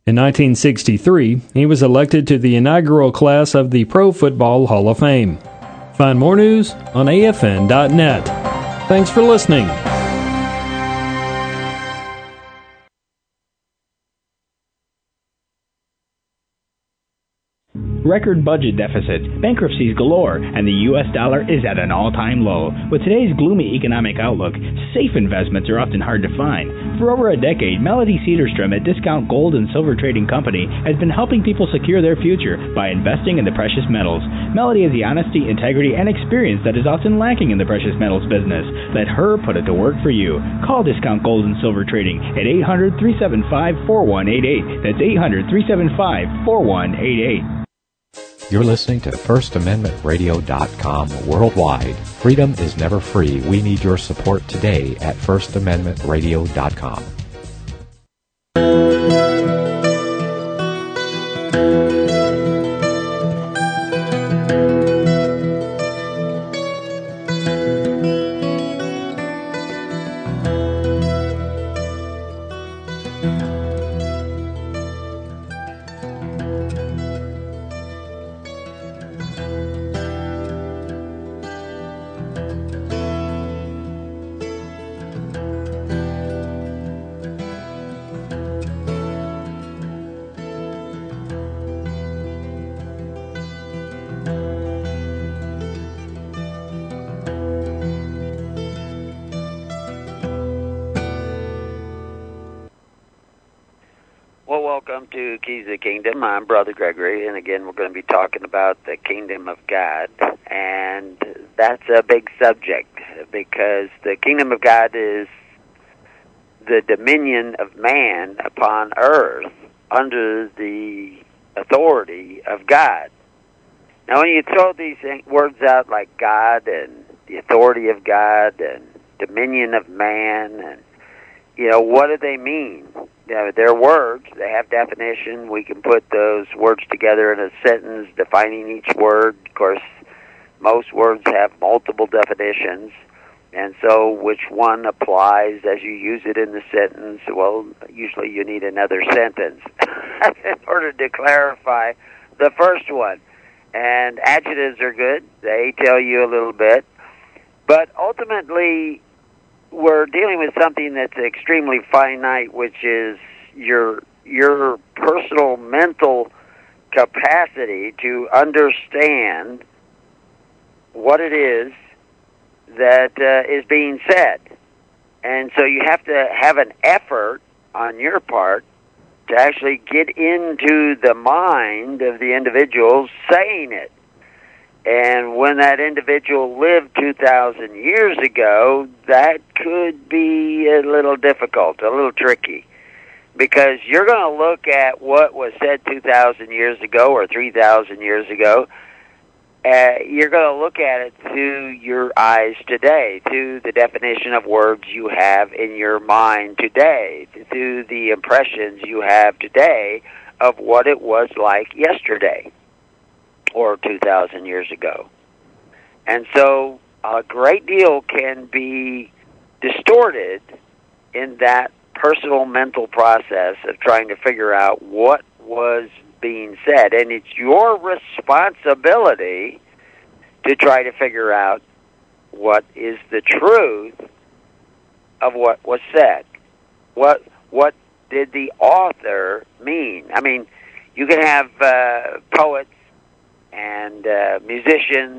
In 1963, he was elected to the inaugural class of the Pro Football Hall of Fame. Find more news on AFN.net. Thanks for listening. Record budget deficits, bankruptcies galore, and the U.S. dollar is at an all-time low. With today's gloomy economic outlook, safe investments are often hard to find. For over a decade, Melody Cedarstrom at Discount Gold and Silver Trading Company has been helping people secure their future by investing in the precious metals. Melody has the honesty, integrity, and experience that is often lacking in the precious metals business. Let her put it to work for you. Call Discount Gold and Silver Trading at 800-375-4188. That's 800-375-4188. You're listening to FirstAmendmentRadio.com worldwide. Freedom is never free. We need your support today at FirstAmendmentRadio.com. Welcome to Keys of the Kingdom. I'm Brother Gregory, and again, we're going to be talking about the Kingdom of God, and that's a big subject because the Kingdom of God is the dominion of man upon earth under the authority of God. Now, when you throw these words out like God and the authority of God and dominion of man, and what do they mean? They're words. They have definition. We can put those words together in a sentence defining each word. Of course, most words have multiple definitions, and so which one applies as you use it in the sentence? Well, usually you need another sentence in order to clarify the first one. And adjectives are good. They tell you a little bit. But ultimately, we're dealing with something that's extremely finite, which is your personal mental capacity to understand what it is that is being said. And so you have to have an effort on your part to actually get into the mind of the individual saying it. And when that individual lived 2,000 years ago, that could be a little difficult, a little tricky. Because you're going to look at what was said 2,000 years ago or 3,000 years ago. You're going to look at it through your eyes today, through the definition of words you have in your mind today, through the impressions you have today of what it was like yesterday or 2,000 years ago. And so a great deal can be distorted in that personal mental process of trying to figure out what was being said. And it's your responsibility to try to figure out what is the truth of what was said. What did the author mean? I mean, you can have poets and musicians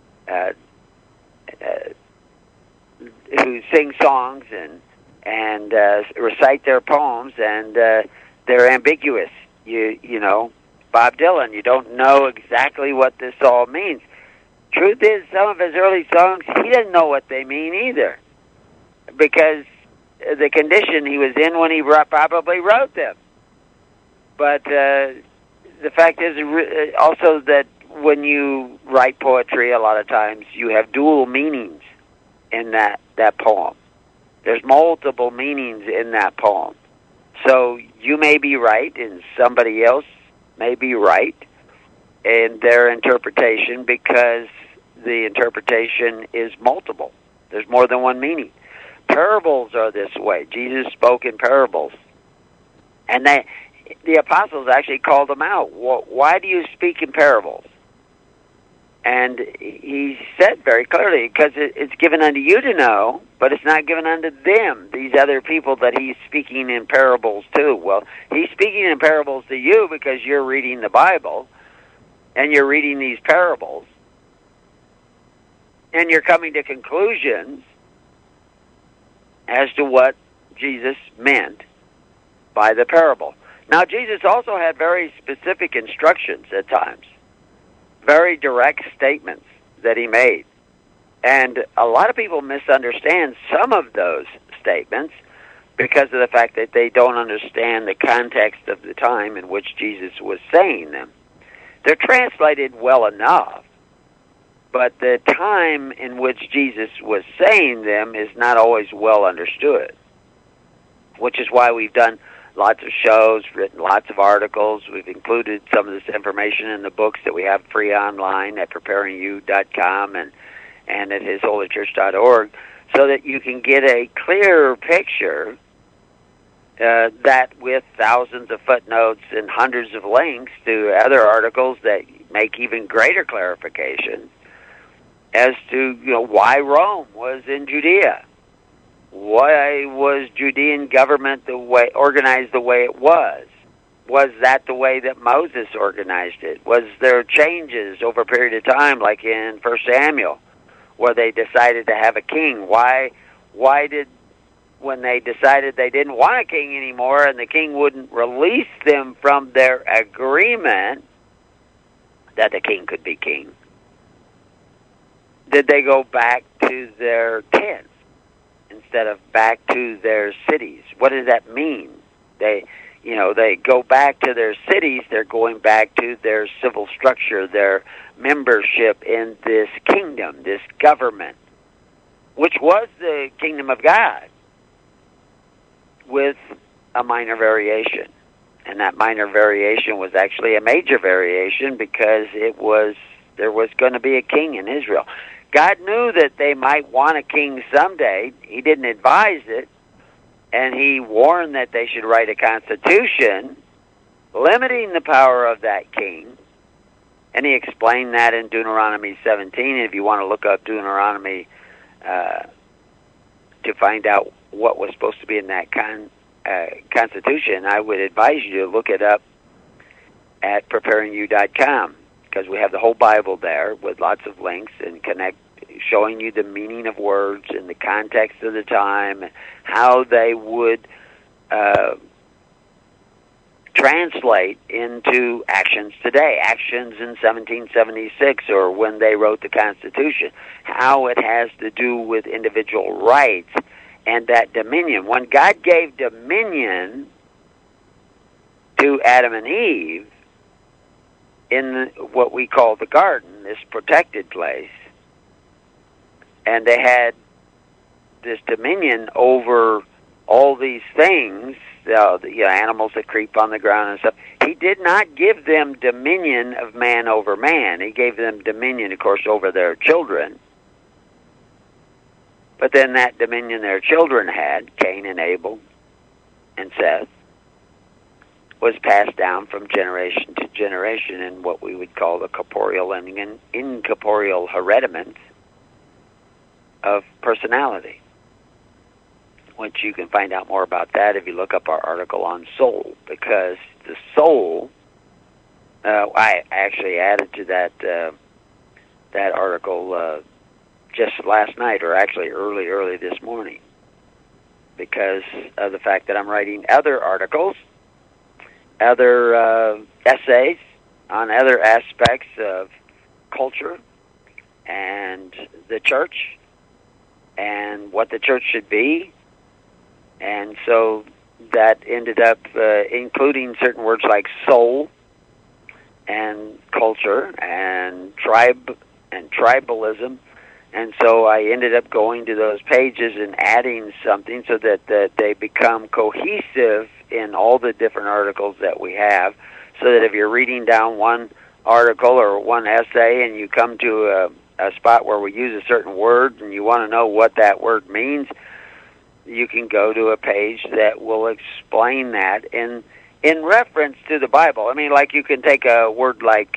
who sing songs and recite their poems, and they're ambiguous. You know, Bob Dylan, you don't know exactly what this all means. Truth is, some of his early songs, he didn't know what they mean either, because the condition he was in when he probably wrote them. But the fact is also that when you write poetry, a lot of times you have dual meanings in that poem. There's multiple meanings in that poem. So you may be right, and somebody else may be right in their interpretation, because the interpretation is multiple. There's more than one meaning. Parables are this way. Jesus spoke in parables. And the apostles actually called him out. Why do you speak in parables? And he said very clearly, because it's given unto you to know, but it's not given unto them, these other people that he's speaking in parables to. Well, he's speaking in parables to you because you're reading the Bible, and you're reading these parables, and you're coming to conclusions as to what Jesus meant by the parable. Now, Jesus also had very specific instructions at times, very direct statements that he made. And a lot of people misunderstand some of those statements because of the fact that they don't understand the context of the time in which Jesus was saying them. They're translated well enough, but the time in which Jesus was saying them is not always well understood, which is why we've done lots of shows, written lots of articles. We've included some of this information in the books that we have free online at preparingyou.com and at hisholychurch.org, so that you can get a clearer picture, that with thousands of footnotes and hundreds of links to other articles that make even greater clarification as to why Rome was in Judea. Why was Judean government organized the way it was? Was that the way that Moses organized it? Was there changes over a period of time, like in 1 Samuel, where they decided to have a king? Why did, when they decided they didn't want a king anymore and the king wouldn't release them from their agreement that the king could be king, did they go back to their tents instead of back to their cities? What does that mean? They go back to their cities. They're going back to their civil structure, their membership in this kingdom, this government, which was the kingdom of God, with a minor variation. And that minor variation was actually a major variation, because there was going to be a king in Israel. God knew that they might want a king someday. He didn't advise it, and he warned that they should write a constitution limiting the power of that king. And he explained that in Deuteronomy 17. And if you want to look up Deuteronomy to find out what was supposed to be in that constitution, I would advise you to look it up at preparingyou.com, because we have the whole Bible there with lots of links and showing you the meaning of words and the context of the time, how they would translate into actions today, actions in 1776 or when they wrote the Constitution, how it has to do with individual rights and that dominion. When God gave dominion to Adam and Eve in what we call the garden, this protected place, and they had this dominion over all these things, the animals that creep on the ground and stuff, he did not give them dominion of man over man. He gave them dominion, of course, over their children. But then that dominion their children had, Cain and Abel and Seth, was passed down from generation to generation in what we would call the corporeal and incorporeal herediments of personality, which you can find out more about that if you look up our article on soul, because the soul, I actually added to that article just last night, or actually early this morning, because of the fact that I'm writing other articles, other essays on other aspects of culture and the church and what the church should be. And so that ended up including certain words like soul and culture and tribe and tribalism. And so I ended up going to those pages and adding something so that they become cohesive in all the different articles that we have, so that if you're reading down one article or one essay and you come to a spot where we use a certain word and you want to know what that word means, you can go to a page that will explain that in in reference to the Bible. I mean, like you can take a word like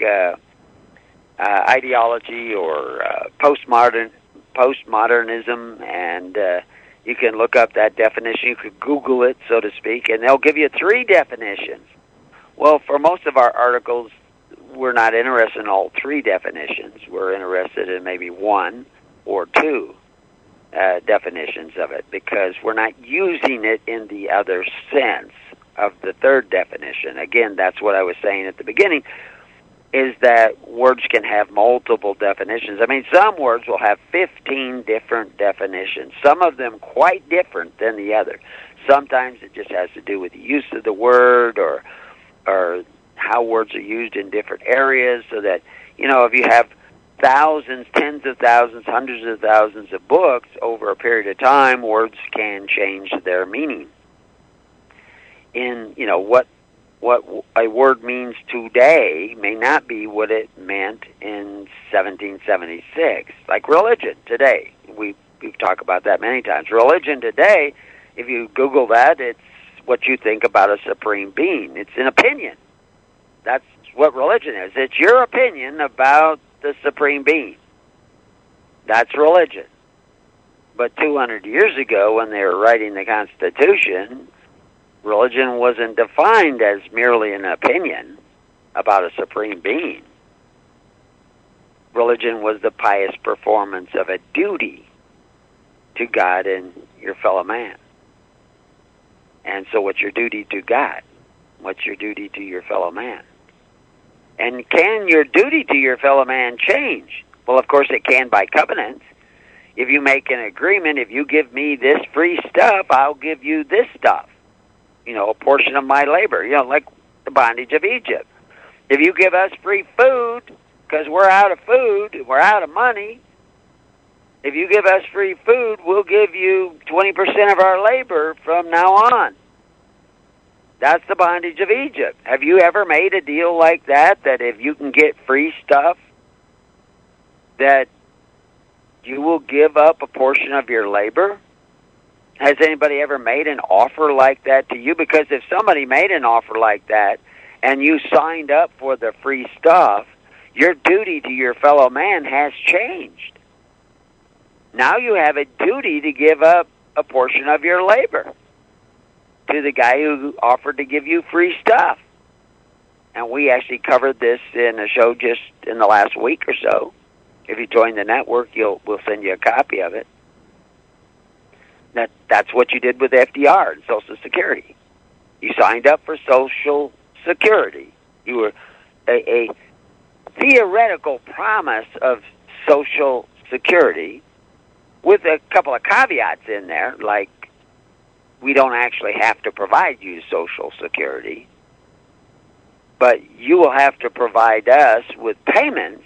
ideology or postmodernism, and you can look up that definition. You could Google it, so to speak, and they'll give you 3 definitions. Well, for most of our articles, we're not interested in all 3 definitions. We're interested in maybe 1 or 2 definitions of it, because we're not using it in the other sense of the 3rd definition. Again, that's what I was saying at the beginning, is that words can have multiple definitions. I mean, some words will have 15 different definitions, some of them quite different than the other. Sometimes it just has to do with the use of the word or how words are used in different areas, so that, if you have thousands, tens of thousands, hundreds of thousands of books over a period of time, words can change their meaning. In, what a word means today may not be what it meant in 1776. Like religion today. We've talked about that many times. Religion today, if you Google that, it's what you think about a supreme being. It's an opinion. That's what religion is. It's your opinion about the supreme being. That's religion. But 200 years ago, when they were writing the Constitution, religion wasn't defined as merely an opinion about a supreme being. Religion was the pious performance of a duty to God and your fellow man. And so what's your duty to God? What's your duty to your fellow man? And can your duty to your fellow man change? Well, of course it can by covenant. If you make an agreement, if you give me this free stuff, I'll give you this stuff. A portion of my labor, like the bondage of Egypt. If you give us free food, because we're out of food, we're out of money, if you give us free food, we'll give you 20% of our labor from now on. That's the bondage of Egypt. Have you ever made a deal like that if you can get free stuff, that you will give up a portion of your labor? Has anybody ever made an offer like that to you? Because if somebody made an offer like that and you signed up for the free stuff, your duty to your fellow man has changed. Now you have a duty to give up a portion of your labor to the guy who offered to give you free stuff. And we actually covered this in a show just in the last week or so. If you join the network, we'll send you a copy of it. That's what you did with FDR and Social Security. You signed up for Social Security. You were a theoretical promise of Social Security with a couple of caveats in there, like we don't actually have to provide you Social Security, but you will have to provide us with payments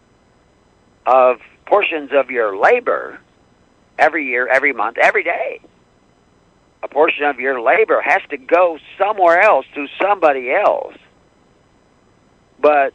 of portions of your labor every year, every month, every day. A portion of your labor has to go somewhere else to somebody else. But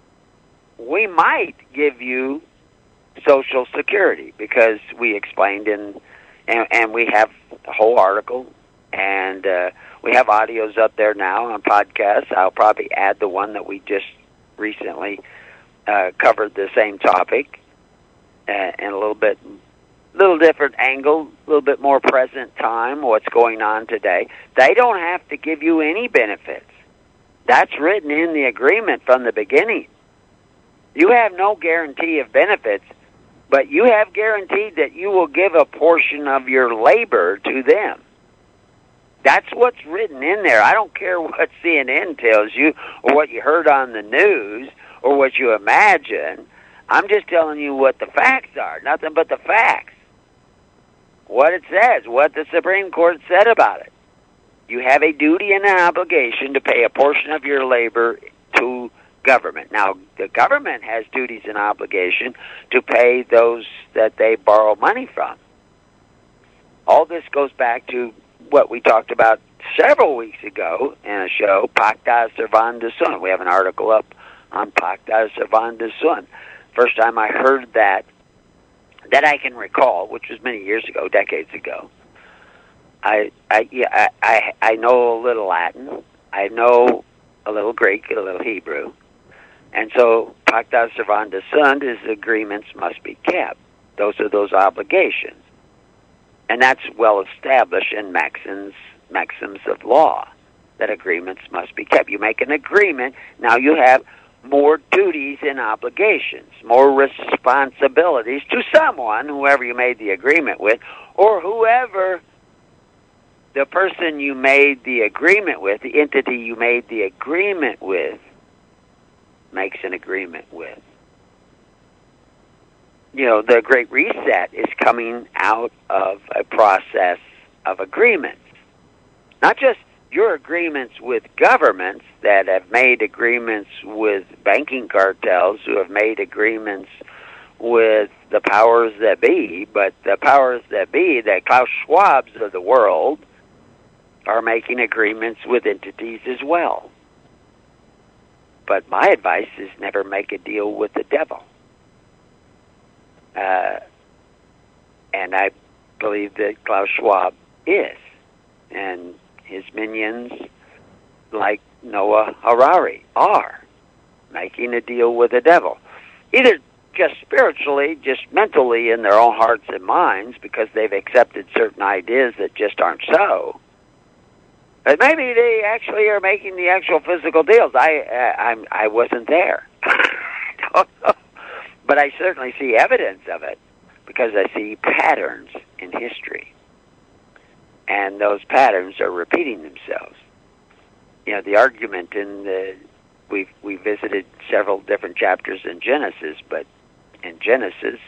we might give you Social Security, because we explained and we have a whole article, and we have audios up there now on podcasts. I'll probably add the one that we just recently covered the same topic, and a little different angle, a little bit more present time, what's going on today. They don't have to give you any benefits. That's written in the agreement from the beginning. You have no guarantee of benefits, but you have guaranteed that you will give a portion of your labor to them. That's what's written in there. I don't care what CNN tells you or what you heard on the news or what you imagine. I'm just telling you what the facts are, nothing but the facts. What it says, what the Supreme Court said about it. You have a duty and an obligation to pay a portion of your labor to government. Now, the government has duties and obligation to pay those that they borrow money from. All this goes back to what we talked about several weeks ago in a show, Pacta Servanda Sum. We have an article up on Pacta Servanda Sum. First time I heard that I can recall, which was many years ago, decades ago. I know a little Latin. I know a little Greek, a little Hebrew, and so pacta servanda sunt is agreements must be kept. Those are those obligations. And that's well established in maxims of law, that agreements must be kept. You make an agreement, now you have more duties and obligations, more responsibilities to someone, whoever you made the agreement with, or whoever the person you made the agreement with, the entity you made the agreement with, makes an agreement with. You know, the Great Reset is coming out of a process of agreements. Not just your agreements with governments that have made agreements with banking cartels, who have made agreements with the powers that be, but the powers that be, the Klaus Schwabs of the world, are making agreements with entities as well. But my advice is never make a deal with the devil. And I believe that Klaus Schwab is. And his minions, like Noah Harari, are making a deal with the devil. Either just spiritually, just mentally in their own hearts and minds, because they've accepted certain ideas that just aren't so. But maybe they actually are making the actual physical deals. I wasn't there. I don't know. But I certainly see evidence of it, because I see patterns in history. And those patterns are repeating themselves. You know, the argument we visited several different chapters in Genesis, but in Genesis,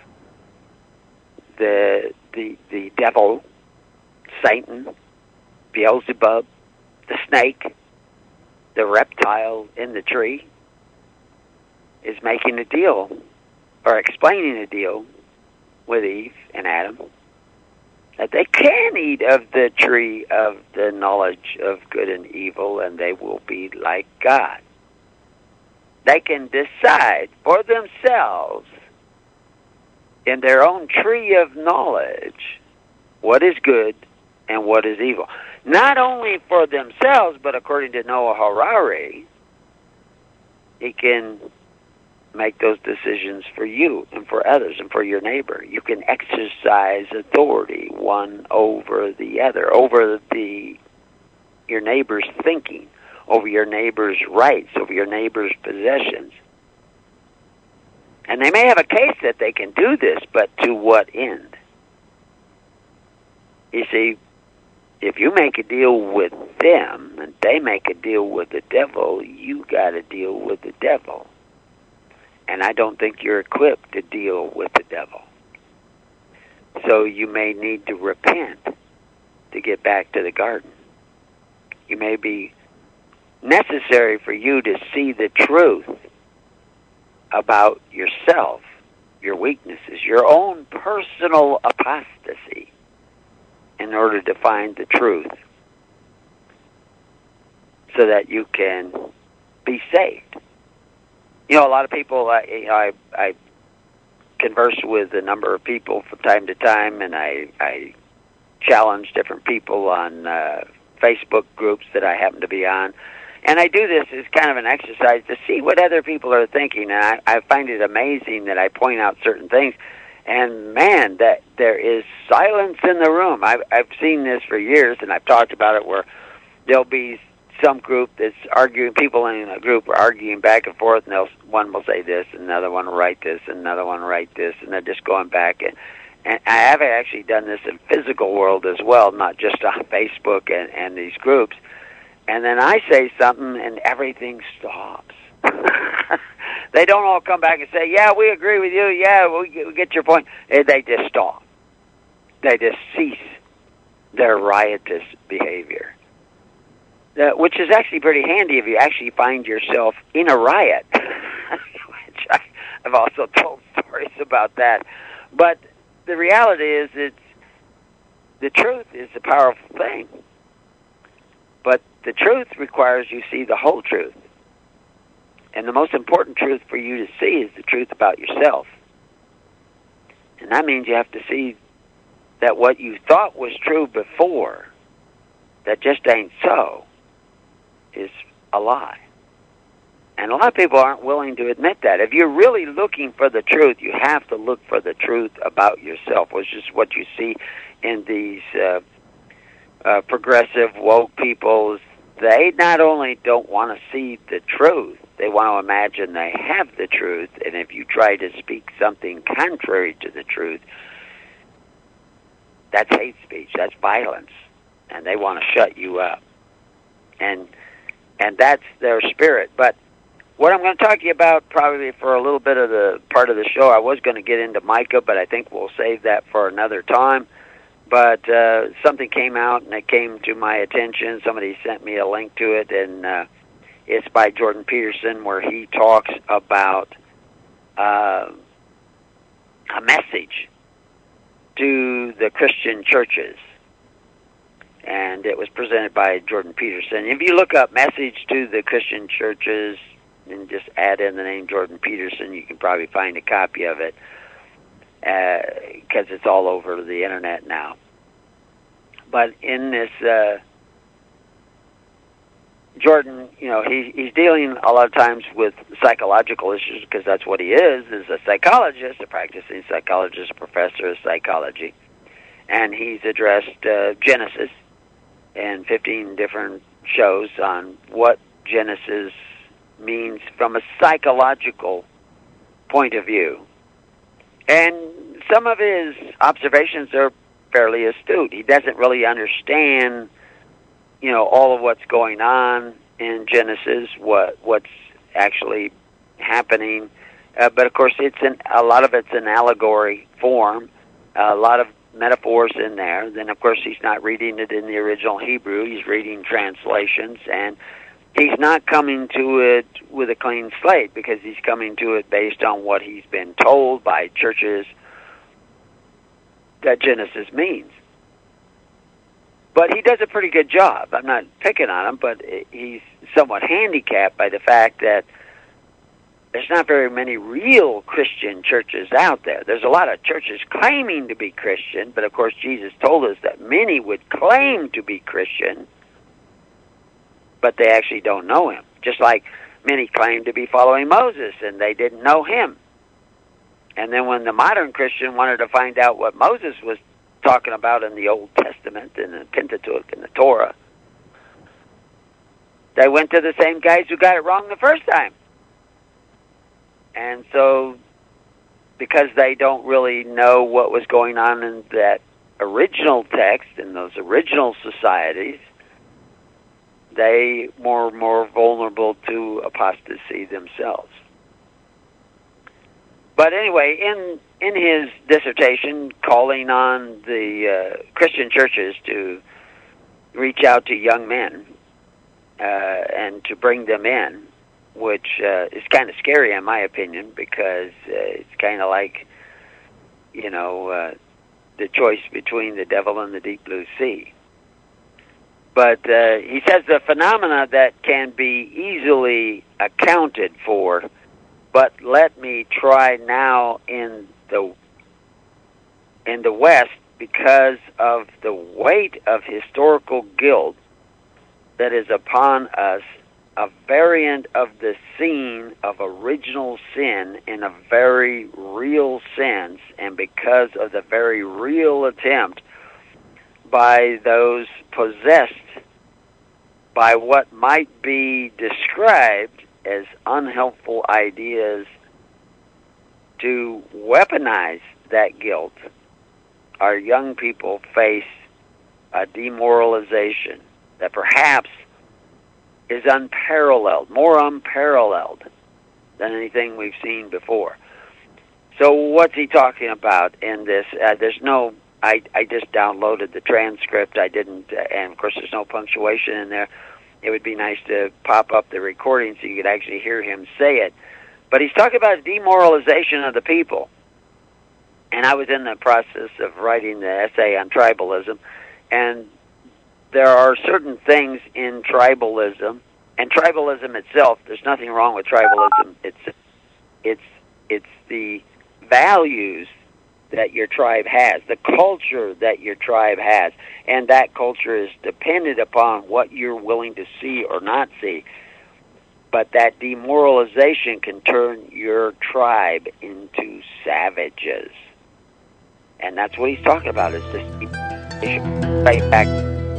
the devil, Satan, Beelzebub, the snake, the reptile in the tree, is making a deal, or explaining a deal with Eve and Adam, that they can eat of the tree of the knowledge of good and evil, and they will be like God. They can decide for themselves in their own tree of knowledge what is good and what is evil. Not only for themselves, but according to Noah Harari, he can make those decisions for you and for others and for your neighbor. You can exercise authority one over the other, over your neighbor's thinking, over your neighbor's rights, over your neighbor's possessions. And they may have a case that they can do this, but to what end? You see, if you make a deal with them and they make a deal with the devil, you got to deal with the devil. And I don't think you're equipped to deal with the devil. So you may need to repent to get back to the garden. It may be necessary for you to see the truth about yourself, your weaknesses, your own personal apostasy, in order to find the truth so that you can be saved. You know, a lot of people, I converse with a number of people from time to time, and I challenge different people on Facebook groups that I happen to be on. And I do this as kind of an exercise to see what other people are thinking. And I find it amazing that I point out certain things. And, man, that there is silence in the room. I've seen this for years, and I've talked about it, where there'll be some group that's arguing, people in a group are arguing back and forth, and one will say this, another one will write this, another one will write this, and they're just going back. And I have actually done this in physical world as well, not just on Facebook and these groups. And then I say something, and everything stops. They don't all come back and say, yeah, we agree with you, yeah, we get your point. They just stop. They just cease their riotous behavior. Which is actually pretty handy if you actually find yourself in a riot. Which I've also told stories about that. But the reality is the truth is a powerful thing. But the truth requires you see the whole truth. And the most important truth for you to see is the truth about yourself. And that means you have to see that what you thought was true before, that just ain't so. is a lie. And a lot of people aren't willing to admit that. If you're really looking for the truth, you have to look for the truth about yourself, which is what you see in these progressive, woke people. They not only don't want to see the truth, they want to imagine they have the truth, and if you try to speak something contrary to the truth, that's hate speech, that's violence, and they want to shut you up. And that's their spirit. But what I'm going to talk to you about probably for a little bit of the part of the show, I was going to get into Micah, but I think we'll save that for another time. But something came out, and it came to my attention. Somebody sent me a link to it, and it's by Jordan Peterson, where he talks about a message to the Christian churches. And it was presented by Jordan Peterson. If you look up message to the Christian churches and just add in the name Jordan Peterson, you can probably find a copy of it, because it's all over the internet now. But in this, Jordan, he's dealing a lot of times with psychological issues, because that's what he is a psychologist, a practicing psychologist, a professor of psychology. And he's addressed Genesis and 15 different shows on what Genesis means from a psychological point of view. And some of his observations are fairly astute. He doesn't really understand, all of what's going on in Genesis, what's actually happening. But of course, a lot of it's an allegory form, a lot of metaphors in there. Then of course, he's not reading it in the original Hebrew. He's reading translations, and he's not coming to it with a clean slate, because he's coming to it based on what he's been told by churches that Genesis means. But he does a pretty good job. I'm not picking on him, but he's somewhat handicapped by the fact that there's not very many real Christian churches out there. There's a lot of churches claiming to be Christian, but of course Jesus told us that many would claim to be Christian, but they actually don't know him. Just like many claim to be following Moses, and they didn't know him. And then when the modern Christian wanted to find out what Moses was talking about in the Old Testament, in the Pentateuch, in the Torah, they went to the same guys who got it wrong the first time. And so, because they don't really know what was going on in that original text, in those original societies, they were more vulnerable to apostasy themselves. But anyway, in his dissertation, calling on the Christian churches to reach out to young men and to bring them in, which is kind of scary in my opinion, because it's kind of like, the choice between the devil and the deep blue sea. But he says the phenomena that can be easily accounted for, but let me try now in the West, because of the weight of historical guilt that is upon us, a variant of the scene of original sin in a very real sense, and because of the very real attempt by those possessed by what might be described as unhelpful ideas to weaponize that guilt, our young people face a demoralization that perhaps is unparalleled, more unparalleled than anything we've seen before. So what's he talking about in this? There's no, I just downloaded the transcript. I didn't, and of course there's no punctuation in there. It would be nice to pop up the recording so you could actually hear him say it. But he's talking about demoralization of the people. And I was in the process of writing the essay on tribalism, and there are certain things in tribalism, and tribalism itself, there's nothing wrong with tribalism. It's the values that your tribe has, the culture that your tribe has, and that culture is dependent upon what you're willing to see or not see. But that demoralization can turn your tribe into savages. And that's what he's talking about, is this right back.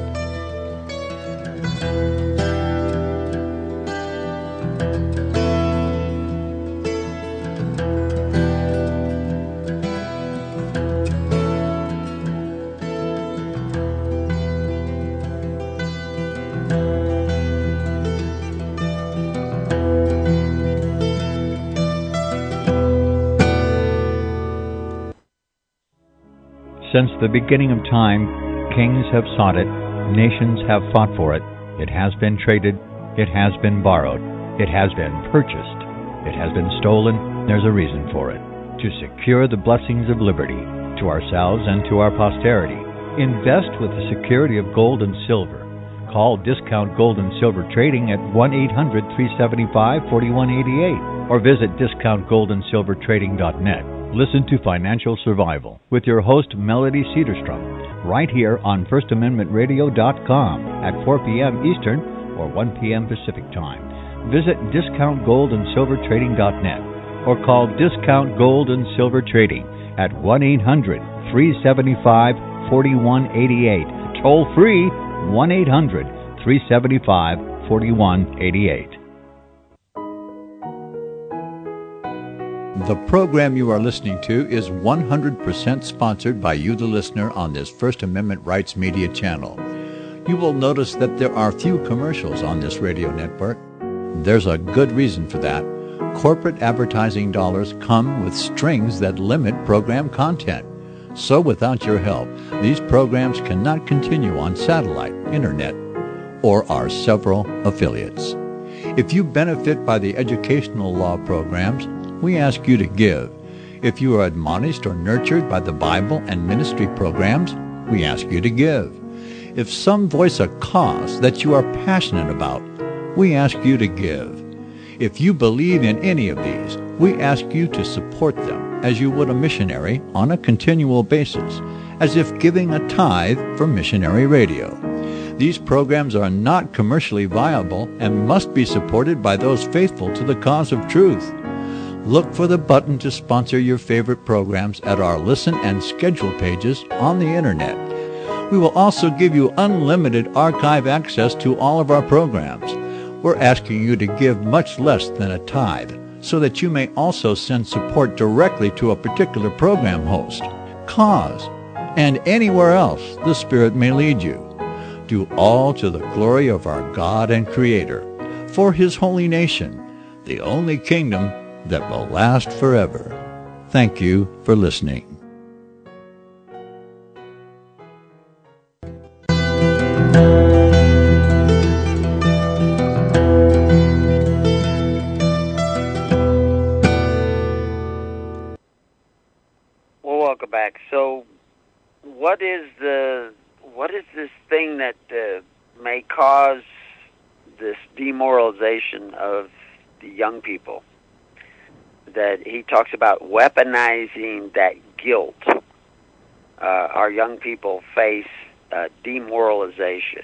Since the beginning of time, kings have sought it, nations have fought for it. It has been traded, it has been borrowed, it has been purchased, it has been stolen. There's a reason for it. To secure the blessings of liberty to ourselves and to our posterity, invest with the security of gold and silver. Call Discount Gold and Silver Trading at 1-800-375-4188 or visit discountgoldandsilvertrading.net. Listen to Financial Survival with your host, Melody Cedarstrom, right here on FirstAmendmentRadio.com at 4 p.m. Eastern or 1 p.m. Pacific Time. Visit DiscountGoldandSilverTrading.net or call Discount Gold and Silver Trading at 1-800-375-4188. Toll free, 1-800-375-4188. The program you are listening to is 100% sponsored by you, the listener, on this First Amendment Rights Media channel. You will notice that there are few commercials on this radio network. There's a good reason for that. Corporate advertising dollars come with strings that limit program content. So without your help, these programs cannot continue on satellite, internet, or our several affiliates. If you benefit by the educational law programs, we ask you to give. If you are admonished or nurtured by the Bible and ministry programs, we ask you to give. If some voice a cause that you are passionate about, we ask you to give. If you believe in any of these, we ask you to support them as you would a missionary on a continual basis, as if giving a tithe for missionary radio. These programs are not commercially viable and must be supported by those faithful to the cause of truth. Look for the button to sponsor your favorite programs at our listen and schedule pages on the Internet. We will also give you unlimited archive access to all of our programs. We're asking you to give much less than a tithe so that you may also send support directly to a particular program host, cause, and anywhere else the Spirit may lead you. Do all to the glory of our God and Creator, for His holy nation, the only kingdom that will last forever. Thank you for listening. Well, welcome back. So, what is this thing that may cause this demoralization of the young people? That he talks about weaponizing that guilt. Our young people face demoralization.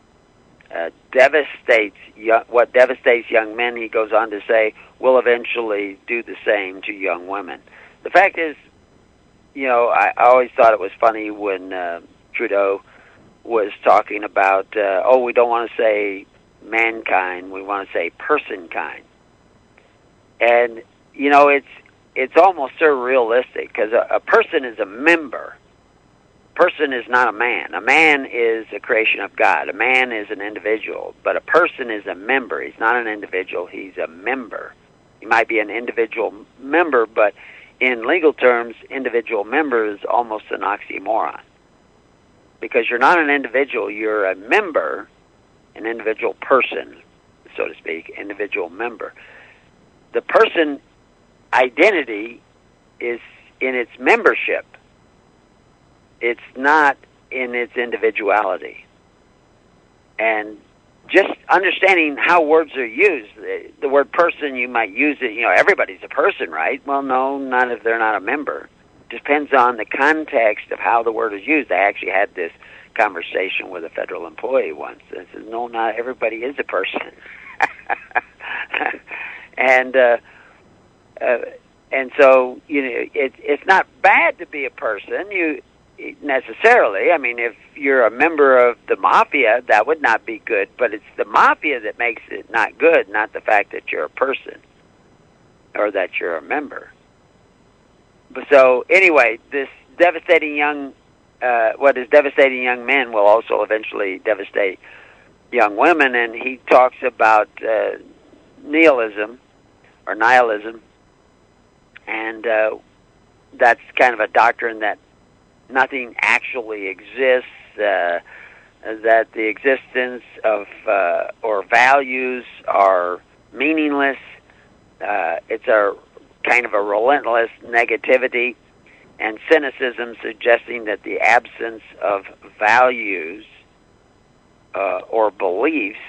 What devastates young men, he goes on to say, will eventually do the same to young women. The fact is, I always thought it was funny when Trudeau was talking about, we don't want to say mankind, we want to say personkind. And it's almost surrealistic, because a person is a member. A person is not a man. A man is a creation of God. A man is an individual, but a person is a member. He's not an individual. He's a member. He might be an individual member, but in legal terms, individual member is almost an oxymoron, because you're not an individual. You're a member, an individual person, so to speak, individual member. The person identity is in its membership. It's not in its individuality. And just understanding how words are used. The word person, you might use it, everybody's a person, right? Well, no, not if they're not a member. depends on the context of how the word is used. I actually had this conversation with a federal employee once. I said, no, not everybody is a person. And so, it's not bad to be a person, necessarily. I mean, if you're a member of the mafia, that would not be good, but it's the mafia that makes it not good, not the fact that you're a person or that you're a member. So anyway, this devastating young men will also eventually devastate young women, and he talks about nihilism, and that's kind of a doctrine that nothing actually exists, that the existence of or values are meaningless. It's a kind of a relentless negativity and cynicism, suggesting that the absence of values or beliefs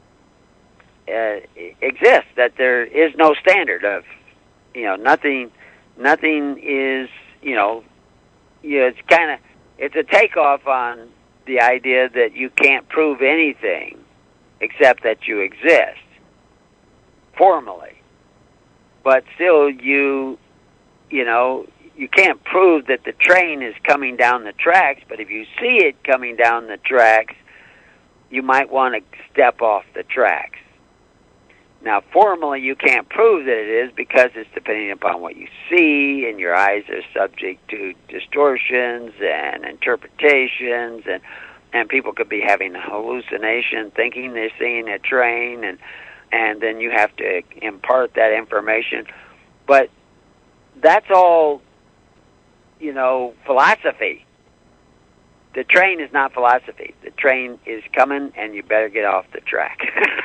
exists, that there is no standard of, nothing is, it's a takeoff on the idea that you can't prove anything except that you exist formally. But still, you can't prove that the train is coming down the tracks, but if you see it coming down the tracks, you might want to step off the tracks. Now, formally, you can't prove that it is because it's depending upon what you see, and your eyes are subject to distortions and interpretations, and people could be having a hallucination, thinking they're seeing a train, and then you have to impart that information. But that's all, philosophy. The train is not philosophy. The train is coming, and you better get off the track.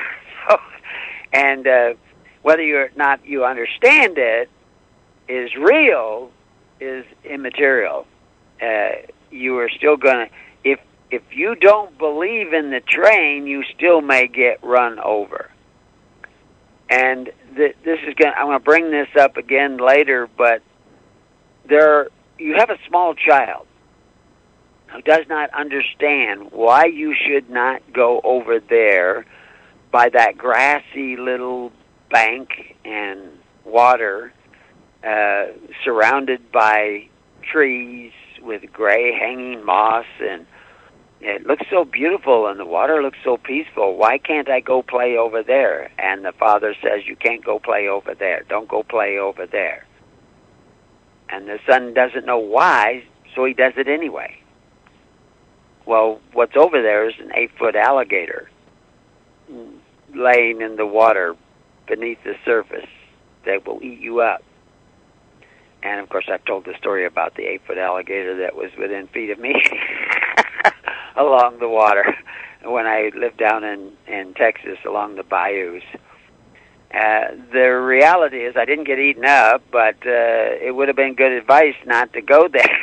And whether or not you understand it is real is immaterial. You are still going to, if you don't believe in the train, you still may get run over. And this is I'm going to bring this up again later, but you have a small child who does not understand why you should not go over there by that grassy little bank and water, surrounded by trees with gray hanging moss, and it looks so beautiful and the water looks so peaceful. Why can't I go play over there? And the father says, you can't go play over there. Don't go play over there. And the son doesn't know why, so he does it anyway. Well, what's over there is an 8-foot alligator laying in the water beneath the surface that will eat you up. And, of course, I've told the story about the 8-foot alligator that was within feet of me along the water when I lived down in Texas along the bayous. The reality is I didn't get eaten up, but it would have been good advice not to go there.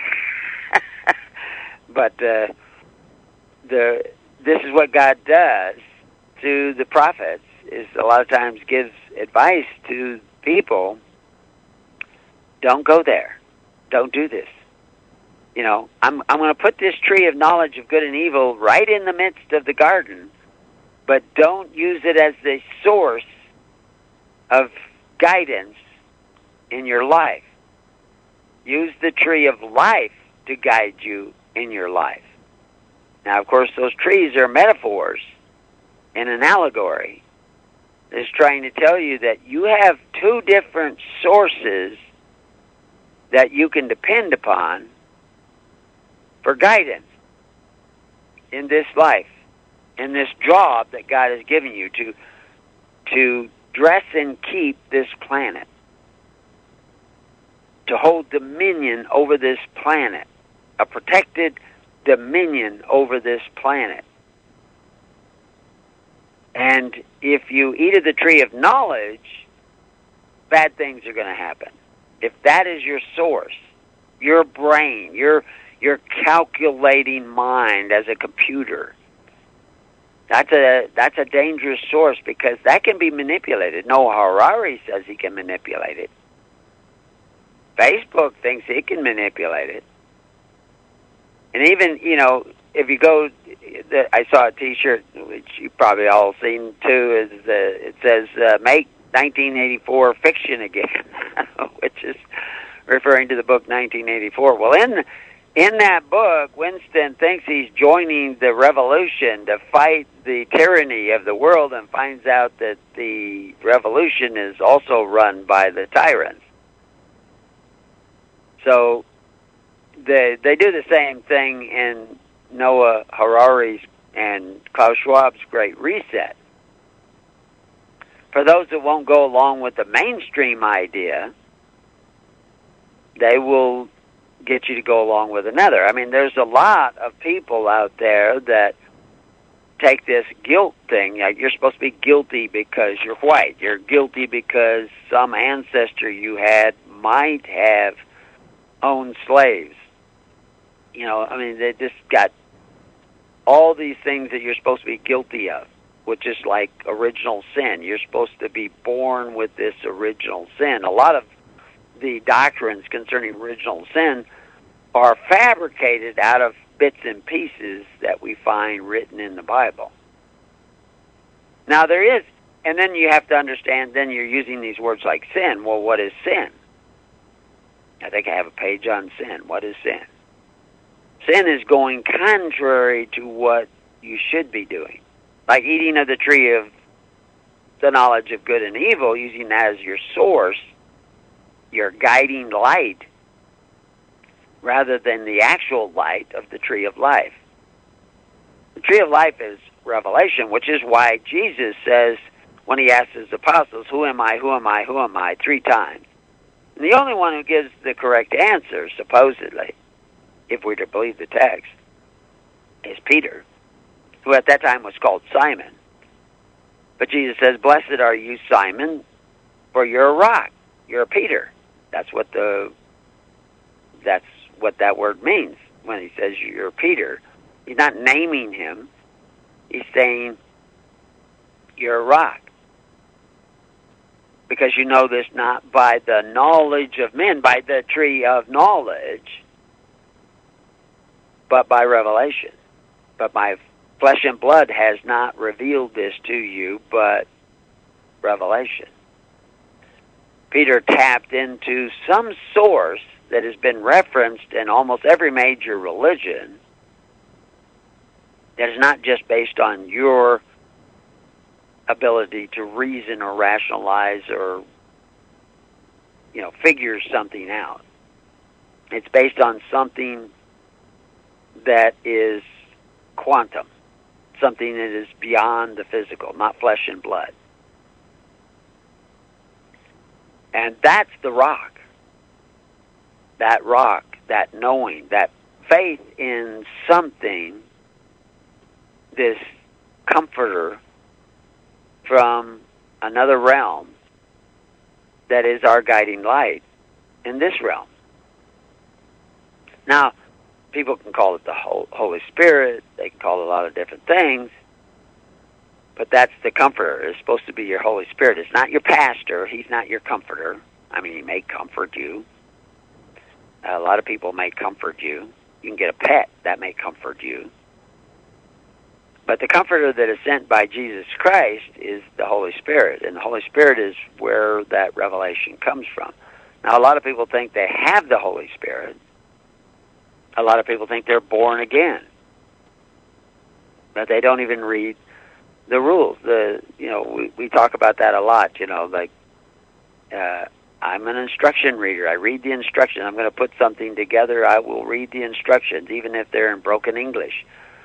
But this is what God does to the prophets, is a lot of times gives advice to people. Don't go there. Don't do this. I'm going to put this tree of knowledge of good and evil right in the midst of the garden, but don't use it as the source of guidance in your life. Use the tree of life to guide you in your life. Now, of course, those trees are metaphors in an allegory. It's trying to tell you that you have two different sources that you can depend upon for guidance in this life, in this job that God has given you to dress and keep this planet, to hold dominion over this planet, a protected dominion over this planet. And if you eat of the tree of knowledge, bad things are going to happen. If that is your source, your brain, your calculating mind as a computer, that's a dangerous source, because that can be manipulated. Noah Harari says he can manipulate it. In Facebook thinks it can manipulate it. And even, if you go, I saw a T-shirt, which you've probably all seen too, it says, make 1984 fiction again, which is referring to the book 1984. Well, in that book, Winston thinks he's joining the revolution to fight the tyranny of the world, and finds out that the revolution is also run by the tyrants. So they do the same thing in Noah Harari's and Klaus Schwab's Great Reset. For those that won't go along with the mainstream idea, they will get you to go along with another. I mean, there's a lot of people out there that take this guilt thing. Like, you're supposed to be guilty because you're white. You're guilty because some ancestor you had might have owned slaves. They just got all these things that you're supposed to be guilty of, which is like original sin. You're supposed to be born with this original sin. A lot of the doctrines concerning original sin are fabricated out of bits and pieces that we find written in the Bible. Now there is, and then you have to understand, then you're using these words like sin. Well, what is sin? I think I have a page on sin. What is sin? Sin is going contrary to what you should be doing. Like eating of the tree of the knowledge of good and evil, using that as your source, your guiding light, rather than the actual light of the tree of life. The tree of life is revelation, which is why Jesus says, when he asks his apostles, who am I, who am I, who am I, 3 times. And the only one who gives the correct answer, supposedly, if we're to believe the text, is Peter, who at that time was called Simon. But Jesus says, blessed are you, Simon, for you're a rock. You're a Peter. That's what that word means when he says you're Peter. He's not naming him. He's saying you're a rock. Because you know this not by the knowledge of men, by the tree of knowledge, but by revelation. But my flesh and blood has not revealed this to you, but revelation. Peter tapped into some source that has been referenced in almost every major religion that is not just based on your ability to reason or rationalize or, figure something out. It's based on something that is quantum, something that is beyond the physical, not flesh and blood. And that's the rock. That rock, that knowing, that faith in something, this comforter from another realm that is our guiding light in this realm. Now, people can call it the Holy Spirit. They can call it a lot of different things. But that's the comforter. It's supposed to be your Holy Spirit. It's not your pastor. He's not your comforter. I mean, he may comfort you. A lot of people may comfort you. You can get a pet. That may comfort you. But the comforter that is sent by Jesus Christ is the Holy Spirit. And the Holy Spirit is where that revelation comes from. Now, a lot of people think they have the Holy Spirit. A lot of people think they're born again. But they don't even read the rules. We talk about that a lot, I'm an instruction reader. I read the instructions. I'm going to put something together. I will read the instructions, even if they're in broken English.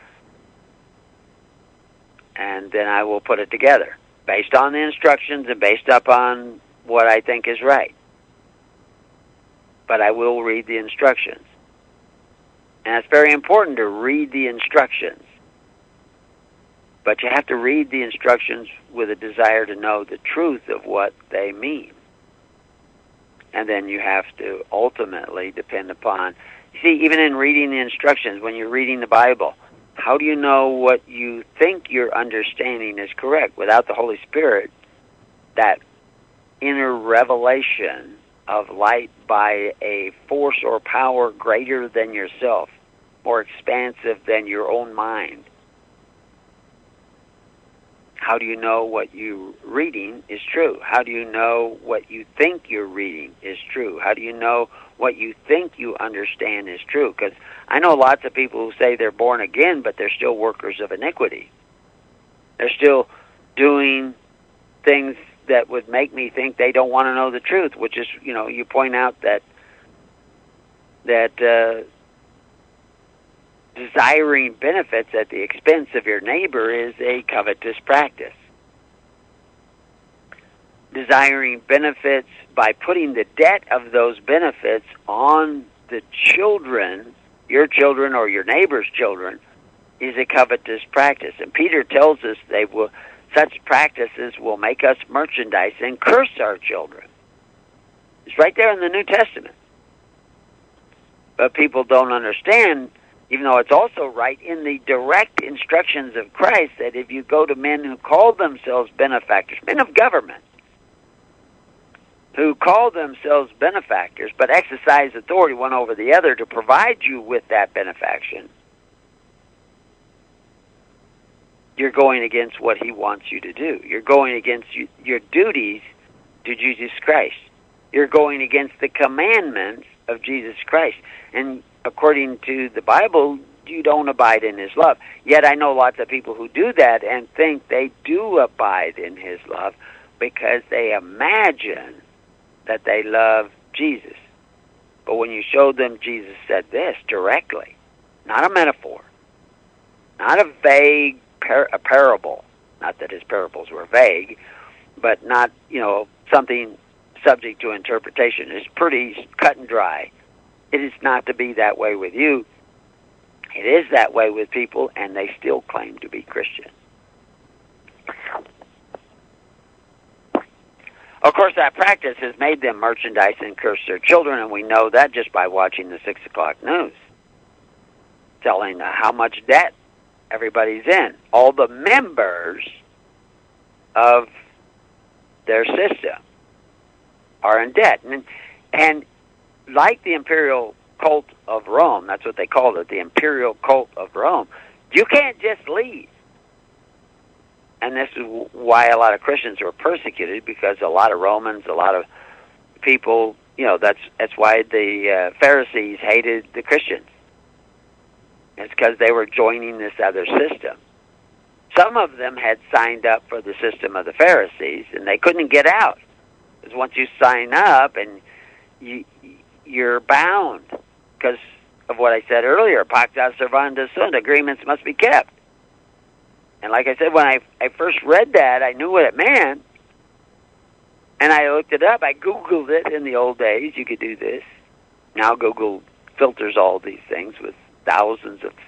And then I will put it together based on the instructions and based upon what I think is right. But I will read the instructions. And it's very important to read the instructions. But you have to read the instructions with a desire to know the truth of what they mean. And then you have to ultimately depend upon... You see, even in reading the instructions, when you're reading the Bible, how do you know what you think your understanding is correct? Without the Holy Spirit, that inner revelation of light by a force or power greater than yourself, more expansive than your own mind? How do you know what you're reading is true? How do you know what you think you're reading is true? How do you know what you think you understand is true? Because I know lots of people who say they're born again, but they're still workers of iniquity. They're still doing things that would make me think they don't want to know the truth, which is, you point out that desiring benefits at the expense of your neighbor is a covetous practice. Desiring benefits by putting the debt of those benefits on the children, your children or your neighbor's children, is a covetous practice. And Peter tells us such practices will make us merchandise and curse our children. It's right there in the New Testament. But people don't understand, even though it's also right in the direct instructions of Christ, that if you go to men who call themselves benefactors, men of government, who call themselves benefactors but exercise authority one over the other to provide you with that benefaction, you're going against what he wants you to do. You're going against your duties to Jesus Christ. You're going against the commandments of Jesus Christ. And according to the Bible, you don't abide in his love. Yet I know lots of people who do that and think they do abide in his love because they imagine that they love Jesus. But when you show them Jesus said this directly, not a metaphor, not a vague a parable, not that his parables were vague, but not, something subject to interpretation. It's pretty cut and dry. It is not to be that way with you. It is that way with people, and they still claim to be Christian. Of course, that practice has made them merchandise and curse their children, and we know that just by watching the 6 o'clock news, telling how much debt everybody's in. All the members of their system are in debt. And like the imperial cult of Rome, that's what they called it, the imperial cult of Rome, you can't just leave. And this is why a lot of Christians were persecuted, because a lot of Romans, a lot of people, that's why the Pharisees hated the Christians. It's because they were joining this other system. Some of them had signed up for the system of the Pharisees, and they couldn't get out. Because once you sign up, and you're bound, because of what I said earlier, pacta servanda sunt, agreements must be kept. And like I said, when I first read that, I knew what it meant, and I looked it up. I Googled it in the old days. You could do this. Now Google filters all these things with thousands of,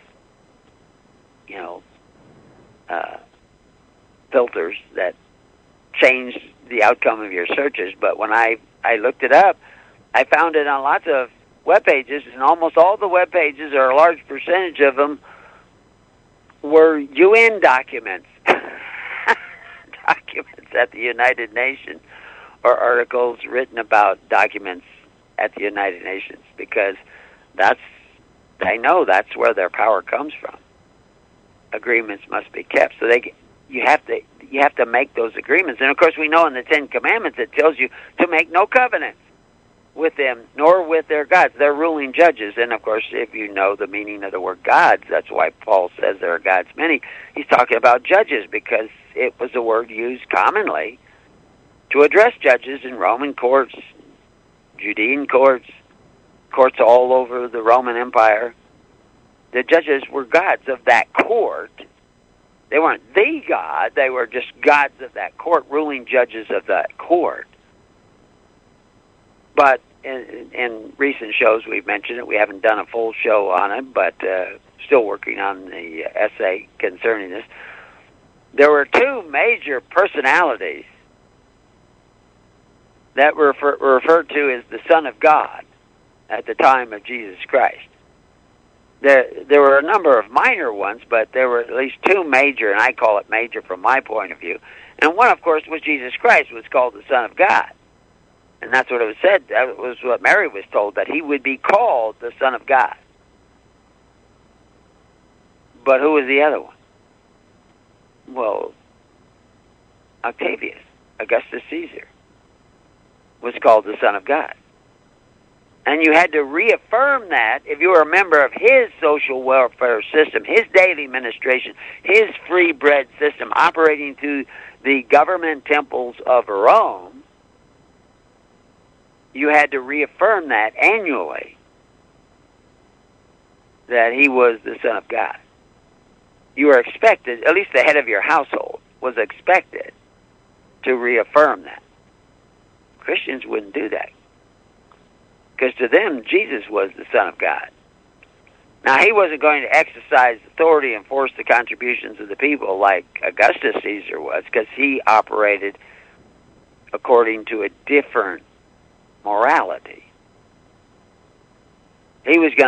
filters that change the outcome of your searches. But when I looked it up, I found it on lots of web pages, and almost all the web pages, or a large percentage of them, were UN documents, documents at the United Nations, or articles written about documents at the United Nations, because they know that's where their power comes from. Agreements must be kept. So you have to make those agreements. And of course, we know in the 10 Commandments it tells you to make no covenants with them, nor with their gods. They're ruling judges. And of course, if you know the meaning of the word gods, that's why Paul says there are gods many. He's talking about judges, because it was a word used commonly to address judges in Roman courts, Judean courts, courts all over the Roman Empire. The judges were gods of that court. They weren't the God. They were just gods of that court, ruling judges of that court. But in recent shows we've mentioned it. We haven't done a full show on it, but still working on the essay concerning this. There were two major personalities that were referred to as the Son of God at the time of Jesus Christ. There were a number of minor ones, but there were at least two major, and I call it major from my point of view. And one, of course, was Jesus Christ, was called the Son of God. And that's what it was said. That was what Mary was told, that he would be called the Son of God. But who was the other one? Well, Octavius, Augustus Caesar, was called the Son of God. And you had to reaffirm that if you were a member of his social welfare system, his daily administration, his free bread system operating through the government temples of Rome. You had to reaffirm that annually, that he was the Son of God. You were expected, at least the head of your household was expected to reaffirm that. Christians wouldn't do that, because to them, Jesus was the Son of God. Now, he wasn't going to exercise authority and force the contributions of the people like Augustus Caesar was, because he operated according to a different morality. He was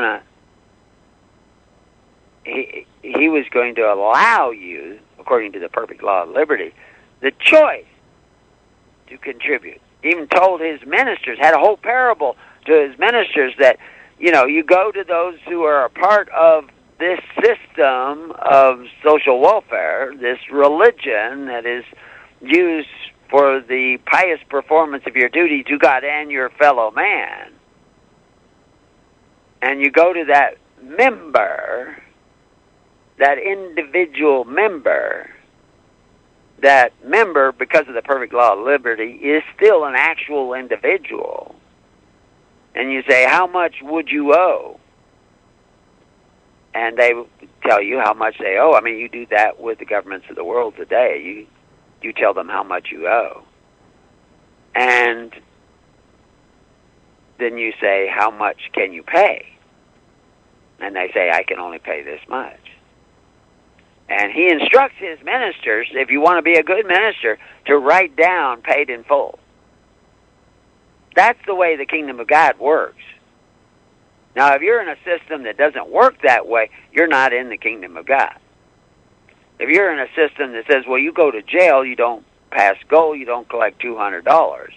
going to allow you, according to the perfect law of liberty, the choice to contribute. He even told his ministers, had a whole parable to his ministers that, you go to those who are a part of this system of social welfare, this religion that is used for the pious performance of your duty to God and your fellow man. And you go to that member, that individual member, that member, because of the perfect law of liberty, is still an actual individual. And you say, how much would you owe? And they tell you how much they owe. I mean, you do that with the governments of the world today. You tell them how much you owe. And then you say, how much can you pay? And they say, I can only pay this much. And he instructs his ministers, if you want to be a good minister, to write down paid in full. That's the way the kingdom of God works. Now, if you're in a system that doesn't work that way, you're not in the kingdom of God. If you're in a system that says, well, you go to jail, you don't pass go, you don't collect $200,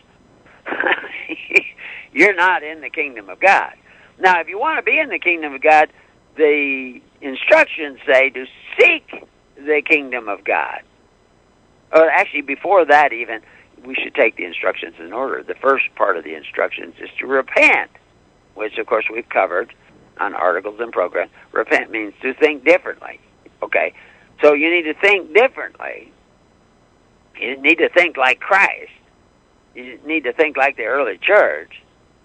you're not in the kingdom of God. Now, if you want to be in the kingdom of God, the instructions say to seek the kingdom of God. Or actually, before that even, we should take the instructions in order. The first part of the instructions is to repent, which, of course, we've covered on articles and programs. Repent means to think differently. Okay? So you need to think differently. You need to think like Christ. You need to think like the early church.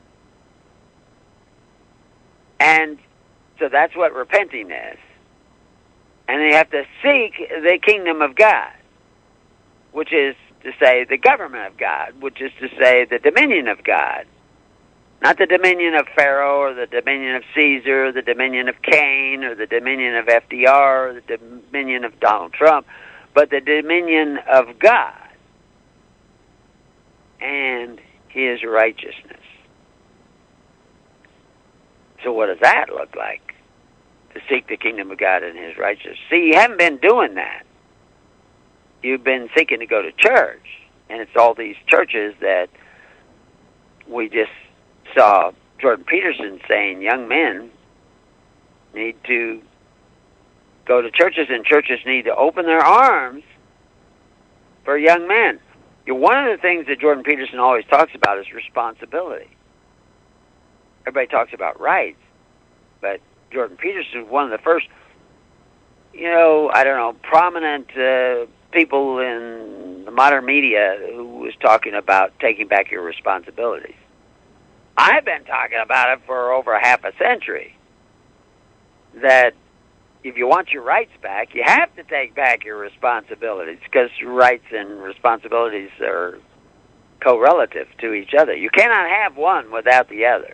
And so that's what repenting is. And you have to seek the kingdom of God, which is to say the government of God, which is to say the dominion of God. Not the dominion of Pharaoh or the dominion of Caesar or the dominion of Cain or the dominion of FDR or the dominion of Donald Trump, but the dominion of God and his righteousness. So what does that look like? To seek the kingdom of God and his righteousness. See, you haven't been doing that. You've been seeking to go to church, and it's all these churches that we just saw Jordan Peterson saying young men need to go to churches, and churches need to open their arms for young men. One of the things that Jordan Peterson always talks about is responsibility. Everybody talks about rights, but Jordan Peterson was one of the first, prominent people in the modern media who was talking about taking back your responsibilities. I've been talking about it for over a half a century, that if you want your rights back, you have to take back your responsibilities, because rights and responsibilities are correlative to each other. You cannot have one without the other.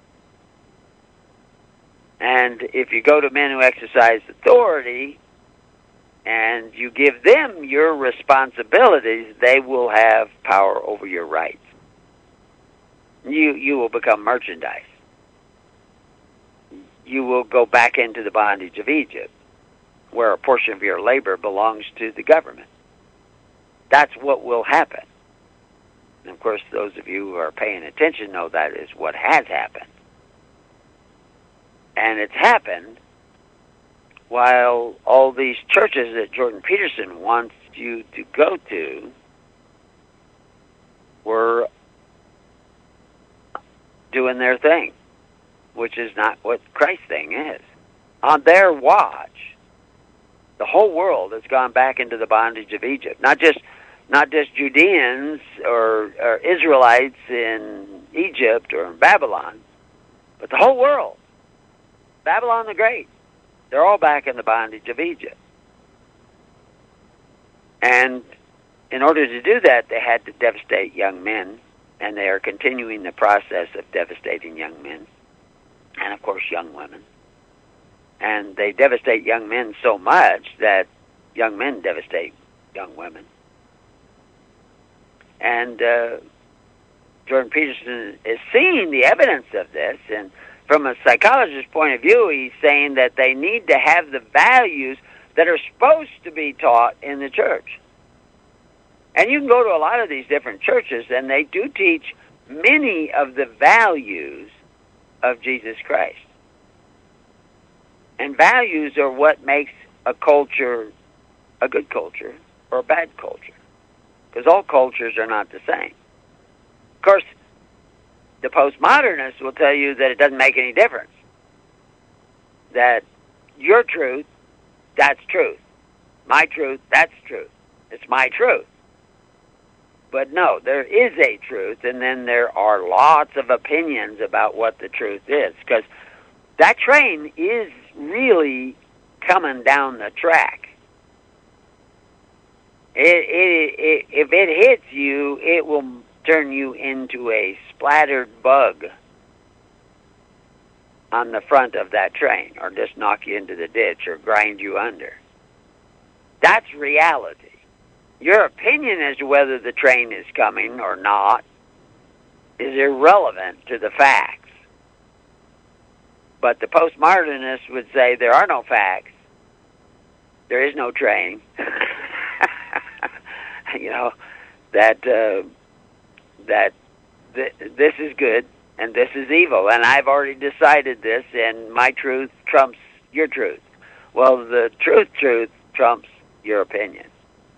And if you go to men who exercise authority and you give them your responsibilities, they will have power over your rights. You will become merchandise. You will go back into the bondage of Egypt, where a portion of your labor belongs to the government. That's what will happen. And of course, those of you who are paying attention know that is what has happened. And it's happened while all these churches that Jordan Peterson wants you to go to were doing their thing, which is not what Christ's thing is. On their watch, the whole world has gone back into the bondage of Egypt. Not just Judeans or Israelites in Egypt or in Babylon, but the whole world. Babylon the Great. They're all back in the bondage of Egypt. And in order to do that, they had to devastate young men, and they are continuing the process of devastating young men, and of course young women. And they devastate young men so much that young men devastate young women. And Jordan Peterson is seeing the evidence of this, and from a psychologist's point of view, he's saying that they need to have the values that are supposed to be taught in the church. And you can go to a lot of these different churches, and they do teach many of the values of Jesus Christ. And values are what makes a culture a good culture or a bad culture. Because all cultures are not the same. Of course, the postmodernists will tell you that it doesn't make any difference. That your truth, that's truth. My truth, that's truth. It's my truth. But no, there is a truth, and then there are lots of opinions about what the truth is. Because that train is really coming down the track. If it hits you, it will turn you into a splattered bug on the front of that train, or just knock you into the ditch, or grind you under. That's reality. Your opinion as to whether the train is coming or not is irrelevant to the facts. But the postmodernists would say there are no facts. There is no train. You know, that this is good and this is evil, and I've already decided this, and my truth trumps your truth. Well, the truth trumps your opinion.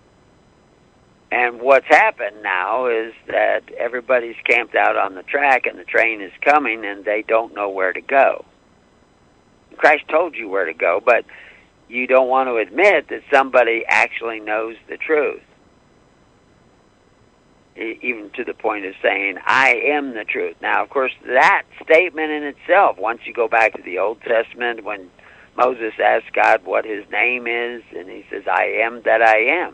And what's happened now is that everybody's camped out on the track, and the train is coming, and they don't know where to go. Christ told you where to go, but you don't want to admit that somebody actually knows the truth. Even to the point of saying, I am the truth. Now, of course, that statement in itself, once you go back to the Old Testament, when Moses asked God what his name is, and he says, I am that I am.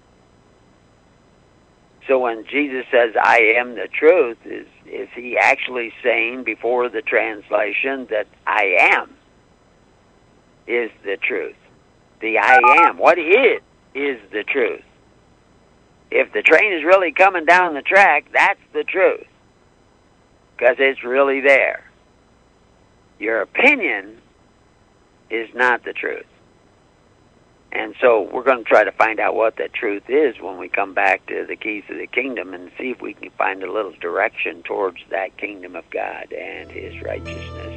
So when Jesus says, I am the truth, is he actually saying before the translation that I am is the truth? The I am, what is the truth? If the train is really coming down the track, that's the truth, because it's really there. Your opinion is not the truth. And so we're going to try to find out what that truth is when we come back to the keys of the kingdom, and see if we can find a little direction towards that kingdom of God and his righteousness.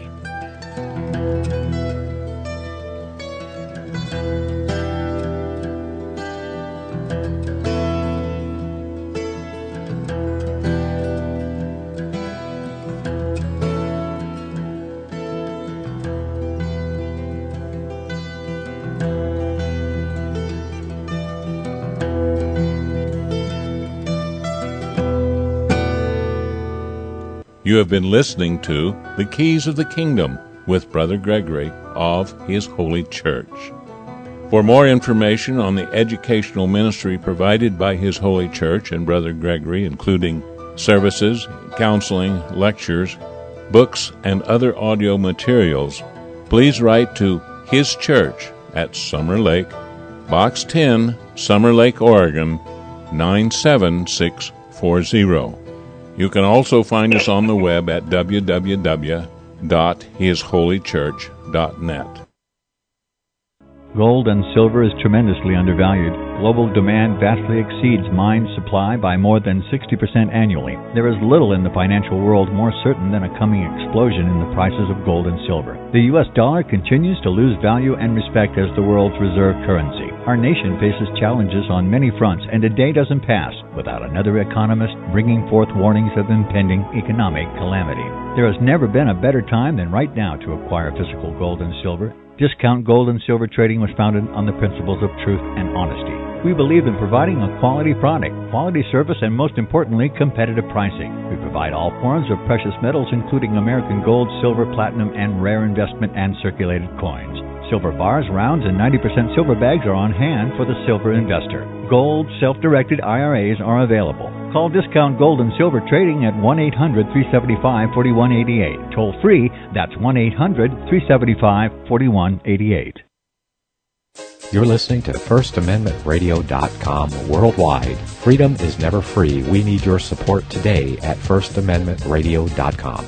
You have been listening to The Keys of the Kingdom with Brother Gregory of His Holy Church. For more information on the educational ministry provided by His Holy Church and Brother Gregory, including services, counseling, lectures, books, and other audio materials, please write to His Church at Summer Lake, Box 10, Summer Lake, Oregon, 97640. You can also find us on the web at www.hisholychurch.net. Gold and silver is tremendously undervalued. Global demand vastly exceeds mine supply by more than 60% annually. There is little in the financial world more certain than a coming explosion in the prices of gold and silver. The U.S. dollar continues to lose value and respect as the world's reserve currency. Our nation faces challenges on many fronts, and a day doesn't pass without another economist bringing forth warnings of impending economic calamity. There has never been a better time than right now to acquire physical gold and silver. Discount Gold and Silver Trading was founded on the principles of truth and honesty. We believe in providing a quality product, quality service, and most importantly, competitive pricing. We provide all forms of precious metals, including American gold, silver, platinum, and rare investment and circulated coins. Silver bars, rounds, and 90% silver bags are on hand for the silver investor. Gold self-directed IRAs are available. Call Discount Gold and Silver Trading at 1-800-375-4188. Toll free, that's 1-800-375-4188. You're listening to FirstAmendmentRadio.com worldwide. Freedom is never free. We need your support today at FirstAmendmentRadio.com.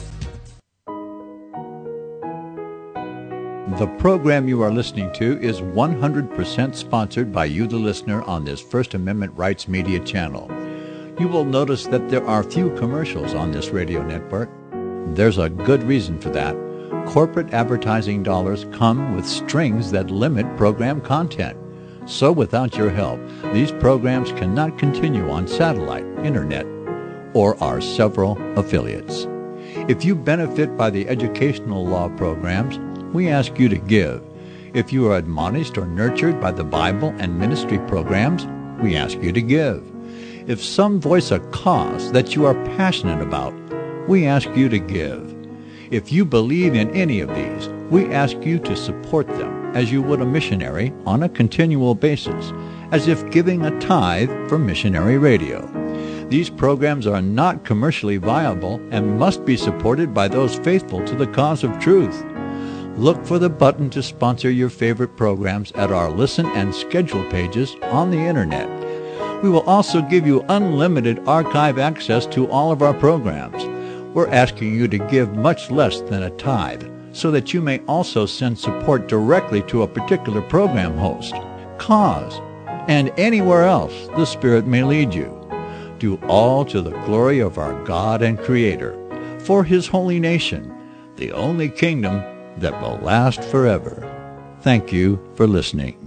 The program you are listening to is 100% sponsored by you, the listener, on this First Amendment Rights Media channel. You will notice that there are few commercials on this radio network. There's a good reason for that. Corporate advertising dollars come with strings that limit program content. So without your help, these programs cannot continue on satellite, internet, or our several affiliates. If you benefit by the educational law programs, we ask you to give. If you are admonished or nurtured by the Bible and ministry programs, we ask you to give. If some voice a cause that you are passionate about, we ask you to give. If you believe in any of these, we ask you to support them as you would a missionary on a continual basis, as if giving a tithe for missionary radio. These programs are not commercially viable and must be supported by those faithful to the cause of truth. Look for the button to sponsor your favorite programs at our listen and schedule pages on the internet. We will also give you unlimited archive access to all of our programs. We're asking you to give much less than a tithe so that you may also send support directly to a particular program host, cause, and anywhere else the Spirit may lead you. Do all to the glory of our God and Creator, for His holy nation, the only kingdom that will last forever. Thank you for listening.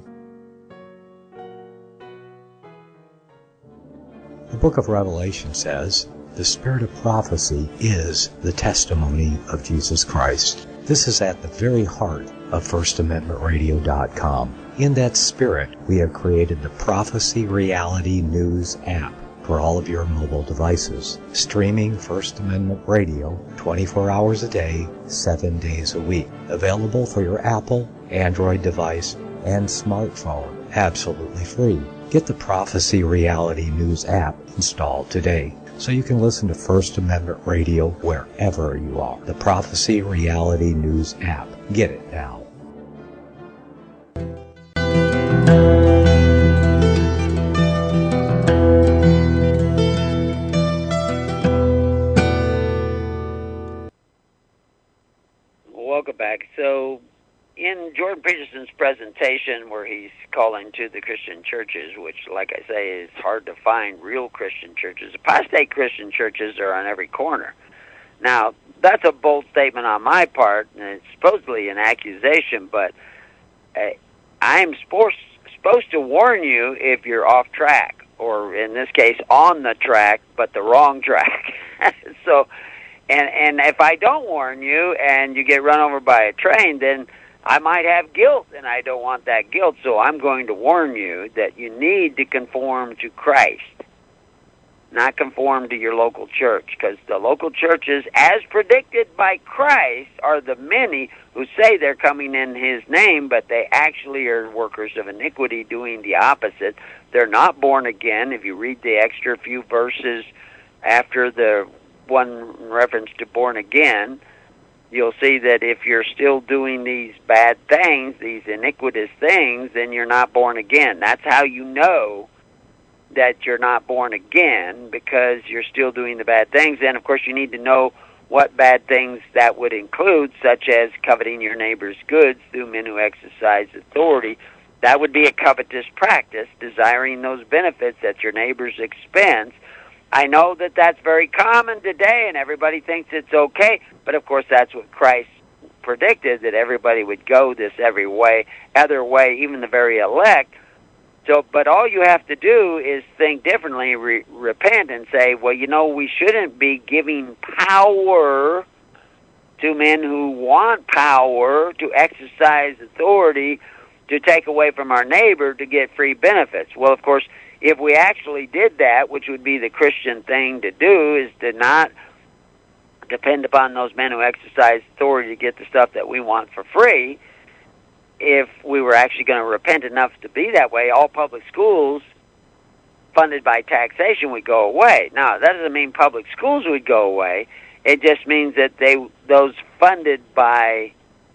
The book of Revelation says, the spirit of prophecy is the testimony of Jesus Christ. This is at the very heart of FirstAmendmentRadio.com. In that spirit, we have created the Prophecy Reality News app for all of your mobile devices, streaming First Amendment Radio 24 hours a day, 7 days a week. Available for your Apple, Android device, and smartphone, absolutely free. Get the Prophecy Reality News app installed today, so you can listen to First Amendment Radio wherever you are. The Prophecy Reality News app. Get it now. Welcome back. So, in Jordan Peterson's presentation where he's calling to the Christian churches, which, like I say, is hard to find real Christian churches. Apostate Christian churches are on every corner. Now, that's a bold statement on my part, and it's supposedly an accusation, but I'm supposed to warn you if you're off track, or in this case, on the track, but the wrong track. So, and if I don't warn you and you get run over by a train, then I might have guilt, and I don't want that guilt, so I'm going to warn you that you need to conform to Christ, not conform to your local church, because the local churches, as predicted by Christ, are the many who say they're coming in His name, but they actually are workers of iniquity doing the opposite. They're not born again. If you read the extra few verses after the one reference to born again, you'll see that if you're still doing these bad things, these iniquitous things, then you're not born again. That's how you know that you're not born again, because you're still doing the bad things. And, of course, you need to know what bad things that would include, such as coveting your neighbor's goods through men who exercise authority That would be a covetous practice, desiring those benefits at your neighbor's expense. I know that that's very common today, and everybody thinks it's okay, but of course that's what Christ predicted, that everybody would go this other way, even the very elect. So, but all you have to do is think differently, repent, and say, well, we shouldn't be giving power to men who want power to exercise authority to take away from our neighbor to get free benefits. Well, of course, if we actually did that, which would be the Christian thing to do, is to not depend upon those men who exercise authority to get the stuff that we want for free. If we were actually going to repent enough to be that way, all public schools funded by taxation would go away. Now, that doesn't mean public schools would go away. It just means that those funded by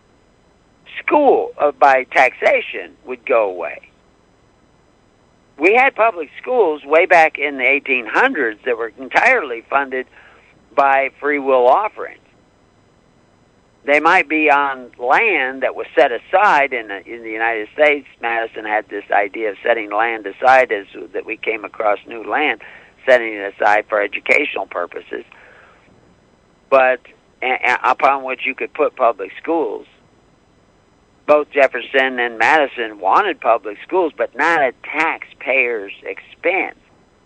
by taxation would go away. We had public schools way back in the 1800s that were entirely funded by free will offerings. They might be on land that was set aside in the United States. Madison had this idea of setting land aside that we came across new land, setting it aside for educational purposes, but upon which you could put public schools. Both Jefferson and Madison wanted public schools, but not at taxpayers' expense.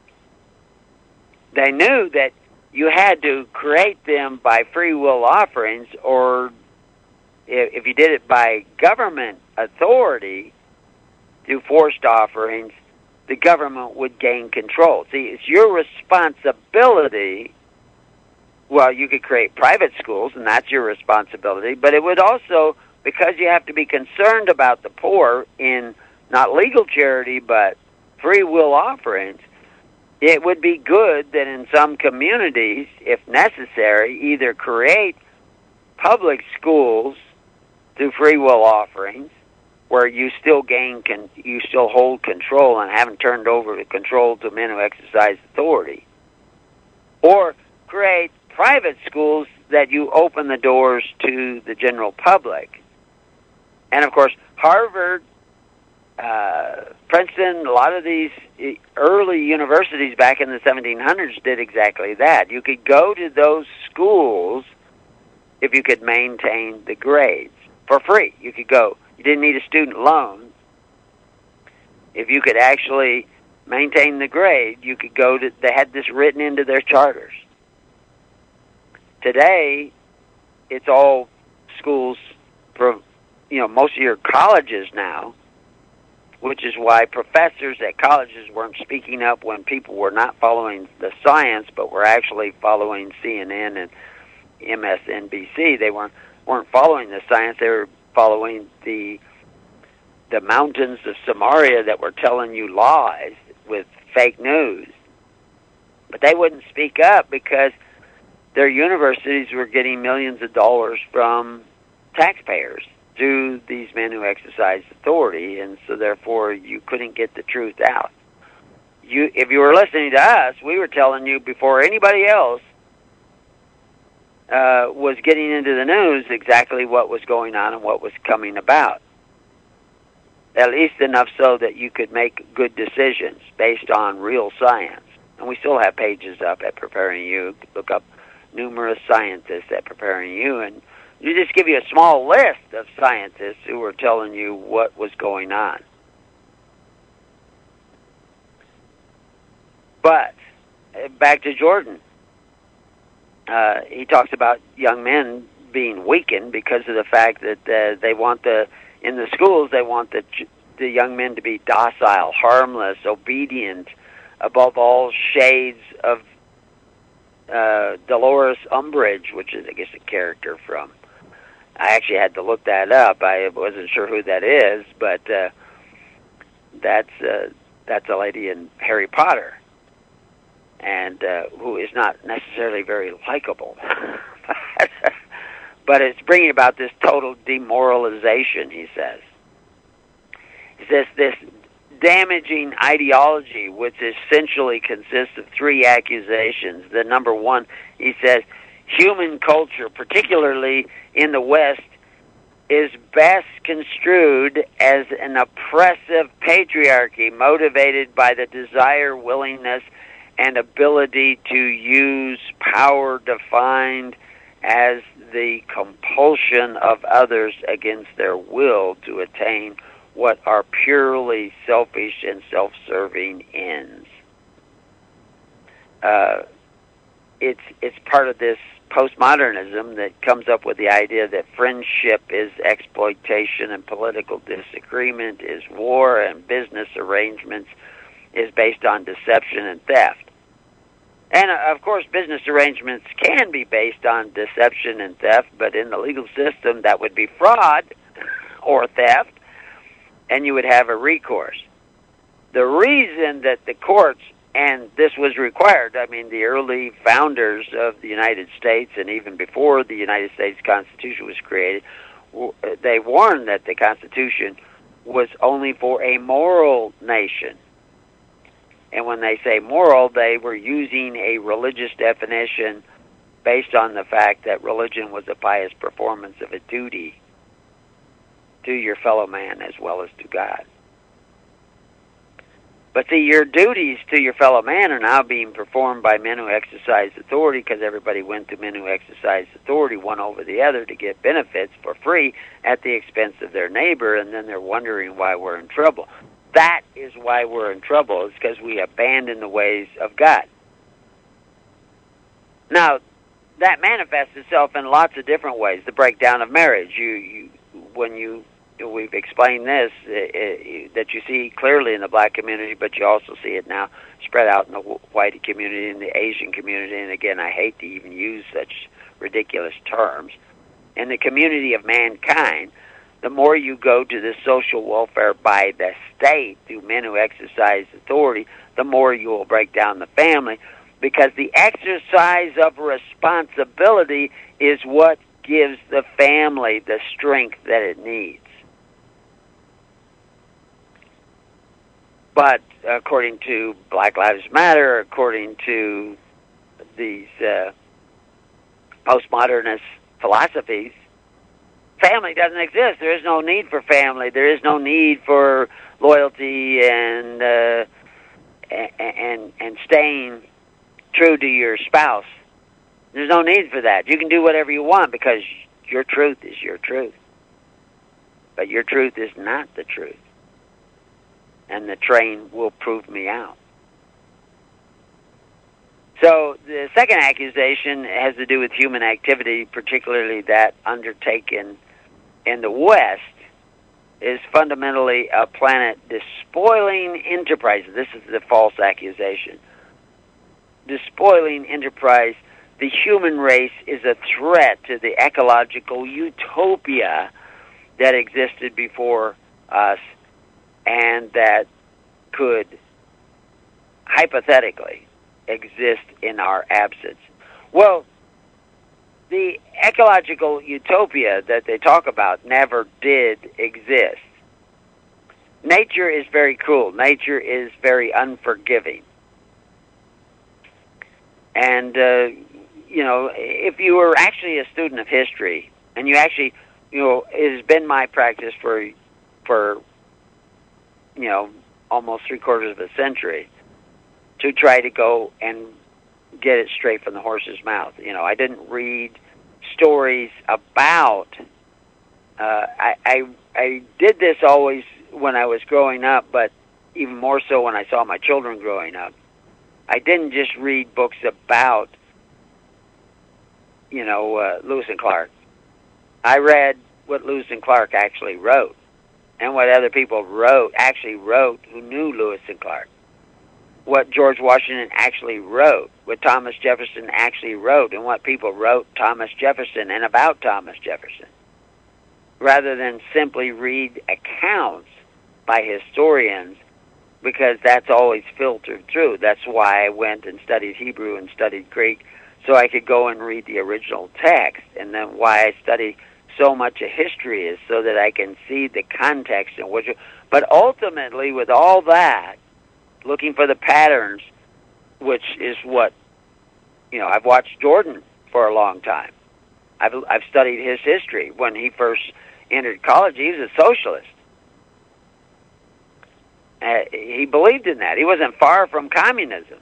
They knew that you had to create them by free will offerings, or if you did it by government authority through forced offerings, the government would gain control. See, it's your responsibility. Well, you could create private schools, and that's your responsibility, but it would also, because you have to be concerned about the poor in not legal charity but free will offerings, it would be good that in some communities, if necessary, either create public schools through free will offerings where you still you still hold control and haven't turned over the control to men who exercise authority, or create private schools that you open the doors to the general public. And of course, Harvard, Princeton, a lot of these early universities back in the 1700s did exactly that. You could go to those schools if you could maintain the grades for free. You could go. You didn't need a student loan. If you could actually maintain the grade, you could go to. They had this written into their charters. Today, it's all schools for, most of your colleges now, which is why professors at colleges weren't speaking up when people were not following the science, but were actually following CNN and MSNBC. They weren't following the science. They were following the mountains of Samaria that were telling you lies with fake news. But they wouldn't speak up because their universities were getting millions of dollars from taxpayers through these men who exercised authority, and so therefore you couldn't get the truth out. If you were listening to us, we were telling you before anybody else was getting into the news exactly what was going on and what was coming about. At least enough so that you could make good decisions based on real science. And we still have pages up at Preparing You. Look up numerous scientists at Preparing You, and you just give you a small list of scientists who were telling you what was going on. But back to Jordan. He talks about young men being weakened because of the fact that they want in the schools, they want the young men to be docile, harmless, obedient, above all shades of Dolores Umbridge, which is, I guess, a character from. I actually had to look that up. I wasn't sure who that is, but that's a lady in Harry Potter, and who is not necessarily very likable. But it's bringing about this total demoralization, he says. He says this damaging ideology, which essentially consists of three accusations. The number one, he says, human culture, particularly in the West, is best construed as an oppressive patriarchy motivated by the desire, willingness, and ability to use power defined as the compulsion of others against their will to attain what are purely selfish and self-serving ends. It's part of this postmodernism that comes up with the idea that friendship is exploitation and political disagreement is war and business arrangements is based on deception and theft. And, of course, business arrangements can be based on deception and theft, but in the legal system that would be fraud or theft, and you would have a recourse. The reason that the courts, and this was required, I mean, the early founders of the United States, and even before the United States Constitution was created, they warned that the Constitution was only for a moral nation. And when they say moral, they were using a religious definition based on the fact that religion was a pious performance of a duty to your fellow man as well as to God. But see, your duties to your fellow man are now being performed by men who exercise authority, because everybody went to men who exercise authority one over the other to get benefits for free at the expense of their neighbor, and then they're wondering why we're in trouble. That is why we're in trouble. It's because we abandon the ways of God. Now, that manifests itself in lots of different ways. The breakdown of marriage. We've explained this, that you see clearly in the black community, but you also see it now spread out in the white community, in the Asian community, and again, I hate to even use such ridiculous terms. In the community of mankind, the more you go to the social welfare by the state through men who exercise authority, the more you will break down the family, because the exercise of responsibility is what gives the family the strength that it needs. But according to Black Lives Matter, according to these postmodernist philosophies, family doesn't exist. There is no need for family. There is no need for loyalty and staying true to your spouse. There's no need for that. You can do whatever you want because your truth is your truth. But your truth is not the truth. And the train will prove me out. So the second accusation has to do with human activity, particularly that undertaken in the West, is fundamentally a planet despoiling enterprise. This is the false accusation. Despoiling enterprise. The human race is a threat to the ecological utopia that existed before us and that could hypothetically exist in our absence. Well, the ecological utopia that they talk about never did exist. Nature is very cruel. Nature is very unforgiving. And, if you were actually a student of history, and you actually, it has been my practice for almost 3/4 of a century to try to go and get it straight from the horse's mouth. I didn't read stories about, I did this always when I was growing up, but even more so when I saw my children growing up. I didn't just read books about, Lewis and Clark. I read what Lewis and Clark actually wrote, and what other people actually wrote who knew Lewis and Clark. What George Washington actually wrote, what Thomas Jefferson actually wrote, and what people wrote Thomas Jefferson and about Thomas Jefferson, rather than simply read accounts by historians, because that's always filtered through. That's why I went and studied Hebrew and studied Greek, so I could go and read the original text. And then why I study so much of history is so that I can see the context in which. But ultimately, with all that, looking for the patterns, which is what, I've watched Jordan for a long time. I've studied his history when he first entered college, he was a socialist. He believed in that. He wasn't far from communism.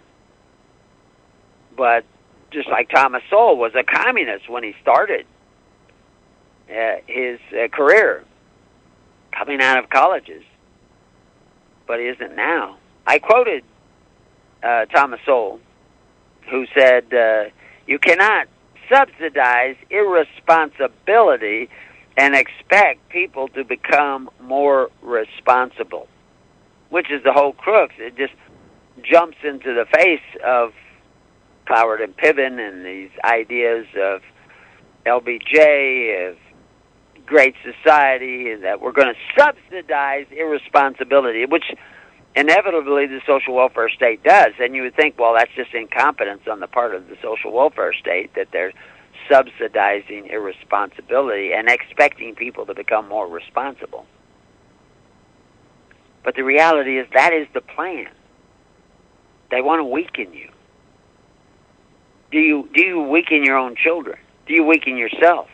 But just like Thomas Sowell was a communist when he started his career coming out of colleges, but he isn't now. I quoted Thomas Sowell, who said, you cannot subsidize irresponsibility and expect people to become more responsible, which is the whole crux. It just jumps into the face of Cloward and Piven and these ideas of LBJ, of Great Society, and that we're going to subsidize irresponsibility, which inevitably the social welfare state does. And you would think, well, that's just incompetence on the part of the social welfare state, that they're subsidizing irresponsibility and expecting people to become more responsible. But the reality is that is the plan. They want to weaken you. Do you weaken your own children? Do you weaken yourself?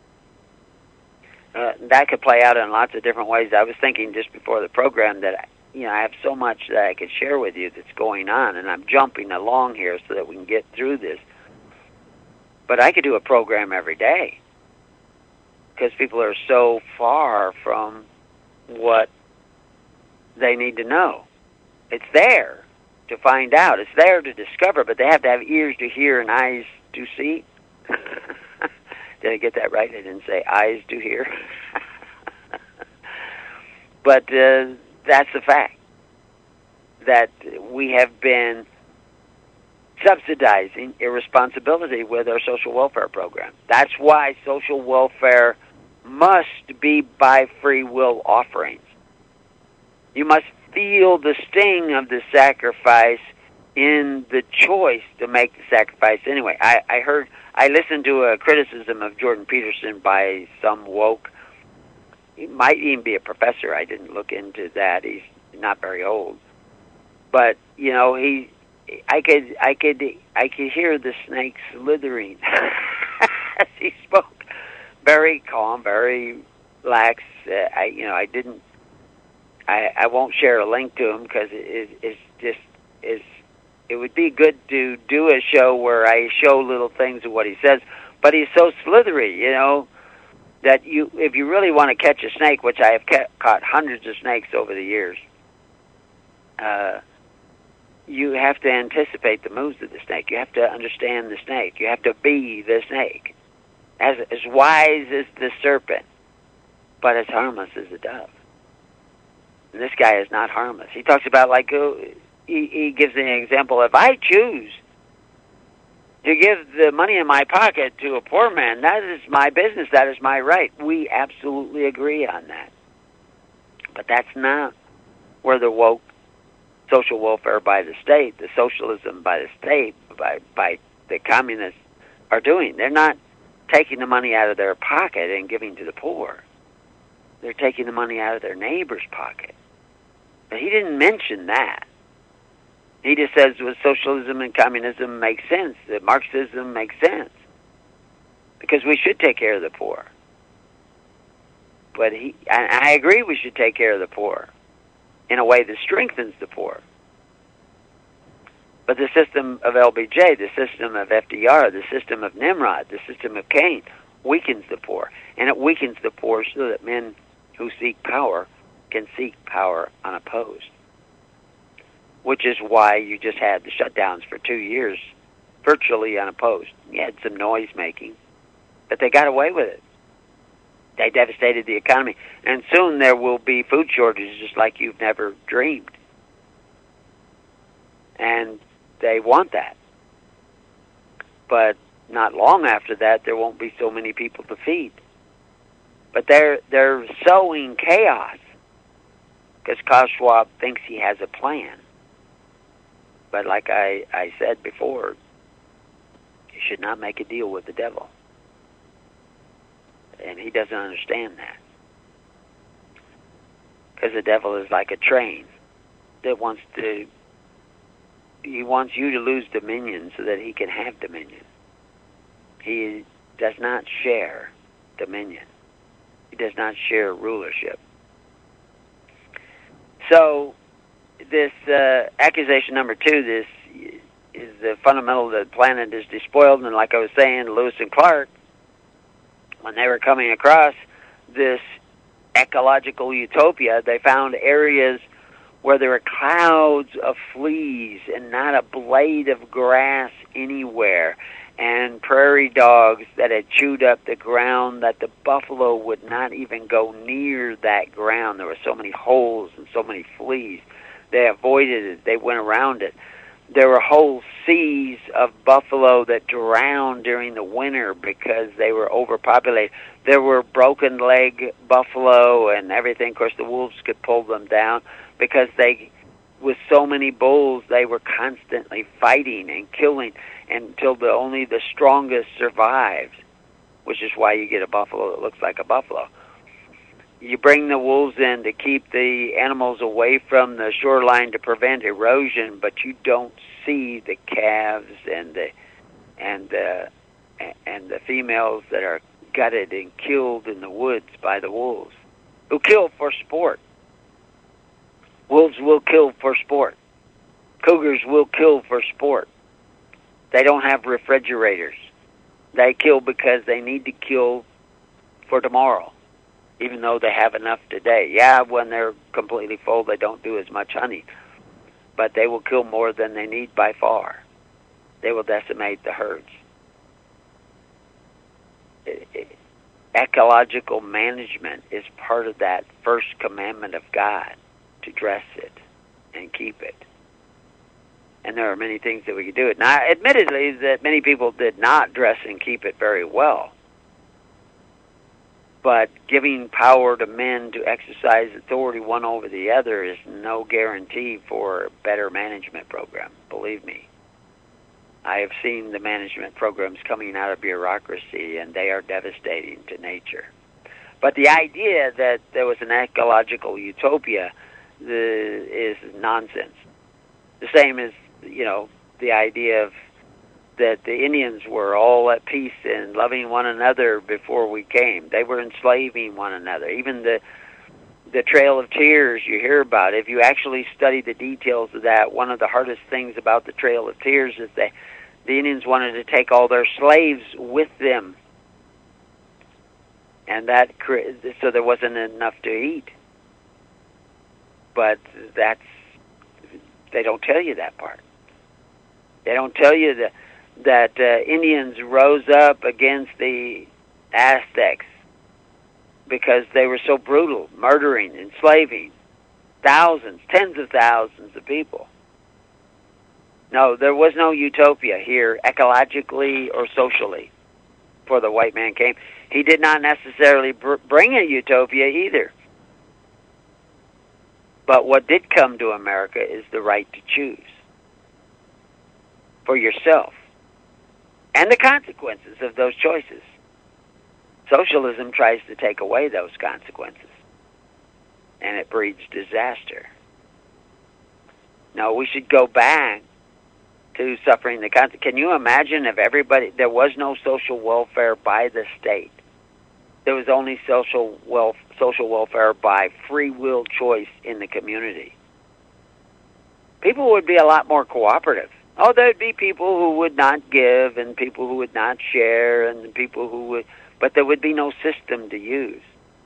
That could play out in lots of different ways. I was thinking just before the program that I have so much that I could share with you that's going on, and I'm jumping along here so that we can get through this. But I could do a program every day because people are so far from what they need to know. It's there to find out. It's there to discover, but they have to have ears to hear and eyes to see. Did I get that right? I didn't say eyes to hear. But that's the fact, that we have been subsidizing irresponsibility with our social welfare program. That's why social welfare must be by free will offerings. You must feel the sting of the sacrifice in the choice to make the sacrifice anyway. I listened to a criticism of Jordan Peterson by some woke. He might even be a professor. I didn't look into that. He's not very old. But, I could hear the snake slithering as he spoke. Very calm, very lax. I won't share a link to him because it would be good to do a show where I show little things of what he says, but he's so slithery, that if you really want to catch a snake, which I have caught hundreds of snakes over the years, you have to anticipate the moves of the snake. You have to understand the snake. You have to be the snake. As wise as the serpent, but as harmless as a dove. And this guy is not harmless. He talks about, he gives an example. If I choose to give the money in my pocket to a poor man, that is my business. That is my right. We absolutely agree on that. But that's not where the woke social welfare by the state, the socialism by the state, by the communists are doing. They're not taking the money out of their pocket and giving to the poor. They're taking the money out of their neighbor's pocket. But he didn't mention that. He just says, well, socialism and communism make sense, that Marxism makes sense, because we should take care of the poor. But I agree we should take care of the poor in a way that strengthens the poor. But the system of LBJ, the system of FDR, the system of Nimrod, the system of Cain weakens the poor. And it weakens the poor so that men who seek power can seek power unopposed. Which is why you just had the shutdowns for 2 years, virtually unopposed. You had some noise making, but they got away with it. They devastated the economy. And soon there will be food shortages just like you've never dreamed. And they want that. But not long after that, there won't be so many people to feed. But they're sowing chaos because Klaus Schwab thinks he has a plan. But like I said before, you should not make a deal with the devil. And he doesn't understand that. Because the devil is like a train that wants you to lose dominion so that he can have dominion. He does not share dominion. He does not share rulership. So this accusation number 2, this is the fundamental that the planet is despoiled. And like I was saying, Lewis and Clark, when they were coming across this ecological utopia, they found areas where there were clouds of fleas and not a blade of grass anywhere, and prairie dogs that had chewed up the ground that the buffalo would not even go near that ground. There were so many holes and so many fleas. They avoided it. They went around it. There were whole seas of buffalo that drowned during the winter because they were overpopulated. There were broken leg buffalo and everything. Of course, the wolves could pull them down because with so many bulls, they were constantly fighting and killing until only the strongest survived, which is why you get a buffalo that looks like a buffalo. You bring the wolves in to keep the animals away from the shoreline to prevent erosion, but you don't see the calves and the females that are gutted and killed in the woods by the wolves, who kill for sport. Wolves will kill for sport. Cougars will kill for sport. They don't have refrigerators. They kill because they need to kill for tomorrow, even though they have enough today. Yeah, when they're completely full, they don't do as much hunting, but they will kill more than they need by far. They will decimate the herds. Ecological management is part of that first commandment of God, to dress it and keep it. And there are many things that we could do it. Now, admittedly, that many people did not dress and keep it very well. But giving power to men to exercise authority one over the other is no guarantee for a better management program, believe me. I have seen the management programs coming out of bureaucracy, and they are devastating to nature. But the idea that there was an ecological utopia is nonsense. The same as, the idea of that the Indians were all at peace and loving one another before we came. They were enslaving one another. Even the Trail of Tears you hear about, if you actually study the details of that, one of the hardest things about the Trail of Tears is that the Indians wanted to take all their slaves with them, and so there wasn't enough to eat. But they don't tell you that part. They don't tell you that Indians rose up against the Aztecs because they were so brutal, murdering, enslaving thousands, tens of thousands of people. No, there was no utopia here, ecologically or socially, before the white man came. He did not necessarily bring a utopia either. But what did come to America is the right to choose for yourself and the consequences of those choices. Socialism tries to take away those consequences, and it breeds disaster. No, we should go back to suffering the consequences. Can you imagine if there was no social welfare by the state? There was only social welfare by free will choice in the community. People would be a lot more cooperative. Oh, there'd be people who would not give and people who would not share and people who would, but there would be no system to use.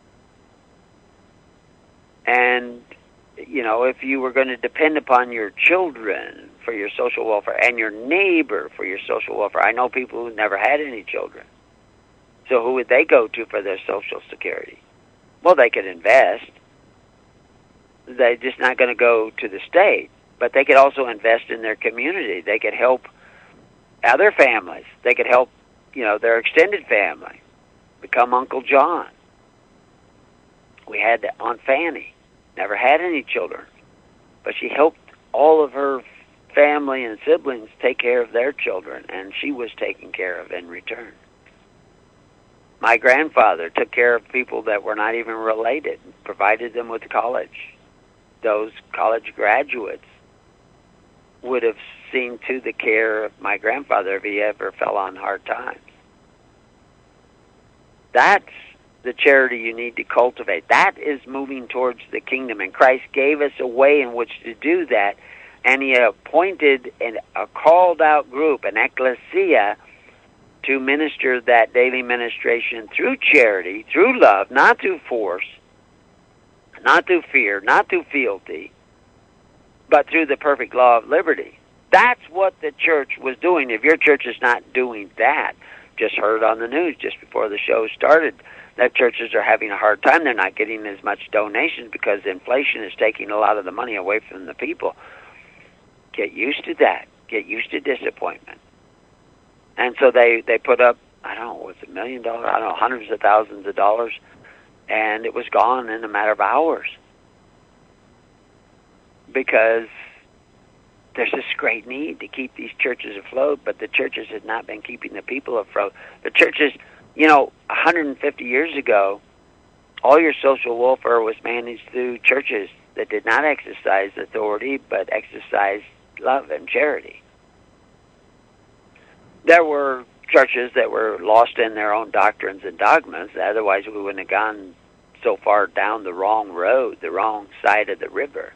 And, if you were going to depend upon your children for your social welfare and your neighbor for your social welfare, I know people who never had any children. So who would they go to for their Social Security? Well, they could invest. They're just not going to go to the state. But they could also invest in their community. They could help other families. They could help, their extended family. Become Uncle John. We had Aunt Fanny. Never had any children. But she helped all of her family and siblings take care of their children, and she was taken care of in return. My grandfather took care of people that were not even related, provided them with college. Those college graduates would have seen to the care of my grandfather if he ever fell on hard times. That's the charity you need to cultivate. That is moving towards the kingdom, and Christ gave us a way in which to do that, and he appointed a called-out group, an ecclesia, to minister that daily ministration through charity, through love, not through force, not through fear, not through fealty, but through the perfect law of liberty. That's what the church was doing. If your church is not doing that, just heard on the news just before the show started that churches are having a hard time. They're not getting as much donations because inflation is taking a lot of the money away from the people. Get used to that. Get used to disappointment. And so they put up, I don't know, was it $1 million? I don't know, hundreds of thousands of dollars, and it was gone in a matter of hours. Because there's this great need to keep these churches afloat, but the churches have not been keeping the people afloat. The churches, 150 years ago, all your social welfare was managed through churches that did not exercise authority, but exercised love and charity. There were churches that were lost in their own doctrines and dogmas, otherwise we wouldn't have gone so far down the wrong road, the wrong side of the river.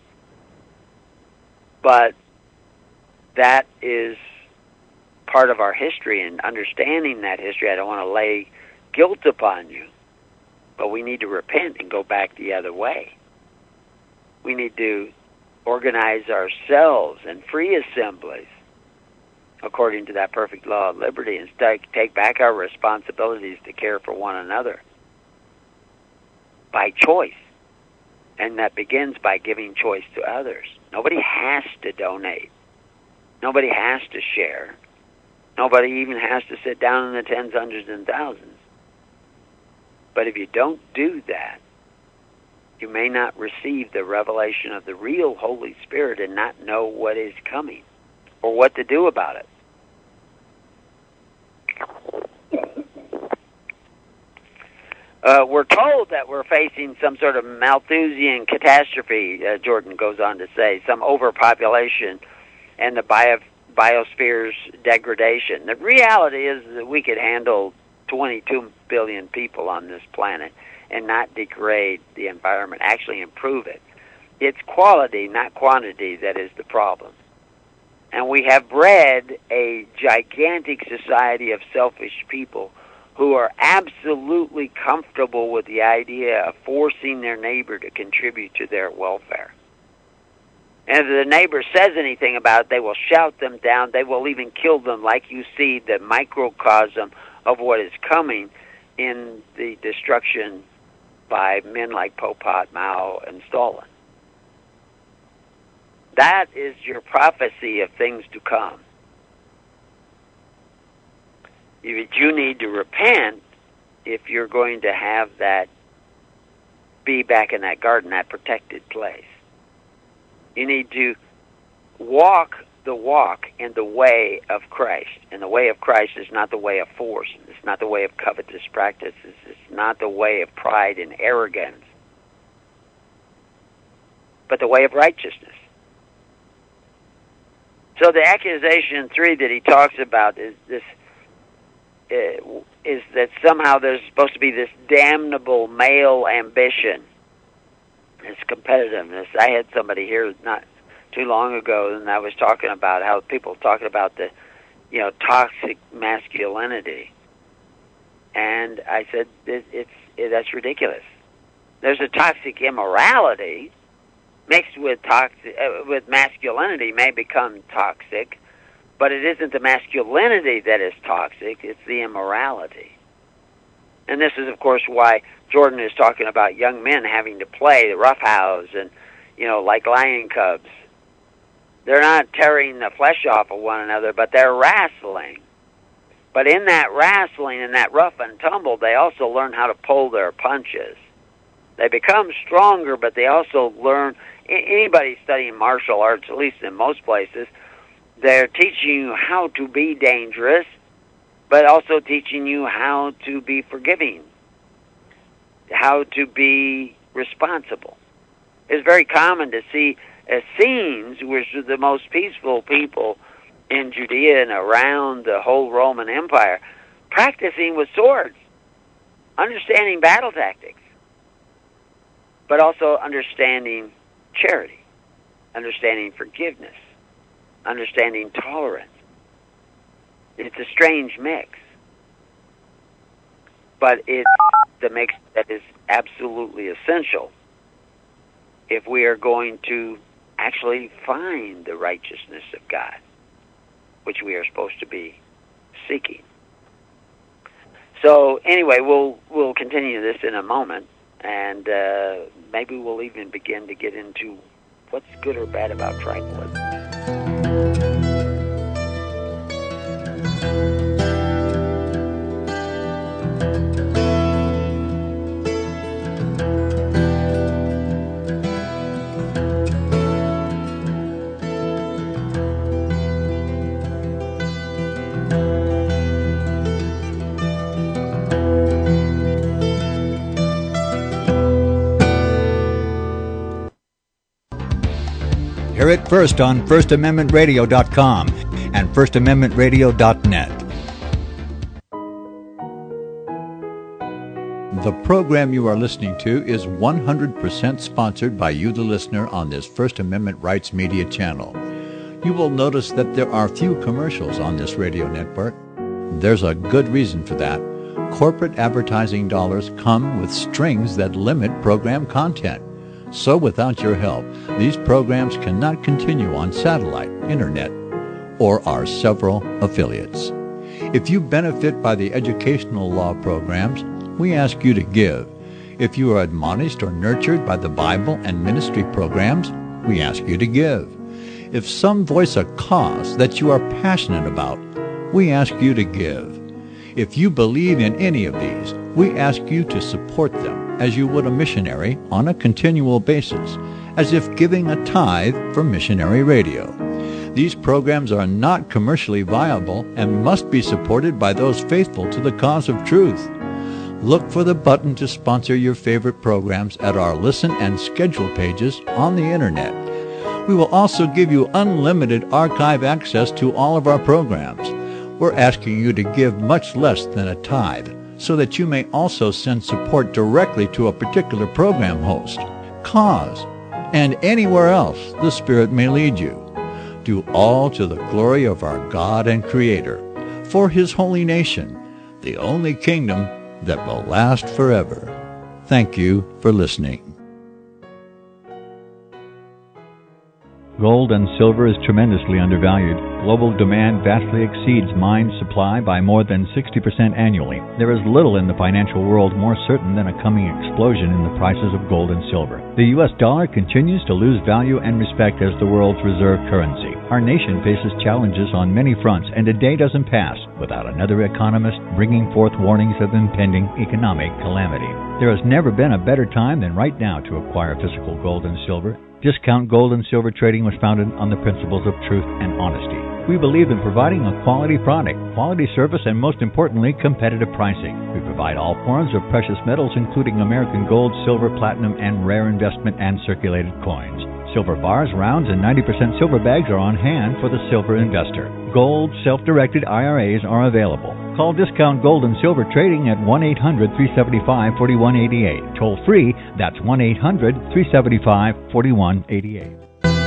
But that is part of our history, and understanding that history, I don't want to lay guilt upon you, but we need to repent and go back the other way. We need to organize ourselves in free assemblies according to that perfect law of liberty and take back our responsibilities to care for one another by choice. And that begins by giving choice to others. Nobody has to donate. Nobody has to share. Nobody even has to sit down in the tens, hundreds, and thousands. But if you don't do that, you may not receive the revelation of the real Holy Spirit and not know what is coming or what to do about it. We're told that we're facing some sort of Malthusian catastrophe, Jordan goes on to say, some overpopulation and the biosphere's degradation. The reality is that we could handle 22 billion people on this planet and not degrade the environment, actually improve it. It's quality, not quantity, that is the problem. And we have bred a gigantic society of selfish people who are absolutely comfortable with the idea of forcing their neighbor to contribute to their welfare. And if the neighbor says anything about it, they will shout them down. They will even kill them, like you see the microcosm of what is coming in the destruction by men like Pol Pot, Mao, and Stalin. That is your prophecy of things to come. You need to repent if you're going to have that, be back in that garden, that protected place. You need to walk the walk in the way of Christ. And the way of Christ is not the way of force. It's not the way of covetous practices. It's not the way of pride and arrogance, but the way of righteousness. So the accusation 3 that he talks about is this: is that somehow there's supposed to be this damnable male ambition, this competitiveness. I had somebody here not too long ago, and I was talking about how people talking about the, toxic masculinity, and I said that's ridiculous. There's a toxic immorality mixed with with masculinity may become toxic. But it isn't the masculinity that is toxic, it's the immorality. And this is, of course, why Jordan is talking about young men having to play the roughhouse and, like lion cubs. They're not tearing the flesh off of one another, but they're wrestling. But in that wrestling and that rough and tumble, they also learn how to pull their punches. They become stronger, but they also learn, anybody studying martial arts, at least in most places, they're teaching you how to be dangerous, but also teaching you how to be forgiving, how to be responsible. It's very common to see Essenes, which are the most peaceful people in Judea and around the whole Roman Empire, practicing with swords. understanding battle tactics, but also understanding charity, understanding forgiveness, understanding tolerance. It's a strange mix, but it's the mix that is absolutely essential if we are going to actually find the righteousness of God, which we are supposed to be seeking. So anyway, we'll continue this in a moment, and maybe we'll even begin to get into what's good or bad about tribalism. Hear it first on FirstAmendmentRadio.com and FirstAmendmentRadio.net. The program you are listening to is 100% sponsored by you, the listener, on this First Amendment Rights Media channel. You will notice that there are few commercials on this radio network. There's a good reason for that. Corporate advertising dollars come with strings that limit program content. So without your help, these programs cannot continue on satellite, internet, or our several affiliates. If you benefit by the educational law programs, we ask you to give. If you are admonished or nurtured by the Bible and ministry programs, we ask you to give. If some voice a cause that you are passionate about, we ask you to give. If you believe in any of these, we ask you to support them as you would a missionary on a continual basis, as if giving a tithe for missionary radio. These programs are not commercially viable and must be supported by those faithful to the cause of truth. Look for the button to sponsor your favorite programs at our listen and schedule pages on the internet. We will also give you unlimited archive access to all of our programs. We're asking you to give much less than a tithe, so that you may also send support directly to a particular program host, cause, and anywhere else the Spirit may lead you. Do all to the glory of our God and Creator, for His holy nation, the only kingdom that will last forever. Thank you for listening. Gold and silver is tremendously undervalued. Global demand vastly exceeds mine supply by more than 60% annually. There is little in the financial world more certain than a coming explosion in the prices of gold and silver. The U.S. dollar continues to lose value and respect as the world's reserve currency. Our nation faces challenges on many fronts, and a day doesn't pass without another economist bringing forth warnings of impending economic calamity. There has never been a better time than right now to acquire physical gold and silver. Discount Gold and Silver Trading was founded on the principles of truth and honesty. We believe in providing a quality product, quality service, and most importantly, competitive pricing. We provide all forms of precious metals, including American gold, silver, platinum, and rare investment and circulated coins. Silver bars, rounds, and 90% silver bags are on hand for the silver investor. Gold, self-directed IRAs are available. Call Discount Gold and Silver Trading at 1-800-375-4188. Toll free, that's 1-800-375-4188.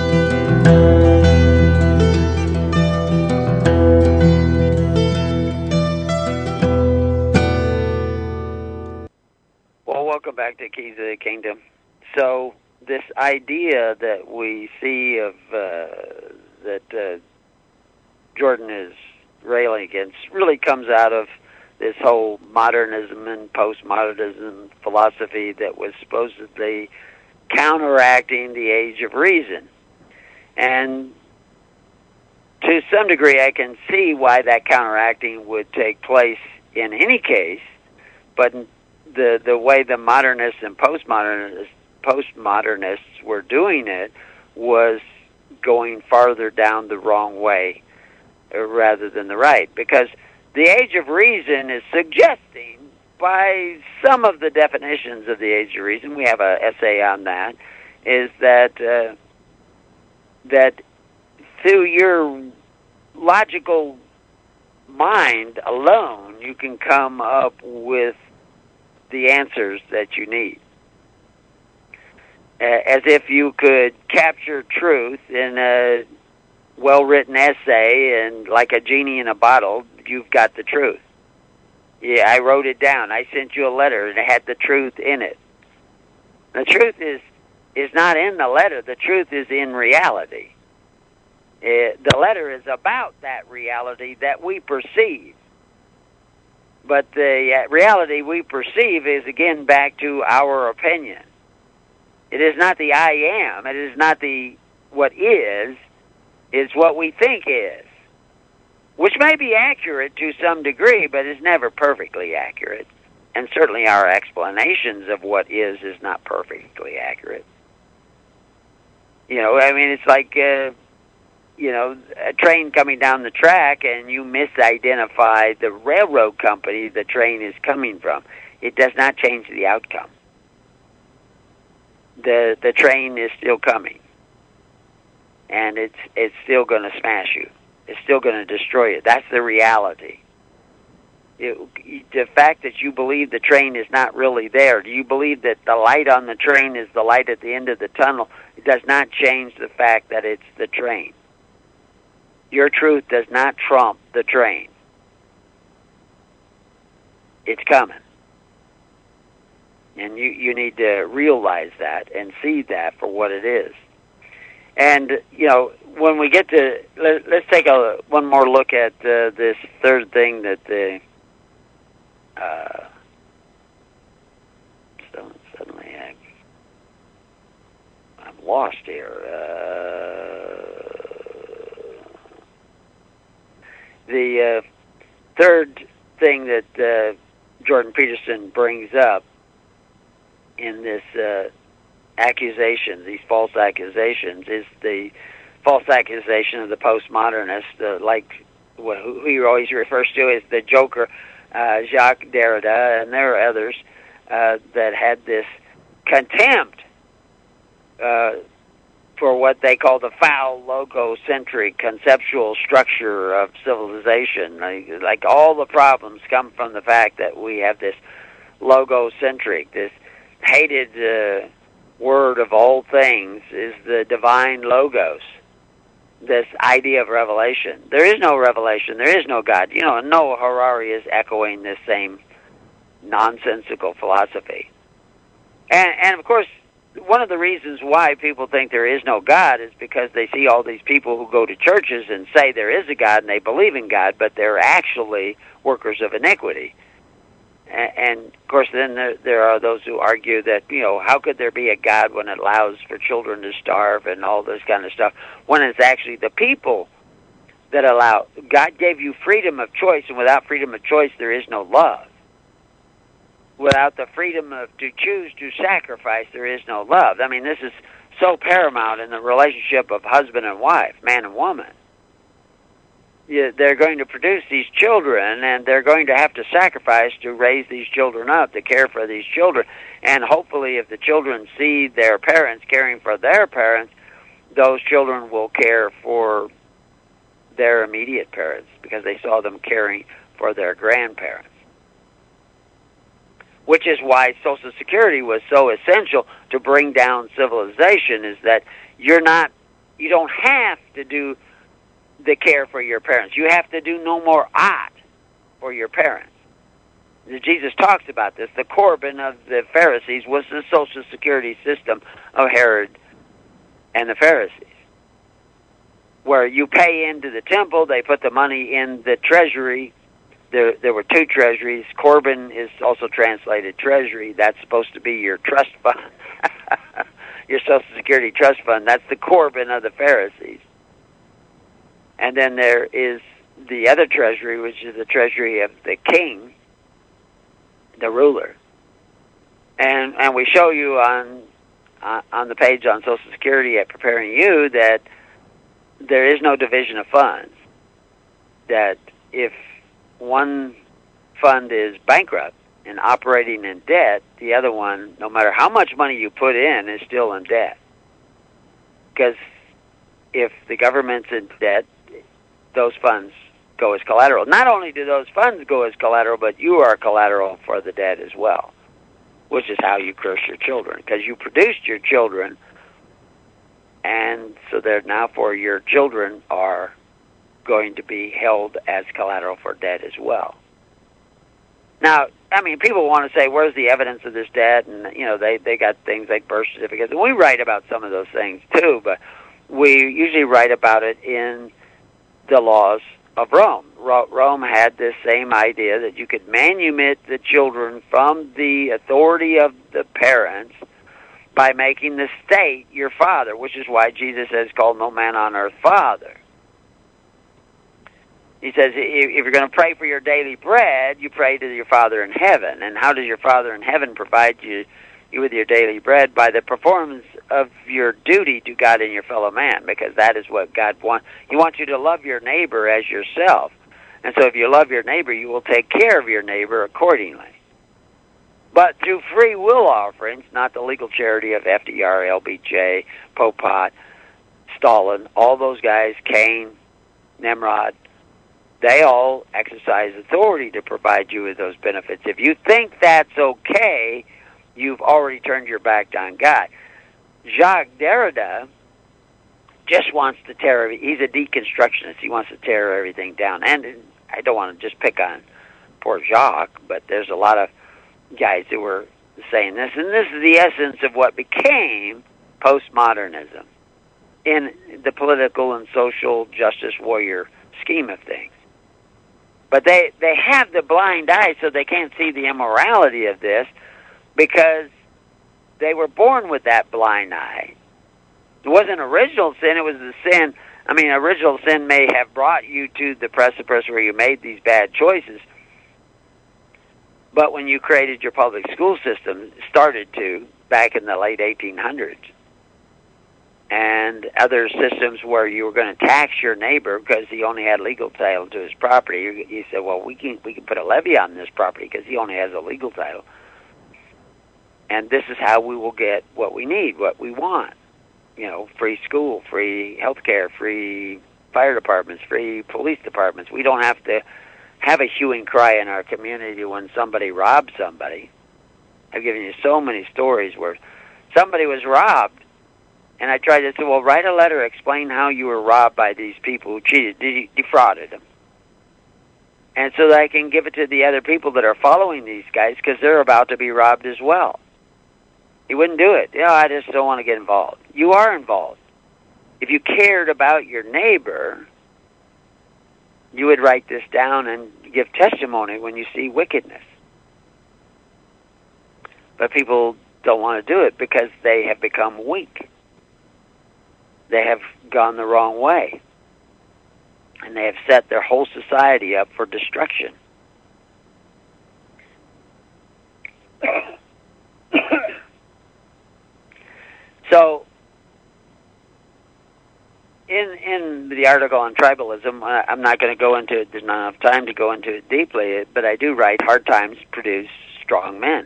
Well, welcome back to Keys of the Kingdom. So, this idea that we see of that Jordan is railing against really comes out of this whole modernism and postmodernism philosophy that was supposedly counteracting the age of reason. And to some degree, I can see why that counteracting would take place in any case, but the way the modernists and postmodernists were doing it was going farther down the wrong way rather than the right, because the age of reason is suggesting, by some of the definitions of the age of reason, we have an essay on that, is that that through your logical mind alone, you can come up with the answers that you need. As if you could capture truth in a well-written essay, and like a genie in a bottle, you've got the truth. Yeah, I wrote it down. I sent you a letter, and it had the truth in it. The truth is not in the letter. The truth is in reality. The letter is about that reality that we perceive. But the reality we perceive is, again, back to our opinion. It is not the I am. It is not the what is. It's what we think is, which may be accurate to some degree, but is never perfectly accurate. And certainly our explanations of what is not perfectly accurate. You know, I mean, it's like, a train coming down the track and you misidentify the railroad company the train is coming from. It does not change the outcome. The train is still coming. And it's still going to smash you. It's still going to destroy you. That's the reality. The fact that you believe the train is not really there, do you believe that the light on the train is the light at the end of the tunnel? It does not change the fact that it's the train. Your truth does not trump the train. It's coming. And you need to realize that and see that for what it is. And, when we get to, let's take one more look at this third thing that suddenly I'm lost here. The third thing that Jordan Peterson brings up in this accusations, these false accusations, is the false accusation of the postmodernist, like who he always refers to as the Joker, Jacques Derrida, and there are others that had this contempt for what they call the foul, logocentric conceptual structure of civilization. Like all the problems come from the fact that we have this logocentric, this hated word of all things is the divine logos, this idea of revelation. There is no revelation. There is no God. Noah Harari is echoing this same nonsensical philosophy. And of course, one of the reasons why people think there is no God is because they see all these people who go to churches and say there is a God and they believe in God, but they're actually workers of iniquity. And of course, then there are those who argue that, how could there be a God when it allows for children to starve and all this kind of stuff, when it's actually the people that allow. God gave you freedom of choice, and without freedom of choice, there is no love. Without the freedom to choose to sacrifice, there is no love. I mean, this is so paramount in the relationship of husband and wife, man and woman. They're going to produce these children, and they're going to have to sacrifice to raise these children up, to care for these children. And hopefully, if the children see their parents caring for their parents, those children will care for their immediate parents because they saw them caring for their grandparents. Which is why Social Security was so essential to bring down civilization, is that you don't have to do the care for your parents. You have to do no more ought for your parents. Jesus talks about this. The Corban of the Pharisees was the Social Security system of Herod and the Pharisees, where you pay into the temple, they put the money in the treasury. There were two treasuries. Corban is also translated treasury. That's supposed to be your trust fund, your Social Security trust fund. That's the Corban of the Pharisees. And then there is the other treasury, which is the treasury of the king, the ruler. And we show you on the page on Social Security at Preparing You that there is no division of funds. That if one fund is bankrupt and operating in debt, the other one, no matter how much money you put in, is still in debt. Because if the government's in debt, those funds go as collateral. Not only do those funds go as collateral, but you are collateral for the debt as well. which is how you curse your children, because you produced your children, and so therefore your children are going to be held as collateral for debt as well. Now, I mean, people want to say, where's the evidence of this debt? And, you know, they got things like birth certificates. And we write about some of those things, too, but we usually write about it in the laws of Rome. Rome had this same idea that you could manumit the children from the authority of the parents by making the state your father, which is why Jesus says, call no man on earth father. He says, if you're going to pray for your daily bread, you pray to your Father in heaven. And how does your Father in heaven provide you with your daily bread? By the performance of your duty to God and your fellow man, because that is what God wants. He wants you to love your neighbor as yourself. And so if you love your neighbor, you will take care of your neighbor accordingly. But through free will offerings, not the legal charity of FDR, LBJ, Pol Pot, Stalin, all those guys, Cain, Nimrod, they all exercise authority to provide you with those benefits. If you think that's okay, you've already turned your back on God. Jacques Derrida just wants to tear, he's a deconstructionist. He wants to tear everything down. And I don't want to just pick on poor Jacques, but there's a lot of guys who were saying this. And this is the essence of what became postmodernism in the political and social justice warrior scheme of things. But they have the blind eye, so they can't see the immorality of this, because they were born with that blind eye. It wasn't original sin, it was the sin. I mean, original sin may have brought you to the precipice where you made these bad choices, but when you created your public school system, started to, back in the late 1800s, and other systems where you were going to tax your neighbor because he only had legal title to his property. You said, well, we can put a levy on this property because he only has a legal title. And this is how we will get what we need, what we want. You know, free school, free health care, free fire departments, free police departments. We don't have to have a hue and cry in our community when somebody robs somebody. I've given you so many stories where somebody was robbed, and I tried to say, well, write a letter, explain how you were robbed by these people who cheated, defrauded them. And so that I can give it to the other people that are following these guys, because they're about to be robbed as well. He wouldn't do it. I just don't want to get involved. You are involved. If you cared about your neighbor, you would write this down and give testimony when you see wickedness. But people don't want to do it because they have become weak. They have gone the wrong way. And they have set their whole society up for destruction. So, in the article on tribalism, I'm not going to go into it. There's not enough time to go into it deeply, but I do write, hard times produce strong men.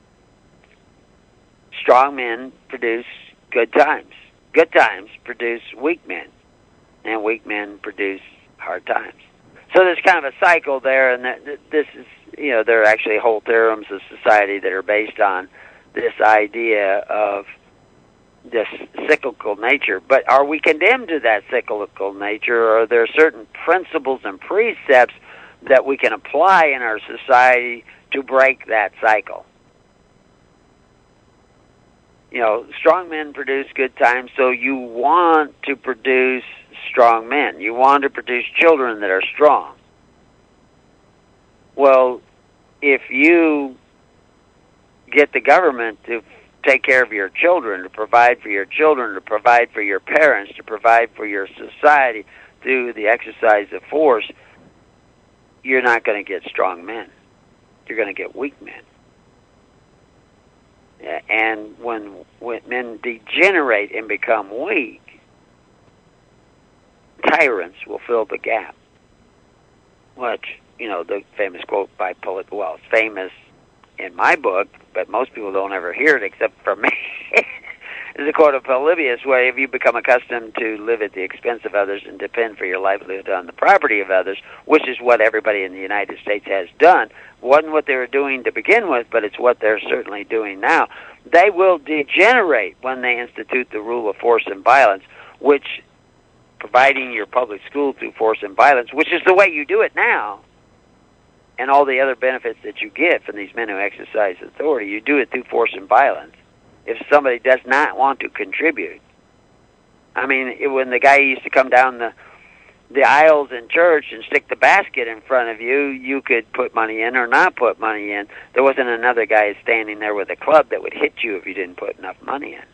Strong men produce good times. Good times produce weak men, and weak men produce hard times. So there's kind of a cycle there, and this is, there are actually whole theorems of society that are based on this idea of this cyclical nature. But are we condemned to that cyclical nature, or are there certain principles and precepts that we can apply in our society to break that cycle? Strong men produce good times, so you want to produce strong men. You want to produce children that are strong. Well, if you get the government to take care of your children, to provide for your children, to provide for your parents, to provide for your society through the exercise of force, you're not going to get strong men. You're going to get weak men. And when men degenerate and become weak, tyrants will fill the gap. Which, the famous quote by it's famous in my book, but most people don't ever hear it except for me. There's a quote of Polybius where if you become accustomed to live at the expense of others and depend for your livelihood on the property of others, which is what everybody in the United States has done, wasn't what they were doing to begin with, but it's what they're certainly doing now. They will degenerate when they institute the rule of force and violence, which, providing your public school through force and violence, which is the way you do it now, and all the other benefits that you get from these men who exercise authority, you do it through force and violence. If somebody does not want to contribute, I mean, when the guy used to come down the aisles in church and stick the basket in front of you, you could put money in or not put money in. There wasn't another guy standing there with a club that would hit you if you didn't put enough money in.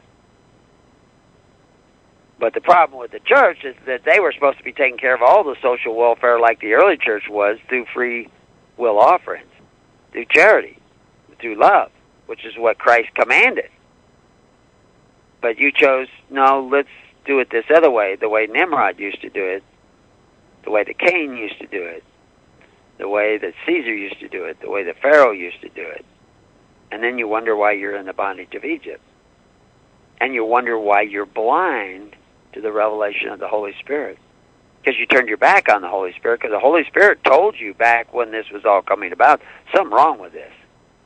But the problem with the church is that they were supposed to be taking care of all the social welfare like the early church was through free will offerings, through charity, through love, which is what Christ commanded. But you chose, no, let's do it this other way, the way Nimrod used to do it, the way that Cain used to do it, the way that Caesar used to do it, the way that Pharaoh used to do it. And then you wonder why you're in the bondage of Egypt. And you wonder why you're blind to the revelation of the Holy Spirit. Because you turned your back on the Holy Spirit, because the Holy Spirit told you back when this was all coming about, something wrong with this.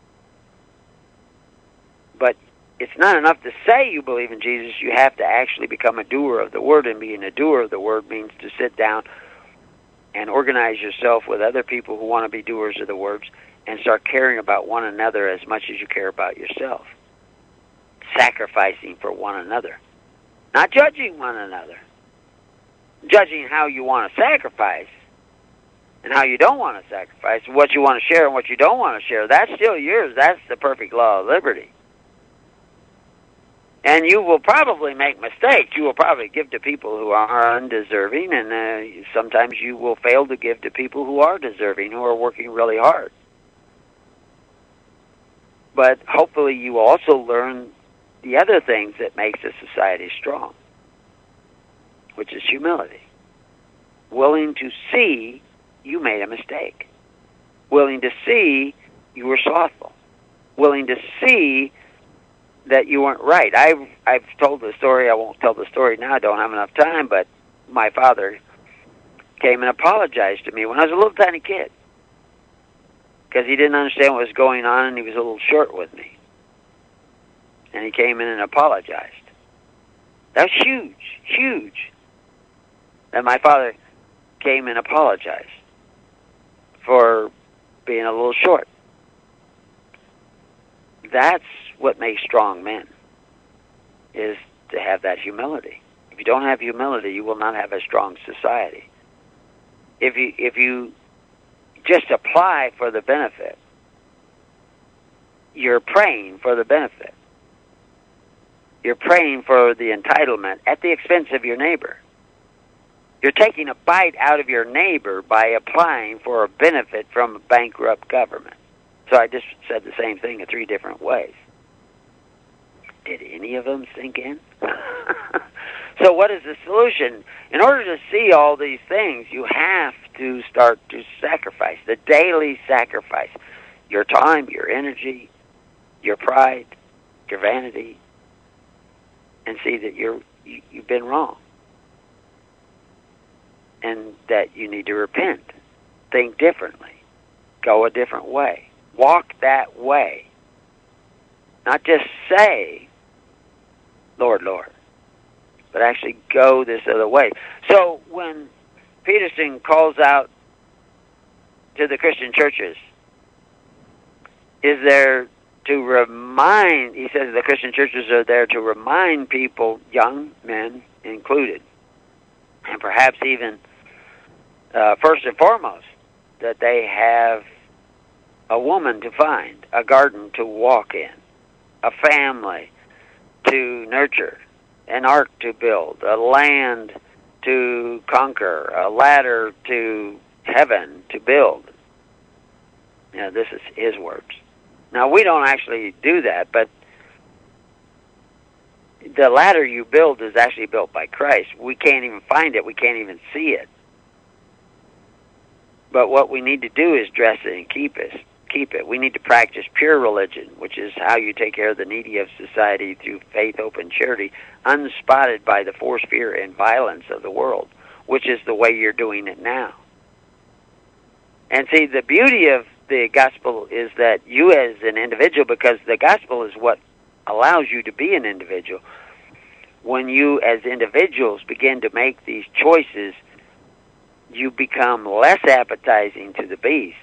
But it's not enough to say you believe in Jesus. You have to actually become a doer of the Word, and being a doer of the Word means to sit down and organize yourself with other people who want to be doers of the words and start caring about one another as much as you care about yourself. Sacrificing for one another. Not judging one another. Judging how you want to sacrifice and how you don't want to sacrifice, what you want to share and what you don't want to share. That's still yours. That's the perfect law of liberty. And you will probably make mistakes. You will probably give to people who are undeserving, and sometimes you will fail to give to people who are deserving, who are working really hard. But hopefully you also learn the other things that makes a society strong, which is humility. Willing to see you made a mistake. Willing to see you were slothful. Willing to see that you weren't right. I've told the story. I won't tell the story now. I don't have enough time, but my father came and apologized to me when I was a little tiny kid because he didn't understand what was going on, and he was a little short with me. And he came in and apologized. That was huge, huge. And my father came and apologized for being a little short. That's what makes strong men, is to have that humility. If you don't have humility, you will not have a strong society. If you just apply for the benefit, you're praying for the benefit. You're praying for the entitlement at the expense of your neighbor. You're taking a bite out of your neighbor by applying for a benefit from a bankrupt government. So I just said the same thing in 3 different ways. Did any of them sink in? So what is the solution? In order to see all these things, you have to start to sacrifice, the daily sacrifice. Your time, your energy, your pride, your vanity, and see that you've been wrong. And that you need to repent. Think differently. Go a different way. Walk that way. Not just say, Lord, Lord, but actually go this other way. So when Peterson calls out to the Christian churches, is there to remind, he says the Christian churches are there to remind people, young men included, and perhaps even first and foremost, that they have a woman to find, a garden to walk in, a family to nurture, an ark to build, a land to conquer, a ladder to heaven to build. You know, this is his words. Now, we don't actually do that, but the ladder you build is actually built by Christ. We can't even find it. We can't even see it. But what we need to do is dress it and keep keep it. We need to practice pure religion, which is how you take care of the needy of society through faith, hope, and charity, unspotted by the force, fear, and violence of the world, which is the way you're doing it now. And see, the beauty of the gospel is that you as an individual, because the gospel is what allows you to be an individual, when you as individuals begin to make these choices, you become less appetizing to the beast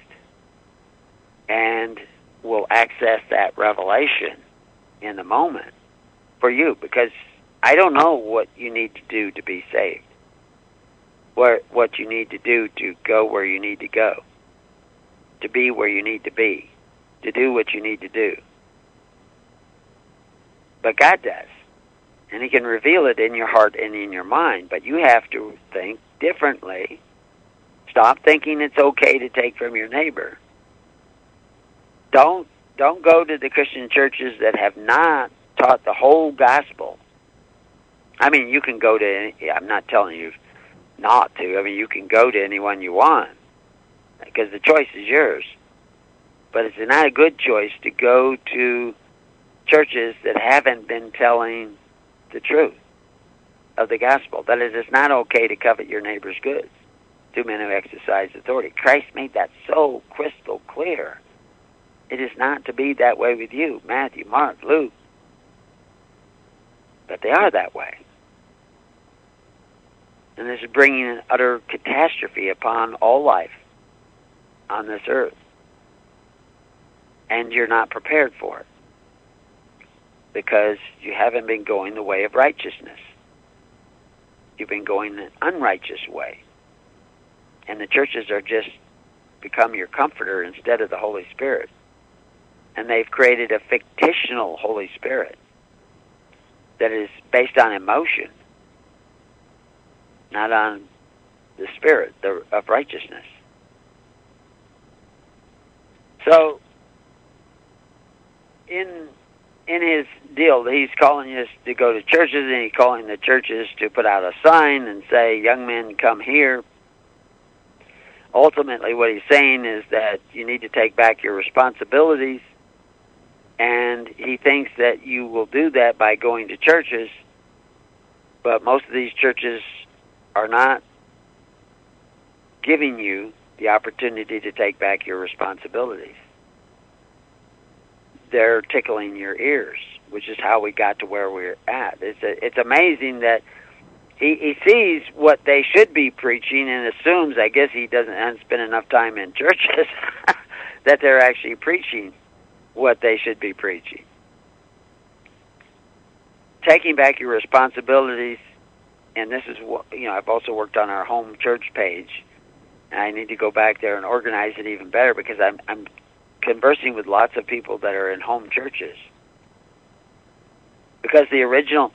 and will access that revelation in the moment for you, because I don't know what you need to do to be saved, what you need to do to go where you need to go, to be where you need to be, to do what you need to do. But God does, and He can reveal it in your heart and in your mind, but you have to think differently. Stop thinking it's okay to take from your neighbor. Don't go to the Christian churches that have not taught the whole gospel. I mean, you can go to I'm not telling you not to. I mean, you can go to anyone you want, because the choice is yours. But it's not a good choice to go to churches that haven't been telling the truth of the gospel. That is, it's not okay to covet your neighbor's goods. Two men who exercise authority. Christ made that so crystal clear. It is not to be that way with you, Matthew, Mark, Luke. But they are that way. And this is bringing an utter catastrophe upon all life on this earth. And you're not prepared for it, because you haven't been going the way of righteousness. You've been going the unrighteous way. And the churches are just become your comforter instead of the Holy Spirit. And they've created a fictional Holy Spirit that is based on emotion, not on the Spirit of righteousness. So, in his deal, he's calling us to go to churches, and he's calling the churches to put out a sign and say, young men, come here. Ultimately, what he's saying is that you need to take back your responsibilities, and he thinks that you will do that by going to churches, but most of these churches are not giving you the opportunity to take back your responsibilities. They're tickling your ears, which is how we got to where we're at. It's amazing that he sees what they should be preaching and assumes, I guess he hasn't spent enough time in churches, that they're actually preaching what they should be preaching. Taking back your responsibilities, and this is what, I've also worked on our home church page, and I need to go back there and organize it even better, because I'm conversing with lots of people that are in home churches. Because the original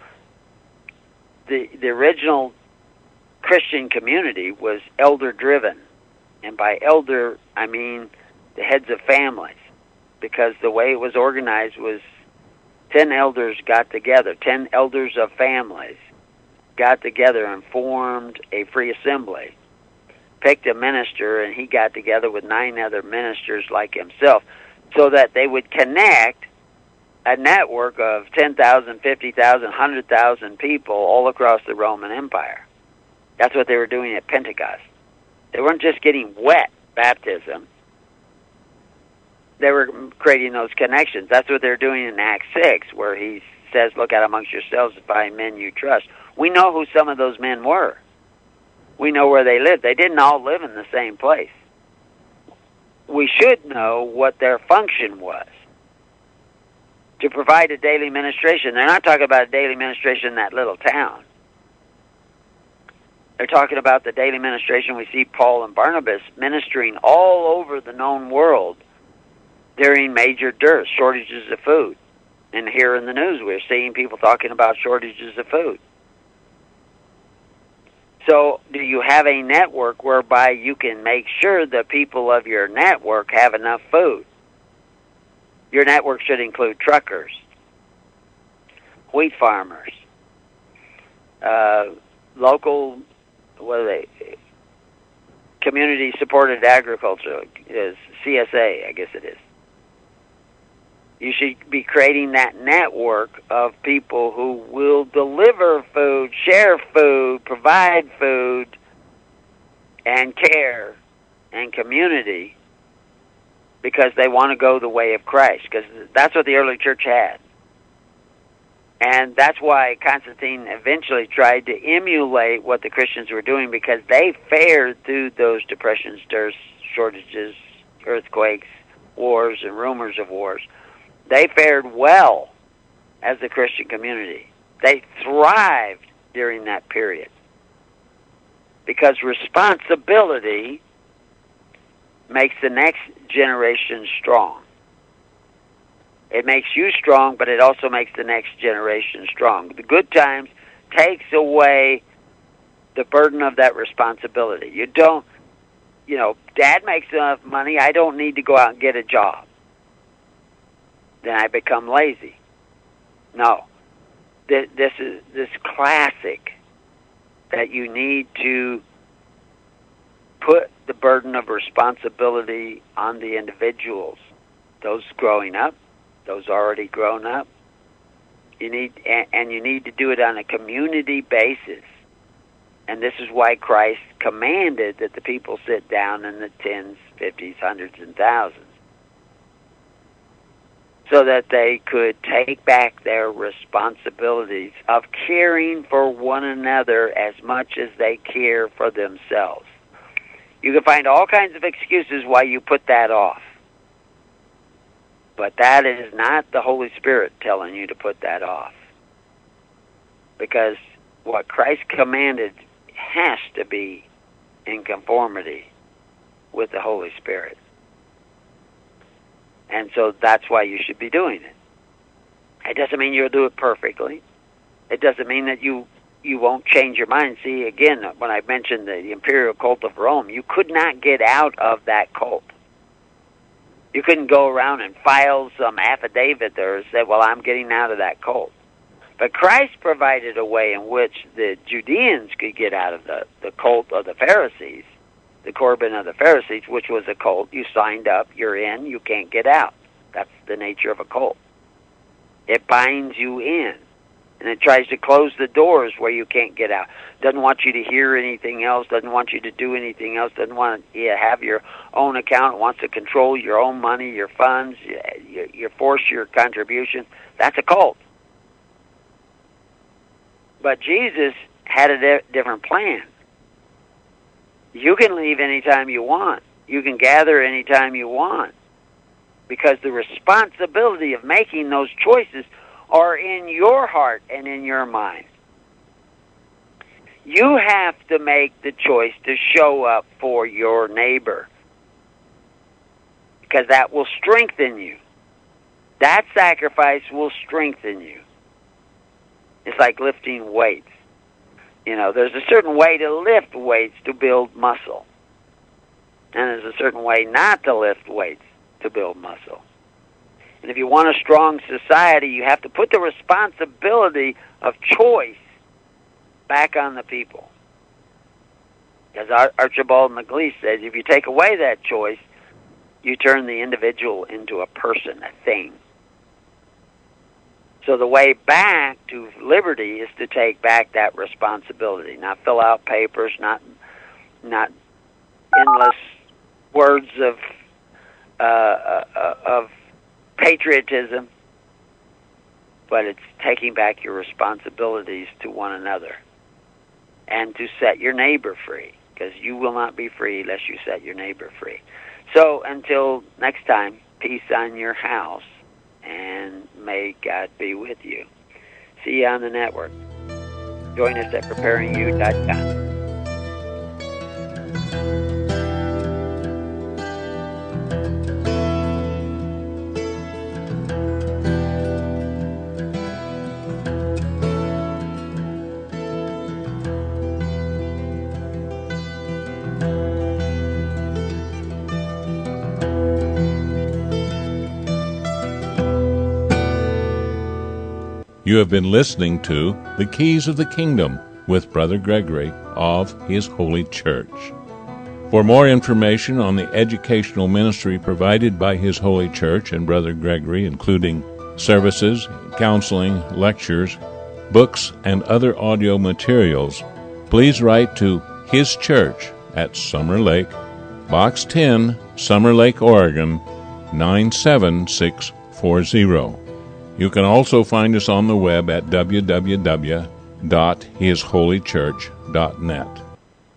Christian community was elder-driven. And by elder, I mean the heads of families. Because the way it was organized was 10 elders got together, 10 elders of families got together and formed a free assembly, picked a minister, and he got together with 9 other ministers like himself, so that they would connect a network of 10,000, 50,000, 100,000 people all across the Roman Empire. That's what they were doing at Pentecost. They weren't just getting wet baptism. They were creating those connections. That's what they're doing in Acts 6, where he says, look out amongst yourselves to find men you trust. We know who some of those men were. We know where they lived. They didn't all live in the same place. We should know what their function was, to provide a daily ministration. They're not talking about a daily ministration in that little town. They're talking about the daily ministration. We see Paul and Barnabas ministering all over the known world during major dearths, shortages of food. And here in the news, we're seeing people talking about shortages of food. So do you have a network whereby you can make sure the people of your network have enough food? Your network should include truckers, wheat farmers, local, community-supported agriculture, is CSA, I guess it is. You should be creating that network of people who will deliver food, share food, provide food, and care and community because they want to go the way of Christ, because that's what the early church had. And that's why Constantine eventually tried to emulate what the Christians were doing, because they fared through those depressions, stirs, shortages, earthquakes, wars, and rumors of wars. They fared well as a Christian community. They thrived during that period because responsibility makes the next generation strong. It makes you strong, but it also makes the next generation strong. The good times takes away the burden of that responsibility. You don't, Dad makes enough money, I don't need to go out and get a job. Then I become lazy. No. This is classic that you need to put the burden of responsibility on the individuals, those growing up, those already grown up. You need to do it on a community basis. And this is why Christ commanded that the people sit down in the tens, 50s, hundreds, and thousands, so that they could take back their responsibilities of caring for one another as much as they care for themselves. You can find all kinds of excuses why you put that off. But that is not the Holy Spirit telling you to put that off. Because what Christ commanded has to be in conformity with the Holy Spirit. And so that's why you should be doing it. It doesn't mean you'll do it perfectly. It doesn't mean that you won't change your mind. See, again, when I mentioned the imperial cult of Rome, you could not get out of that cult. You couldn't go around and file some affidavit there and say, well, I'm getting out of that cult. But Christ provided a way in which the Judeans could get out of the cult of the Pharisees, the Corban of the Pharisees, which was a cult. You signed up, you're in, you can't get out. That's the nature of a cult. It binds you in, and it tries to close the doors where you can't get out. Doesn't want you to hear anything else, doesn't want you to do anything else, doesn't want you to have your own account, wants to control your own money, your funds, you force your contribution. That's a cult. But Jesus had a different plan. You can leave anytime you want. You can gather anytime you want. Because the responsibility of making those choices are in your heart and in your mind. You have to make the choice to show up for your neighbor. Because that will strengthen you. That sacrifice will strengthen you. It's like lifting weights. There's a certain way to lift weights to build muscle. And there's a certain way not to lift weights to build muscle. And if you want a strong society, you have to put the responsibility of choice back on the people. As Archibald MacLeish says, if you take away that choice, you turn the individual into a person, a thing. So the way back to liberty is to take back that responsibility, not fill out papers, not endless words of patriotism, but it's taking back your responsibilities to one another and to set your neighbor free, because you will not be free unless you set your neighbor free. So until next time, peace on your house. And may God be with you. See you on the network. Join us at preparingyou.com. You have been listening to The Keys of the Kingdom with Brother Gregory of His Holy Church. For more information on the educational ministry provided by His Holy Church and Brother Gregory, including services, counseling, lectures, books, and other audio materials, please write to His Church at Summer Lake, Box 10, Summer Lake, Oregon, 97640. You can also find us on the web at www.hisholychurch.net.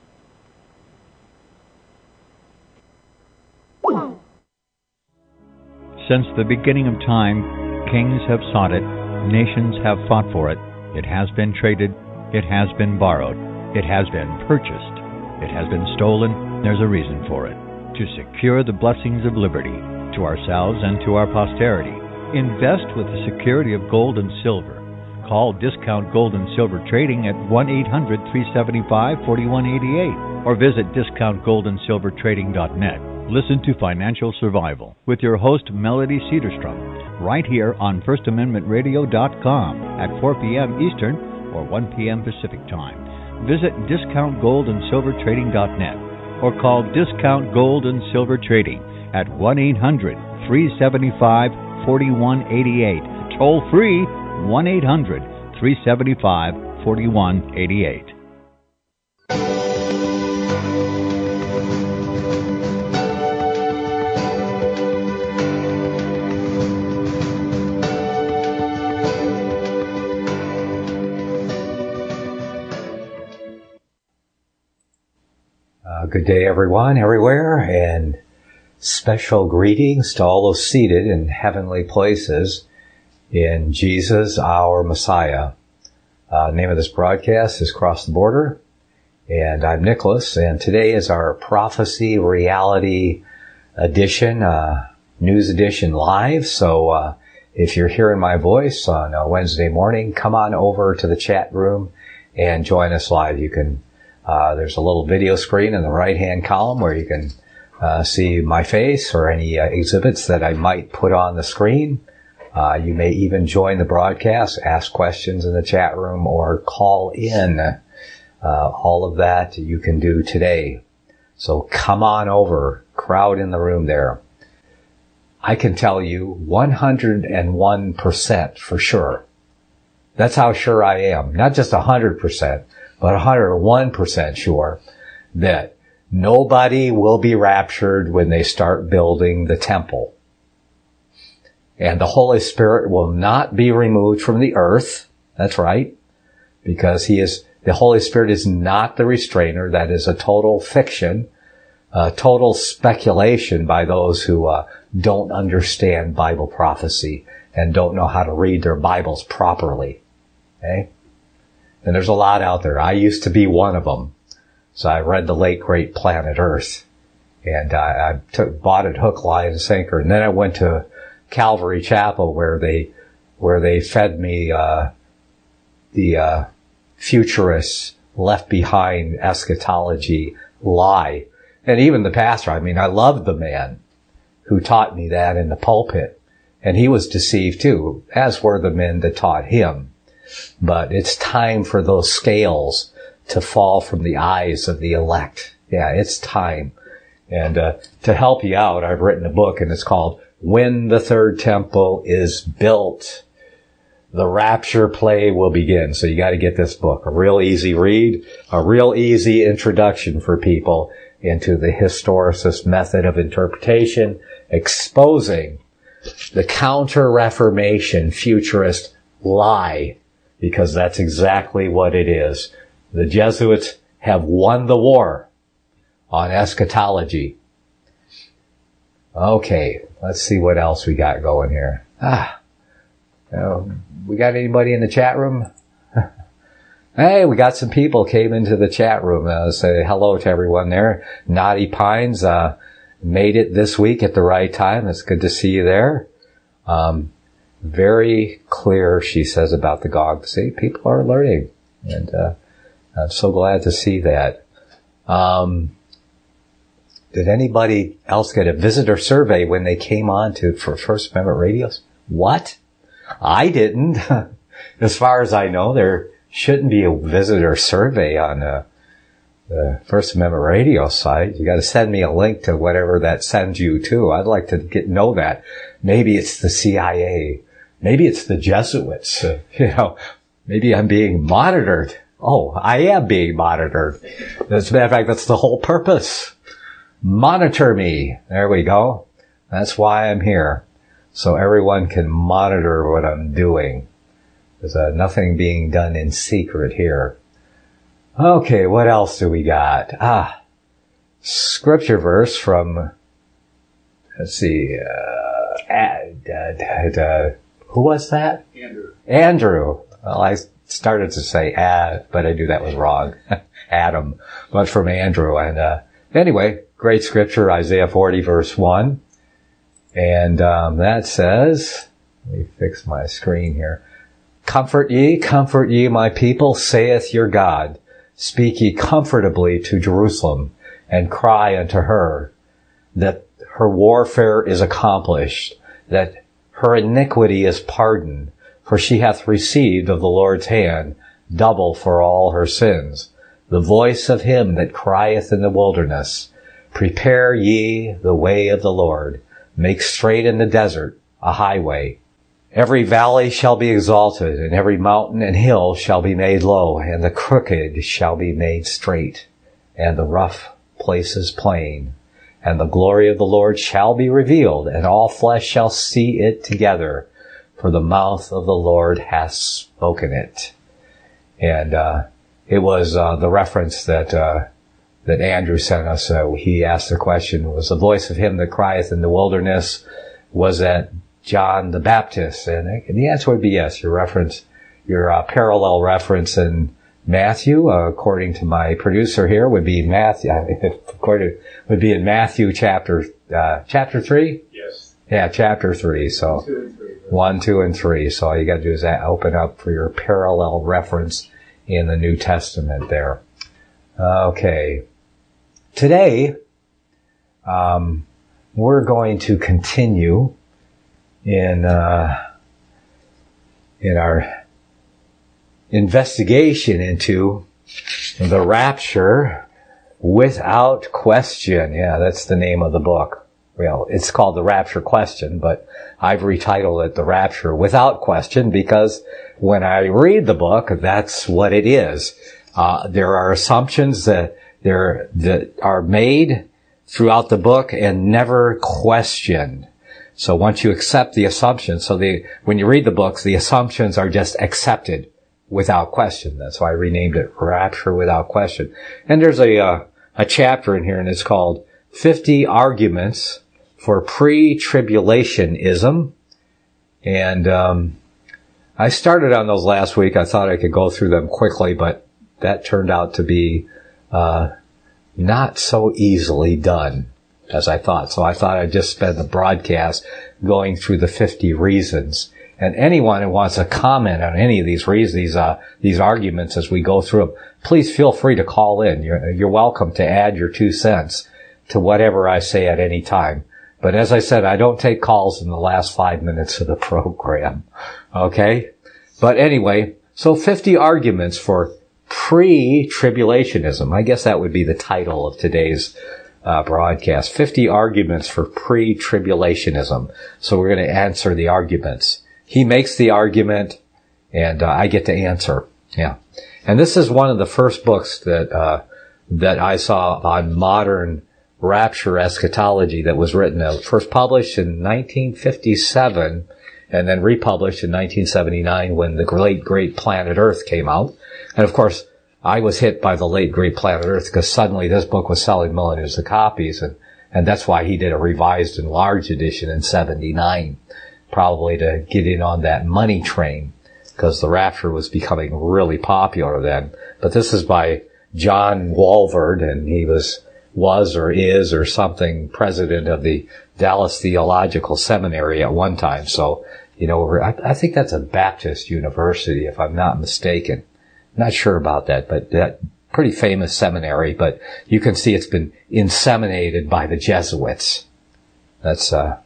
Since the beginning of time, kings have sought it, nations have fought for it. It has been traded, it has been borrowed, it has been purchased, it has been stolen. There's a reason for it. To secure the blessings of liberty to ourselves and to our posterity, invest with the security of gold and silver. Call Discount Gold and Silver Trading at 1-800-375-4188 or visit discountgoldandsilvertrading.net. Listen to Financial Survival with your host, Melody Cedarstrom, right here on FirstAmendmentRadio.com at 4 p.m. Eastern or 1 p.m. Pacific Time. Visit DiscountGoldandSilverTrading.net or call Discount Gold and Silver Trading at 1-800-375-4188. Toll free, 1-800-375-4188. Good day, everyone, everywhere, and special greetings to all those seated in heavenly places in Jesus, our Messiah. Name of this broadcast is Cross the Border, and I'm Nicholas, and today is our Prophecy Reality Edition, News Edition Live. So if you're hearing my voice on a Wednesday morning, come on over to the chat room and join us live. You can there's a little video screen in the right-hand column where you can see my face or any exhibits that I might put on the screen. You may even join the broadcast, ask questions in the chat room, or call in. All of that you can do today. So come on over, crowd in the room there. I can tell you 101% for sure. That's how sure I am. Not just 100%. But 101% sure that nobody will be raptured when they start building the temple. And the Holy Spirit will not be removed from the earth. That's right. Because the Holy Spirit is not the restrainer. That is a total fiction, a total speculation by those who don't understand Bible prophecy and don't know how to read their Bibles properly. Okay? And there's a lot out there. I used to be one of them. So I read the late great Planet Earth. And I bought it hook, line, and sinker. And then I went to Calvary Chapel where they fed me the futurist left behind eschatology lie. And even the pastor, I loved the man who taught me that in the pulpit. And he was deceived too, as were the men that taught him. But it's time for those scales to fall from the eyes of the elect. Yeah, it's time. And to help you out, I've written a book, and it's called When the Third Temple is Built, the Rapture Play Will Begin. So you got to get this book. A real easy read, a real easy introduction for people into the historicist method of interpretation, exposing the counter-Reformation futurist lie. Because that's exactly what it is. The Jesuits have won the war on eschatology. Okay, let's see what else we got going here. We got anybody in the chat room? Hey, we got some people came into the chat room. Say hello to everyone there. Naughty Pines made it this week at the right time. It's good to see you there. Very clear, she says, about the Gog. See, people are learning. And I'm so glad to see that. Did anybody else get a visitor survey when they came on for First Amendment Radios? What? I didn't. As far as I know, there shouldn't be a visitor survey on the First Amendment Radio site. You got to send me a link to whatever that sends you to. I'd like to know that. Maybe it's the CIA. Maybe it's the Jesuits. Maybe I'm being monitored. Oh, I am being monitored. As a matter of fact, that's the whole purpose. Monitor me. There we go. That's why I'm here. So everyone can monitor what I'm doing. There's nothing being done in secret here. Okay, what else do we got? Scripture verse from, let's see, who was that? Andrew. Well, I started to say but I knew that was wrong. Adam. But from Andrew. And anyway, great scripture, Isaiah 40 verse 1. And that says, let me fix my screen here. Comfort ye, my people, saith your God. Speak ye comfortably to Jerusalem, and cry unto her that her warfare is accomplished, that her iniquity is pardoned, for she hath received of the Lord's hand double for all her sins. The voice of him that crieth in the wilderness, prepare ye the way of the Lord, make straight in the desert a highway. Every valley shall be exalted, and every mountain and hill shall be made low, and the crooked shall be made straight, and the rough places plain. And the glory of the Lord shall be revealed, and all flesh shall see it together, for the mouth of the Lord hath spoken it. And it was the reference that Andrew sent us. He asked the question, was the voice of him that crieth in the wilderness, was that John the Baptist? And the answer would be yes. Your parallel reference in Matthew, according to my producer here, would be in Matthew chapter 3? Yes. Yeah, chapter 3. So 1, 2, and 3. So all you got to do is open up for your parallel reference in the New Testament there. Okay. Today, we're going to continue in our investigation into the rapture without question. Yeah, that's the name of the book. Well, it's called The Rapture Question, but I've retitled it The Rapture Without Question because when I read the book, that's what it is. There are assumptions that are made throughout the book and never questioned. So once you accept the assumptions, when you read the books, the assumptions are just accepted without question. That's why I renamed it Rapture Without Question. And there's a chapter in here, and it's called 50 Arguments for Pre-Tribulationism. And I started on those last week. I thought I could go through them quickly, but that turned out to be not so easily done as I thought. So I thought I'd just spend the broadcast going through the 50 reasons. And anyone who wants to comment on any of these reasons, these arguments as we go through them, please feel free to call in. You're welcome to add your 2 cents to whatever I say at any time. But as I said, I don't take calls in the last 5 minutes of the program. Okay? But anyway, so 50 arguments for pre-tribulationism. I guess that would be the title of today's broadcast. 50 arguments for pre-tribulationism. So we're going to answer the arguments. He makes the argument, and I get to answer. Yeah. And this is one of the first books that I saw on modern rapture eschatology that was written. First published in 1957, and then republished in 1979 when the late great Planet Earth came out. And of course, I was hit by the late great Planet Earth because suddenly this book was selling millions of copies, and that's why he did a revised and large edition in 79, probably to get in on that money train because the rapture was becoming really popular then. But this is by John Walvoord, and he was or is or something president of the Dallas Theological Seminary at one time. So, I think that's a Baptist university, if I'm not mistaken. Not sure about that, but that pretty famous seminary, but you can see it's been inseminated by the Jesuits. That's, to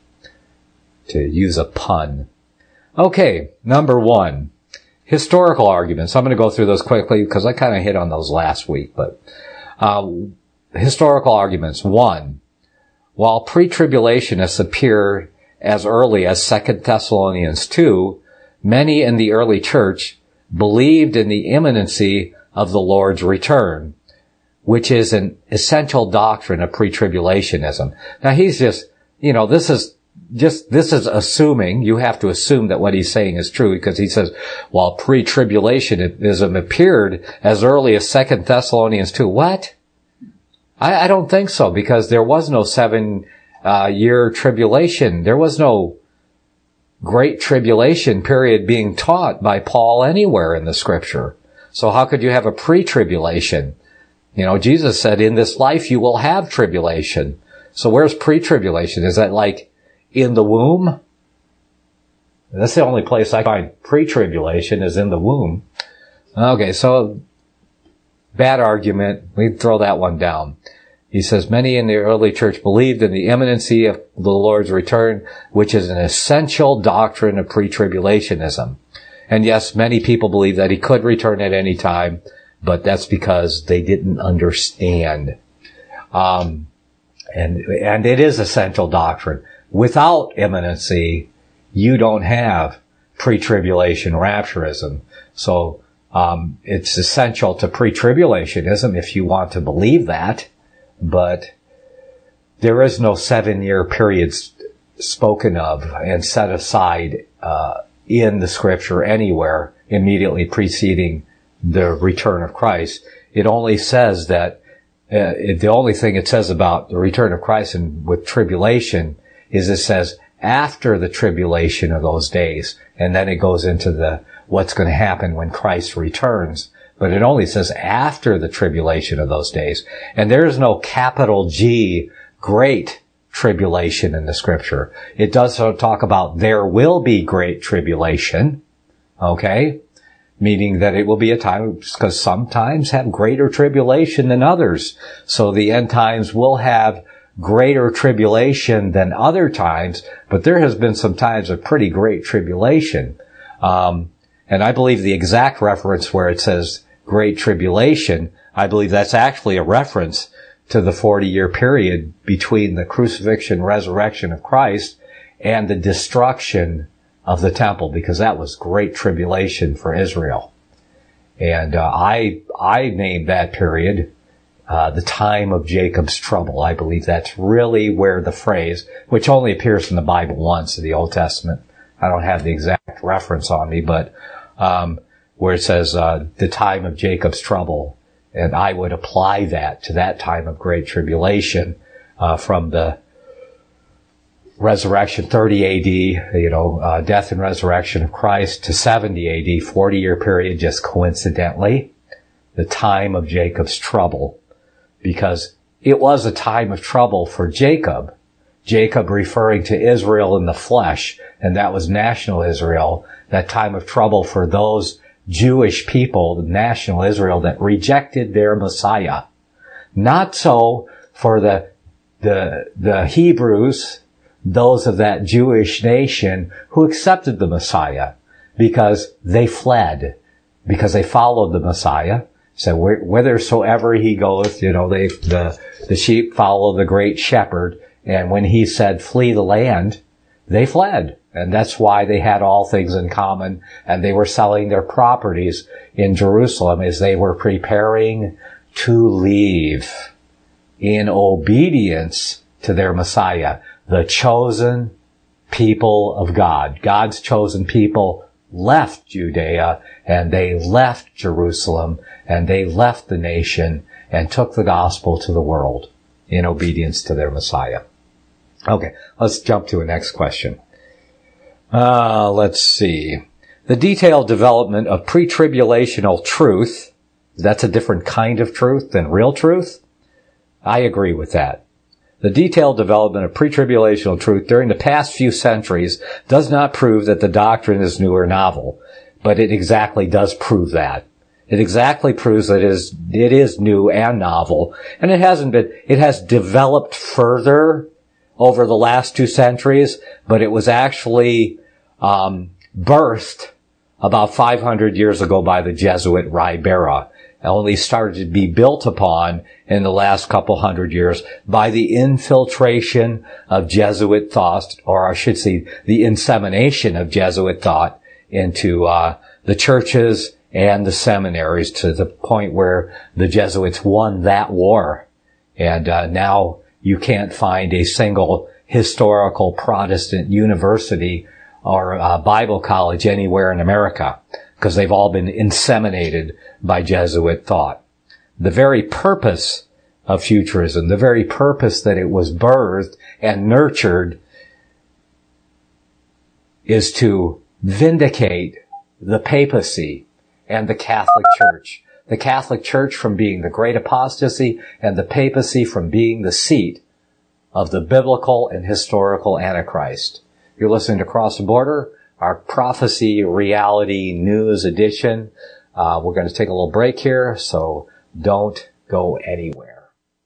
use a pun. Okay, number 1. Historical arguments. I'm going to go through those quickly because I kind of hit on those last week, but Historical arguments. 1. While pre-tribulationists appear as early as 2 Thessalonians 2, many in the early church believed in the imminency of the Lord's return, which is an essential doctrine of pre-tribulationism. Now he's just, this is assuming, you have to assume that what he's saying is true, because he says, while pre-tribulationism appeared as early as 2 Thessalonians 2. What? I don't think so, because there was no 7-year tribulation. There was no great tribulation period being taught by Paul anywhere in the scripture. So how could you have a pre-tribulation? Jesus said, in this life you will have tribulation. So where's pre-tribulation? Is that like in the womb? That's the only place I find pre-tribulation is in the womb. Okay, so bad argument. We throw that one down. He says, many in the early church believed in the imminency of the Lord's return, which is an essential doctrine of pre-tribulationism. And yes, many people believe that he could return at any time, but that's because they didn't understand. And it is essential doctrine. Without imminency, you don't have pre-tribulation rapturism. So, it's essential to pre-tribulationism if you want to believe that, but there is no 7-year period spoken of and set aside, in the scripture anywhere immediately preceding the return of Christ. It only says that, the only thing it says about the return of Christ and with tribulation is it says after the tribulation of those days, and then it goes into what's going to happen when Christ returns. But it only says after the tribulation of those days. And there is no capital G, great tribulation in the scripture. It does talk about there will be great tribulation. Okay? Meaning that it will be a time, because some times have greater tribulation than others. So the end times will have greater tribulation than other times, but there has been some times of pretty great tribulation. And I believe the exact reference where it says great tribulation, I believe that's actually a reference to the 40-year period between the crucifixion, resurrection of Christ and the destruction of the temple, because that was great tribulation for Israel. And I named that period the time of Jacob's trouble. I believe that's really where the phrase, which only appears in the Bible once in the Old Testament, I don't have the exact reference on me, but where it says the time of Jacob's trouble, and I would apply that to that time of great tribulation from the resurrection, 30 AD, death and resurrection of Christ, to 70 AD, 40-year period, just coincidentally, the time of Jacob's trouble, because it was a time of trouble for Jacob. Jacob referring to Israel in the flesh, and that was national Israel, that time of trouble for those Jewish people, the national Israel, that rejected their Messiah. Not so for the Hebrews, those of that Jewish nation who accepted the Messiah, because they fled, because they followed the Messiah. So whithersoever he goeth, the sheep follow the great shepherd. And when he said, flee the land, they fled. And that's why they had all things in common. And they were selling their properties in Jerusalem as they were preparing to leave in obedience to their Messiah, the chosen people of God. God's chosen people left Judea, and they left Jerusalem, and they left the nation and took the gospel to the world in obedience to their Messiah. Okay, let's jump to a next question. Let's see. The detailed development of pre-tribulational truth, that's a different kind of truth than real truth? I agree with that. The detailed development of pre-tribulational truth during the past few centuries does not prove that the doctrine is new or novel, but it exactly does prove that. It exactly proves that it is new and novel, and it has developed further over the last 2 centuries, but it was actually birthed about 500 years ago by the Jesuit Ribera. only started to be built upon in the last couple hundred years by the infiltration of Jesuit thought, or I should say the insemination of Jesuit thought into the churches and the seminaries, to the point where the Jesuits won that war. And now you can't find a single historical Protestant university or Bible college anywhere in America, because they've all been inseminated by Jesuit thought. The very purpose of futurism, the very purpose that it was birthed and nurtured, is to vindicate the papacy and the Catholic Church. The Catholic Church from being the great apostasy, and the papacy from being the seat of the biblical and historical Antichrist. You're listening to Cross the Border, our Prophecy Reality News edition. We're going to take a little break here, so don't go anywhere.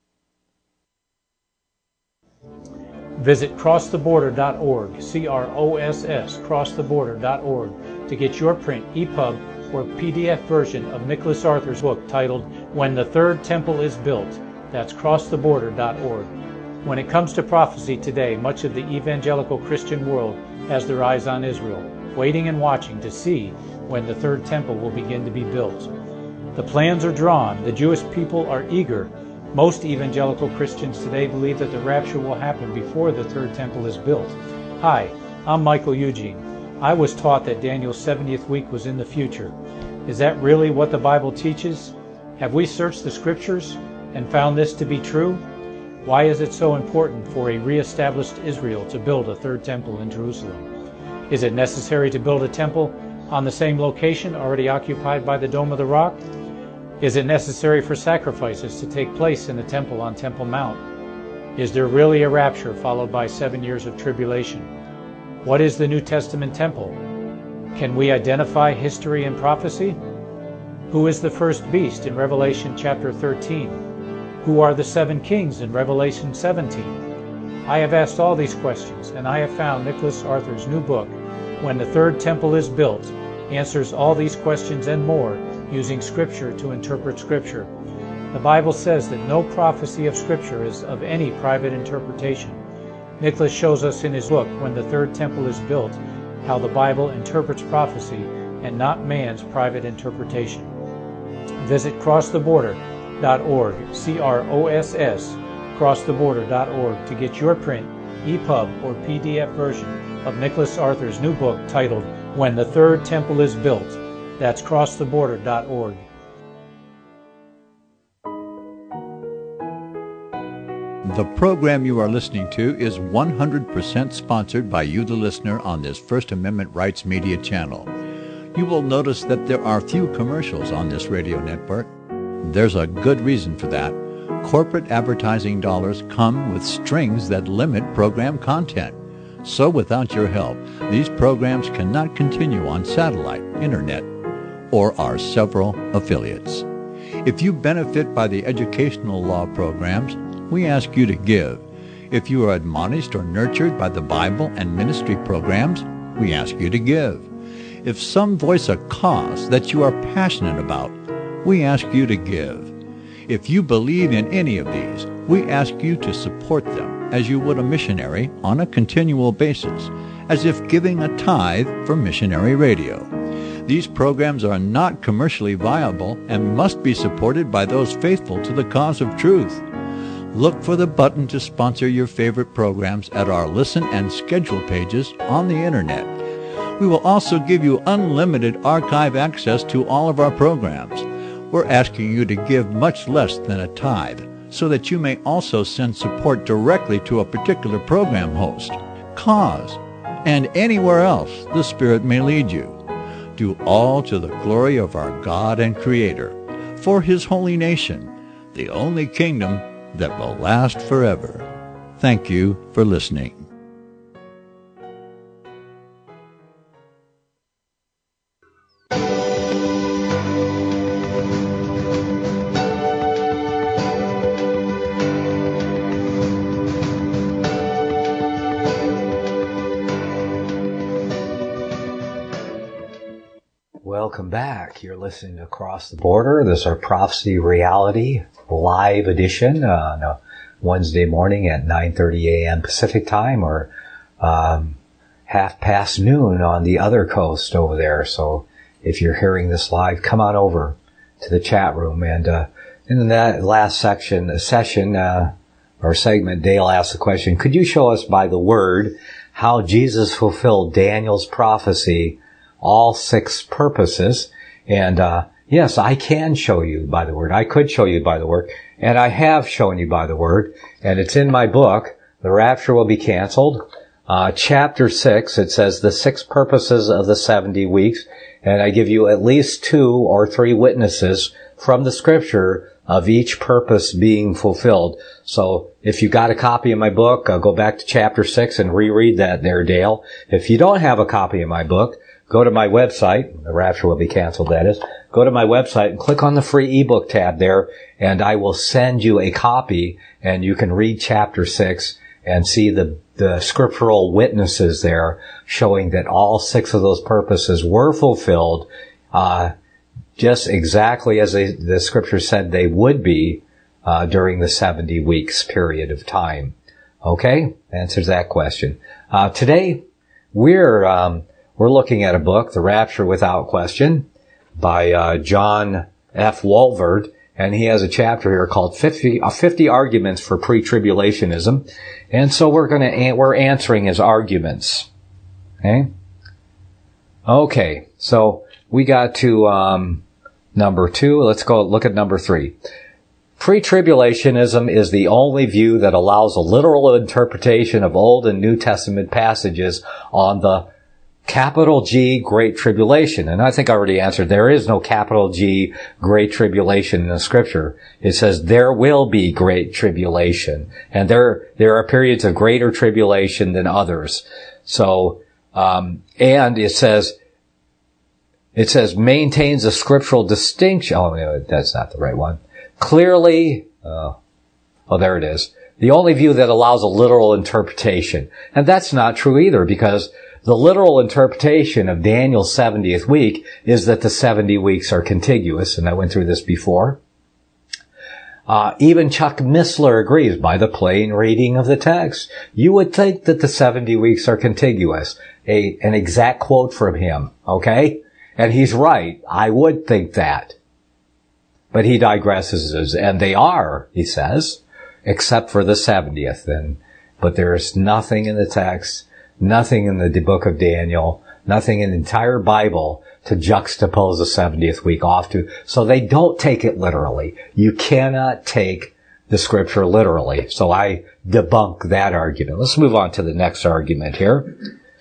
Visit crosstheborder.org, CROSS, crosstheborder.org, to get your print, EPUB, or PDF version of Nicholas Arthur's book titled When the Third Temple is Built. That's crosstheborder.org. When it comes to prophecy today, much of the evangelical Christian world has their eyes on Israel, waiting and watching to see when the third temple will begin to be built. The plans are drawn. The Jewish people are eager. Most evangelical Christians today believe that the rapture will happen before the third temple is built. Hi, I'm Michael Eugene. I was taught that Daniel's 70th week was in the future. Is that really what the Bible teaches? Have we searched the Scriptures and found this to be true? Why is it so important for a re-established Israel to build a third temple in Jerusalem? Is it necessary to build a temple on the same location already occupied by the Dome of the Rock? Is it necessary for sacrifices to take place in the temple on Temple Mount? Is there really a rapture followed by 7 years of tribulation? What is the New Testament temple? Can we identify history and prophecy? Who is the first beast in Revelation chapter 13? Who are the 7 kings in Revelation 17? I have asked all these questions, and I have found Nicholas Arthur's new book, When the Third Temple is Built, answers all these questions and more using Scripture to interpret Scripture. The Bible says that no prophecy of Scripture is of any private interpretation. Nicholas shows us in his book, When the Third Temple is Built, how the Bible interprets prophecy and not man's private interpretation. Visit crosstheborder.org, CROSS, crosstheborder.org, to get your print, EPUB, or PDF version of Nicholas Arthur's new book titled When the Third Temple is Built. That's crosstheborder.org. The program you are listening to is 100% sponsored by you, the listener, on this First Amendment Rights Media channel. You will notice that there are few commercials on this radio network. There's a good reason for that. Corporate advertising dollars come with strings that limit program content. So without your help, these programs cannot continue on satellite, internet, or our several affiliates. If you benefit by the educational law programs, we ask you to give. If you are admonished or nurtured by the Bible and ministry programs, we ask you to give. If some voice a cause that you are passionate about, we ask you to give. If you believe in any of these, we ask you to support them as you would a missionary on a continual basis, as if giving a tithe for missionary radio. These programs are not commercially viable and must be supported by those faithful to the cause of truth. Look for the button to sponsor your favorite programs at our listen and schedule pages on the internet. We will also give you unlimited archive access to all of our programs. We're asking you to give much less than a tithe, so that you may also send support directly to a particular program host, cause, and anywhere else the Spirit may lead you. Do all to the glory of our God and Creator, for His holy nation, the only kingdom that will last forever. Thank you for listening. Welcome back. You're listening to Across the Border. This is our Prophecy Reality live edition on a Wednesday morning at 9:30 a.m. Pacific time, or 12:30 on the other coast over there. So if you're hearing this live, come on over to the chat room. And in that last session or segment, Dale asked the question, could you show us by the Word how Jesus fulfilled Daniel's prophecy, all 6 purposes? And yes, I can show you by the Word. I could show you by the Word, and I have shown you by the Word, and it's in my book, The Rapture Will Be Canceled. Chapter 6, it says the 6 purposes of the 70 weeks, and I give you at least 2 or 3 witnesses from the Scripture of each purpose being fulfilled. So if you got a copy of my book, go back to chapter 6 and reread that there, Dale. If you don't have a copy of my book, go to my website, The Rapture Will Be Canceled, that is. Go to my website and click on the free ebook tab there, and I will send you a copy, and you can read chapter 6 and see the scriptural witnesses there showing that all 6 of those purposes were fulfilled, just exactly as the scripture said they would be, during the 70 weeks period of time. Okay? Answers that question. Today, we're looking at a book, The Rapture Without Question, by John F. Walvoord, and he has a chapter here called 50 Arguments for Pre-Tribulationism, and so we're answering his arguments. Okay, so we got to number 2. Let's go look at number 3. Pre-tribulationism is the only view that allows a literal interpretation of Old and New Testament passages on the capital G Great Tribulation. And I think I already answered, there is no capital G Great Tribulation in the Scripture. It says there will be Great Tribulation. And there are periods of greater tribulation than others. So, and it says maintains a scriptural distinction. Oh, no, that's not the right one. Clearly, there it is. The only view that allows a literal interpretation. And that's not true either, because the literal interpretation of Daniel's 70th week is that the 70 weeks are contiguous, and I went through this before. Even Chuck Missler agrees by the plain reading of the text. You would think that the 70 weeks are contiguous. An exact quote from him, okay? And he's right. I would think that. But he digresses, and they are, he says, except for the 70th. But there's nothing in the text, nothing in the book of Daniel, nothing in the entire Bible to juxtapose the 70th week off to. So they don't take it literally. You cannot take the scripture literally. So I debunk that argument. Let's move on to the next argument here.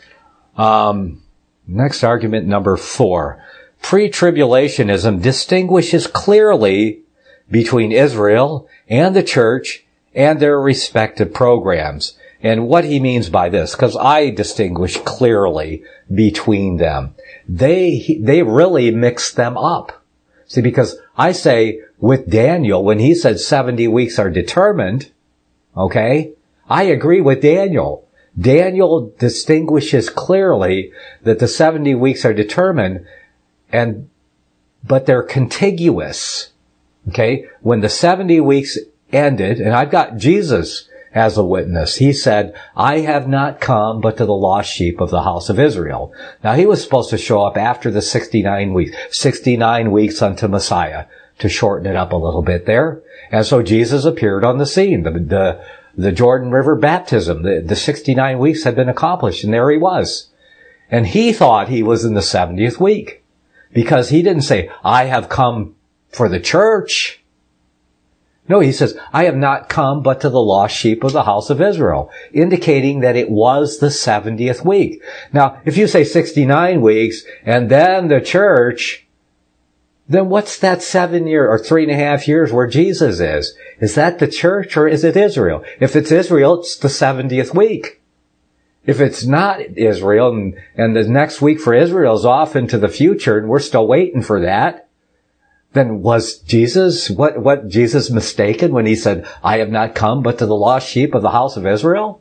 Next argument, number 4. Pre-tribulationism distinguishes clearly between Israel and the church and their respective programs. And what he means by this, because I distinguish clearly between them. They really mix them up. See, because I say with Daniel, when he said 70 weeks are determined, okay, I agree with Daniel. Daniel distinguishes clearly that the 70 weeks are determined, but they're contiguous. Okay? When the 70 weeks ended, and I've got Jesus as a witness, he said, I have not come but to the lost sheep of the house of Israel. Now, he was supposed to show up after the 69 weeks unto Messiah, to shorten it up a little bit there. And so Jesus appeared on the scene. The Jordan River baptism, the 69 weeks had been accomplished, and there he was. And he thought he was in the 70th week, because he didn't say, I have come for the church. No, he says, I have not come but to the lost sheep of the house of Israel, indicating that it was the 70th week. Now, if you say 69 weeks and then the church, then what's that 7 year or 3.5 years where Jesus is? Is that the church or is it Israel? If it's Israel, it's the 70th week. If it's not Israel and the next week for Israel is off into the future and we're still waiting for that, then was Jesus, what Jesus mistaken when he said, I have not come but to the lost sheep of the house of Israel?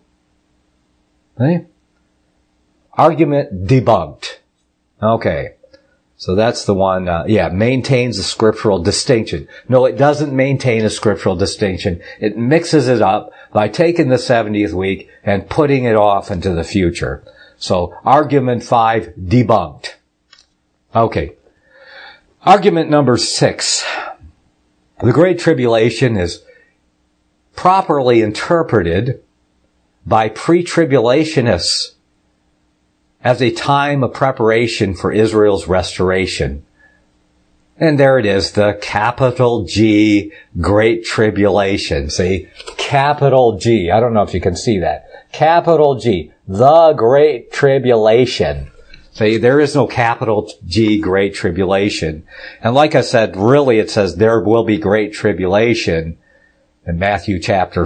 Argument debunked. Okay. So that's the one, maintains a scriptural distinction. No, it doesn't maintain a scriptural distinction. It mixes it up by taking the 70th week and putting it off into the future. So, argument 5, debunked. Okay. Argument number 6. The Great Tribulation is properly interpreted by pre-tribulationists as a time of preparation for Israel's restoration. And there it is, the capital G, Great Tribulation. See? Capital G. I don't know if you can see that. Capital G. The Great Tribulation. See, there is no capital G, Great Tribulation. And like I said, really it says there will be Great Tribulation in Matthew chapter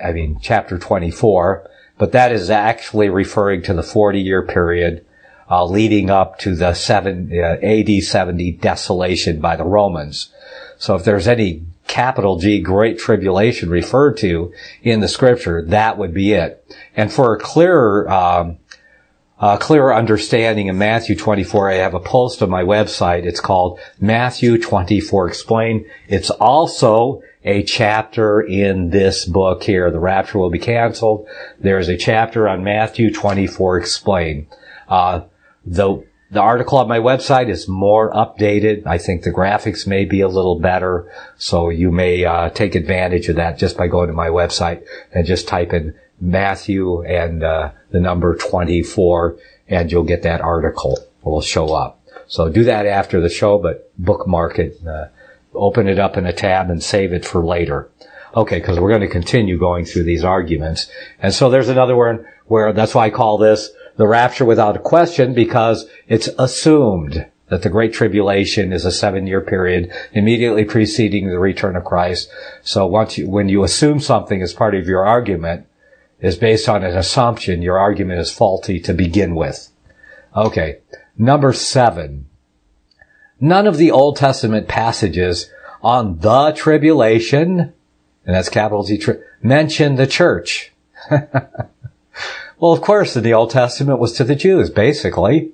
24. But that is actually referring to the 40-year period leading up to the AD 70 desolation by the Romans. So if there's any capital G Great Tribulation referred to in the Scripture, that would be it. And for a clearer understanding of Matthew 24, I have a post on my website. It's called Matthew 24 Explained. It's also a chapter in this book here, The Rapture Will Be Canceled. There's a chapter on Matthew 24 Explained. The article on my website is more updated. I think the graphics may be a little better, so you may take advantage of that just by going to my website and just type in Matthew and the number 24, and you'll get that article. It will show up. So do that after the show, but bookmark it, open it up in a tab and save it for later. Okay, because we're going to continue going through these arguments. And so there's another one where that's why I call this the rapture without a question, because it's assumed that the Great Tribulation is a 7-year period immediately preceding the return of Christ. So when you assume something as part of your argument is based on an assumption, your argument is faulty to begin with. Okay, number 7. None of the Old Testament passages on the tribulation, and that's capital T, mention the church. Well, of course, in the Old Testament was to the Jews, basically.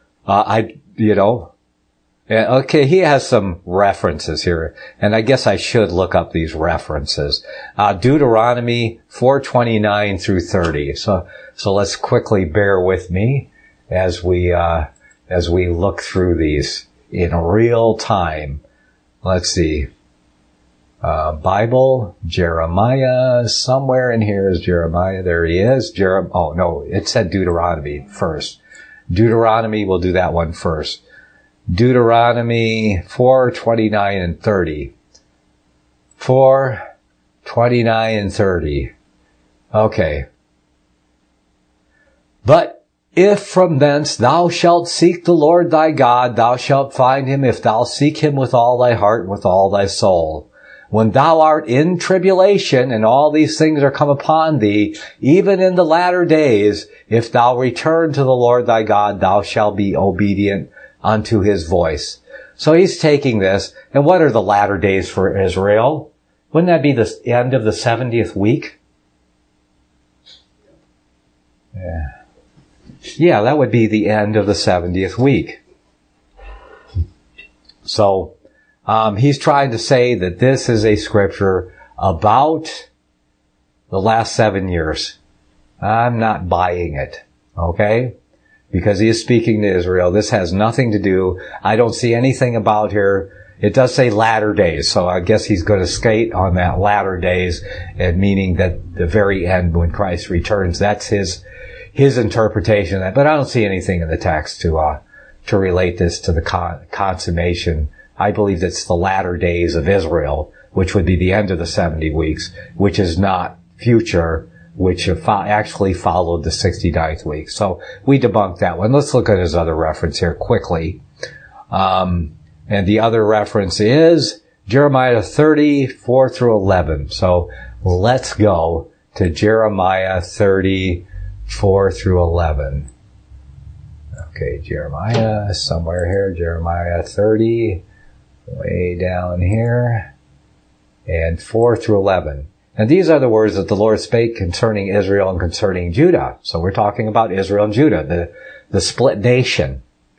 Okay, he has some references here, and I guess I should look up these references. Deuteronomy 4:29 through 30. So let's quickly bear with me as we look through these in real time. Let's see. Bible, Jeremiah, somewhere in here is Jeremiah. There he is. It said Deuteronomy first. Deuteronomy, we'll do that one first. Deuteronomy 4:29 and 30. 4:29 and 30. Okay. But if from thence thou shalt seek the Lord thy God, thou shalt find him if thou seek him with all thy heart and with all thy soul. When thou art in tribulation, and all these things are come upon thee, even in the latter days, if thou return to the Lord thy God, thou shalt be obedient unto his voice. So he's taking this, and what are the latter days for Israel? Wouldn't that be the end of the 70th week? Yeah, that would be the end of the 70th week. So, he's trying to say that this is a scripture about the last 7 years. I'm not buying it. Okay? Because he is speaking to Israel. This has nothing to do. I don't see anything about here. It does say latter days, so I guess he's going to skate on that latter days, and meaning that the very end when Christ returns. That's his interpretation of that. But I don't see anything in the text to relate this to the consummation. I believe it's the latter days of Israel, which would be the end of the 70 weeks, which is not future, which actually followed the 69th week. So we debunked that one. Let's look at his other reference here quickly. And the other reference is Jeremiah 30, 4 through 11. So let's go to Jeremiah 30, 4 through 11. Okay, Jeremiah, somewhere here, Jeremiah 30, way down here, and 4 through 11. And these are the words that the Lord spake concerning Israel and concerning Judah. So we're talking about Israel and Judah, the split nation.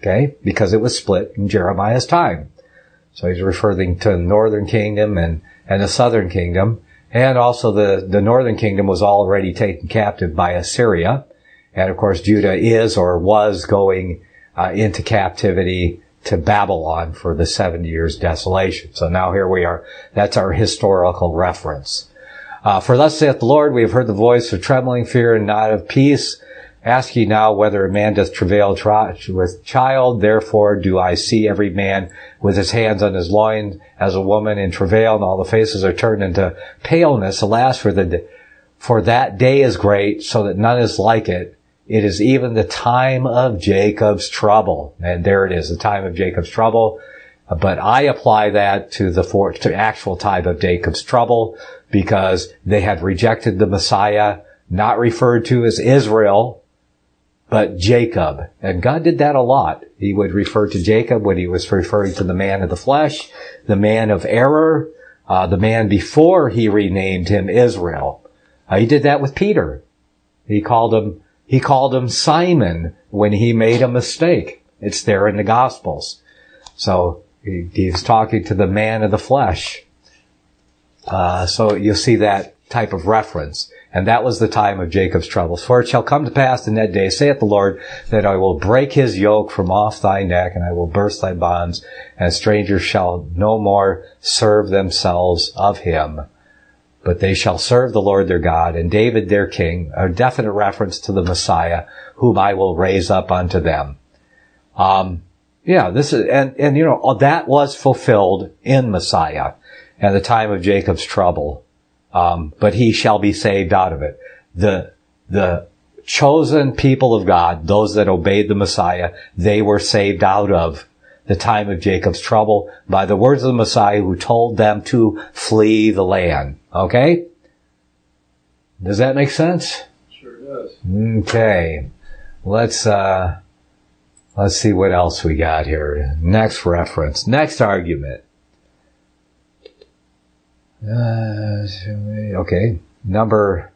Okay? Because it was split in Jeremiah's time. So he's referring to the northern kingdom and the southern kingdom. And also the northern kingdom was already taken captive by Assyria. And of course Judah is or was going into captivity to Babylon for the 70 years desolation. So now here we are. That's our historical reference. For thus saith the Lord, we have heard the voice of trembling, fear, and not of peace. Ask ye now whether a man doth travail with child. Therefore do I see every man with his hands on his loins as a woman in travail, and all the faces are turned into paleness. Alas, for that day is great, so that none is like it. It is even the time of Jacob's trouble. And there it is, the time of Jacob's trouble. But I apply that to actual time of Jacob's trouble, because they had rejected the Messiah, not referred to as Israel, but Jacob. And God did that a lot. He would refer to Jacob when he was referring to the man of the flesh, the man of error, the man before he renamed him Israel. He did that with Peter. He called him Simon when he made a mistake. It's there in the Gospels. So he's talking to the man of the flesh. So you'll see that type of reference. And that was the time of Jacob's troubles. For it shall come to pass in that day, saith the Lord, that I will break his yoke from off thy neck, and I will burst thy bonds, and strangers shall no more serve themselves of him. But they shall serve the Lord their God, and David their king, a definite reference to the Messiah, whom I will raise up unto them. This is, and you know, that was fulfilled in Messiah at the time of Jacob's trouble. But he shall be saved out of it. The chosen people of God, those that obeyed the Messiah, they were saved out of the time of Jacob's trouble by the words of the Messiah who told them to flee the land. Okay? Does that make sense? Sure does. Okay. Let's see what else we got here. Next reference. Next argument. Okay. Number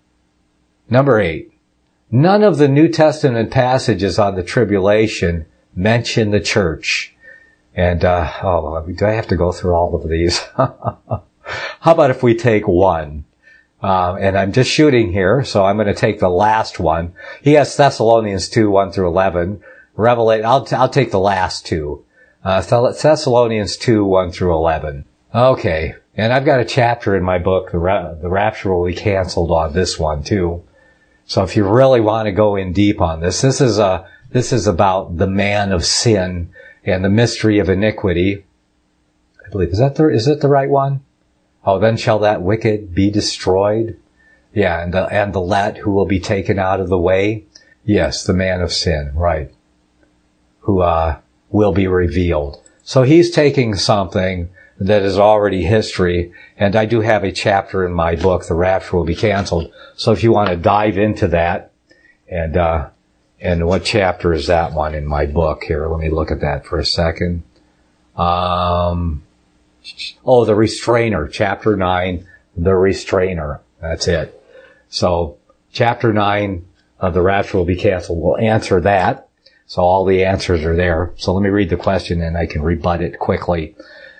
8. None of the New Testament passages on the tribulation mention the church. And, do I have to go through all of these? How about if we take one? And I'm just shooting here, so I'm going to take the last one. He has Thessalonians 2, 1 through 11. Revelation, I'll take the last two. Thessalonians 2, 1 through 11. Okay. And I've got a chapter in my book, The Rapture Will Be Canceled, on this one too. So if you really want to go in deep on this is about the man of sin and the mystery of iniquity. I believe, is it the right one? Oh, then shall that wicked be destroyed? Yeah, and the let who will be taken out of the way? Yes, the man of sin, right. Who, will be revealed. So he's taking something that is already history, and I do have a chapter in my book, The Rapture Will Be Canceled. So if you want to dive into that, and what chapter is that one in my book here? Let me look at that for a second. The Restrainer, chapter 9, The Restrainer. That's it. So chapter 9 of The Rapture Will Be Canceled will answer that. So all the answers are there. So let me read the question and I can rebut it quickly.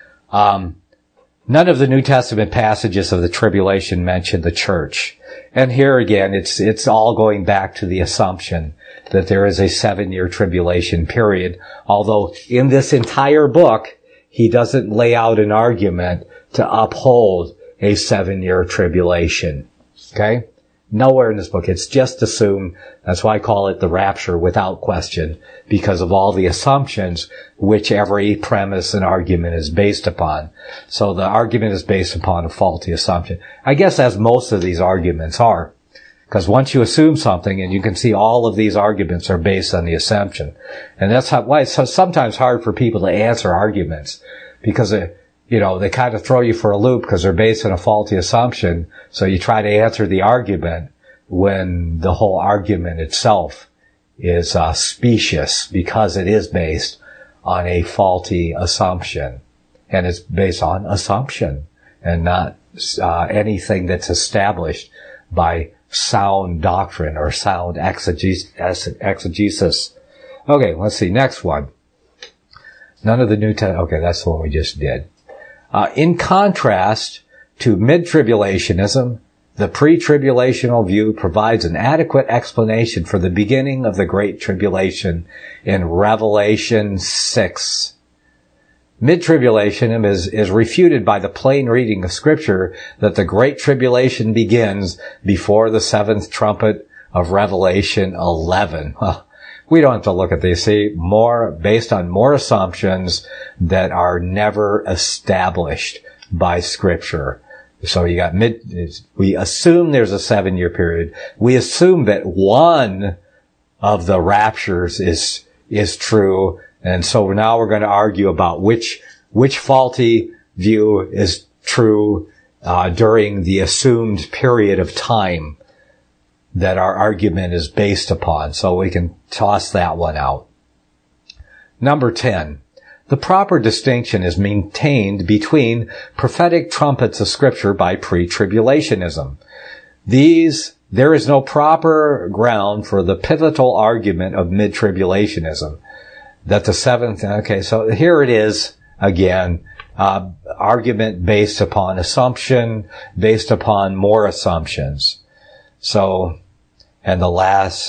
None of the New Testament passages of the tribulation mention the church. And here again, it's all going back to the assumption that there is a 7-year tribulation period. Although in this entire book, he doesn't lay out an argument to uphold a 7-year tribulation. Okay? Nowhere in this book. It's just assumed. That's why I call it the rapture without question, because of all the assumptions which every premise and argument is based upon. So the argument is based upon a faulty assumption. I guess as most of these arguments are. Because once you assume something, and you can see all of these arguments are based on the assumption. And that's why it's sometimes hard for people to answer arguments. Because they kind of throw you for a loop because they're based on a faulty assumption. So you try to answer the argument when the whole argument itself is specious because it is based on a faulty assumption. And it's based on assumption and not anything that's established by sound doctrine or sound exegesis. Okay, let's see. Next one. None of the New Testament. Okay, that's the one we just did. In contrast to mid-tribulationism, the pre-tribulational view provides an adequate explanation for the beginning of the Great Tribulation in Revelation 6. Mid-tribulationism is refuted by the plain reading of Scripture that the Great Tribulation begins before the seventh trumpet of Revelation 11. Well, we don't have to look at these. See, based on more assumptions that are never established by Scripture. So you got we assume there's a 7-year period. We assume that one of the raptures is true. And so now we're going to argue about which faulty view is true, during the assumed period of time that our argument is based upon. So we can toss that one out. Number 10. The proper distinction is maintained between prophetic trumpets of Scripture by pre-tribulationism. There is no proper ground for the pivotal argument of mid-tribulationism. That the seventh, okay, so here it is again, argument based upon assumption, based upon more assumptions. So, and the last,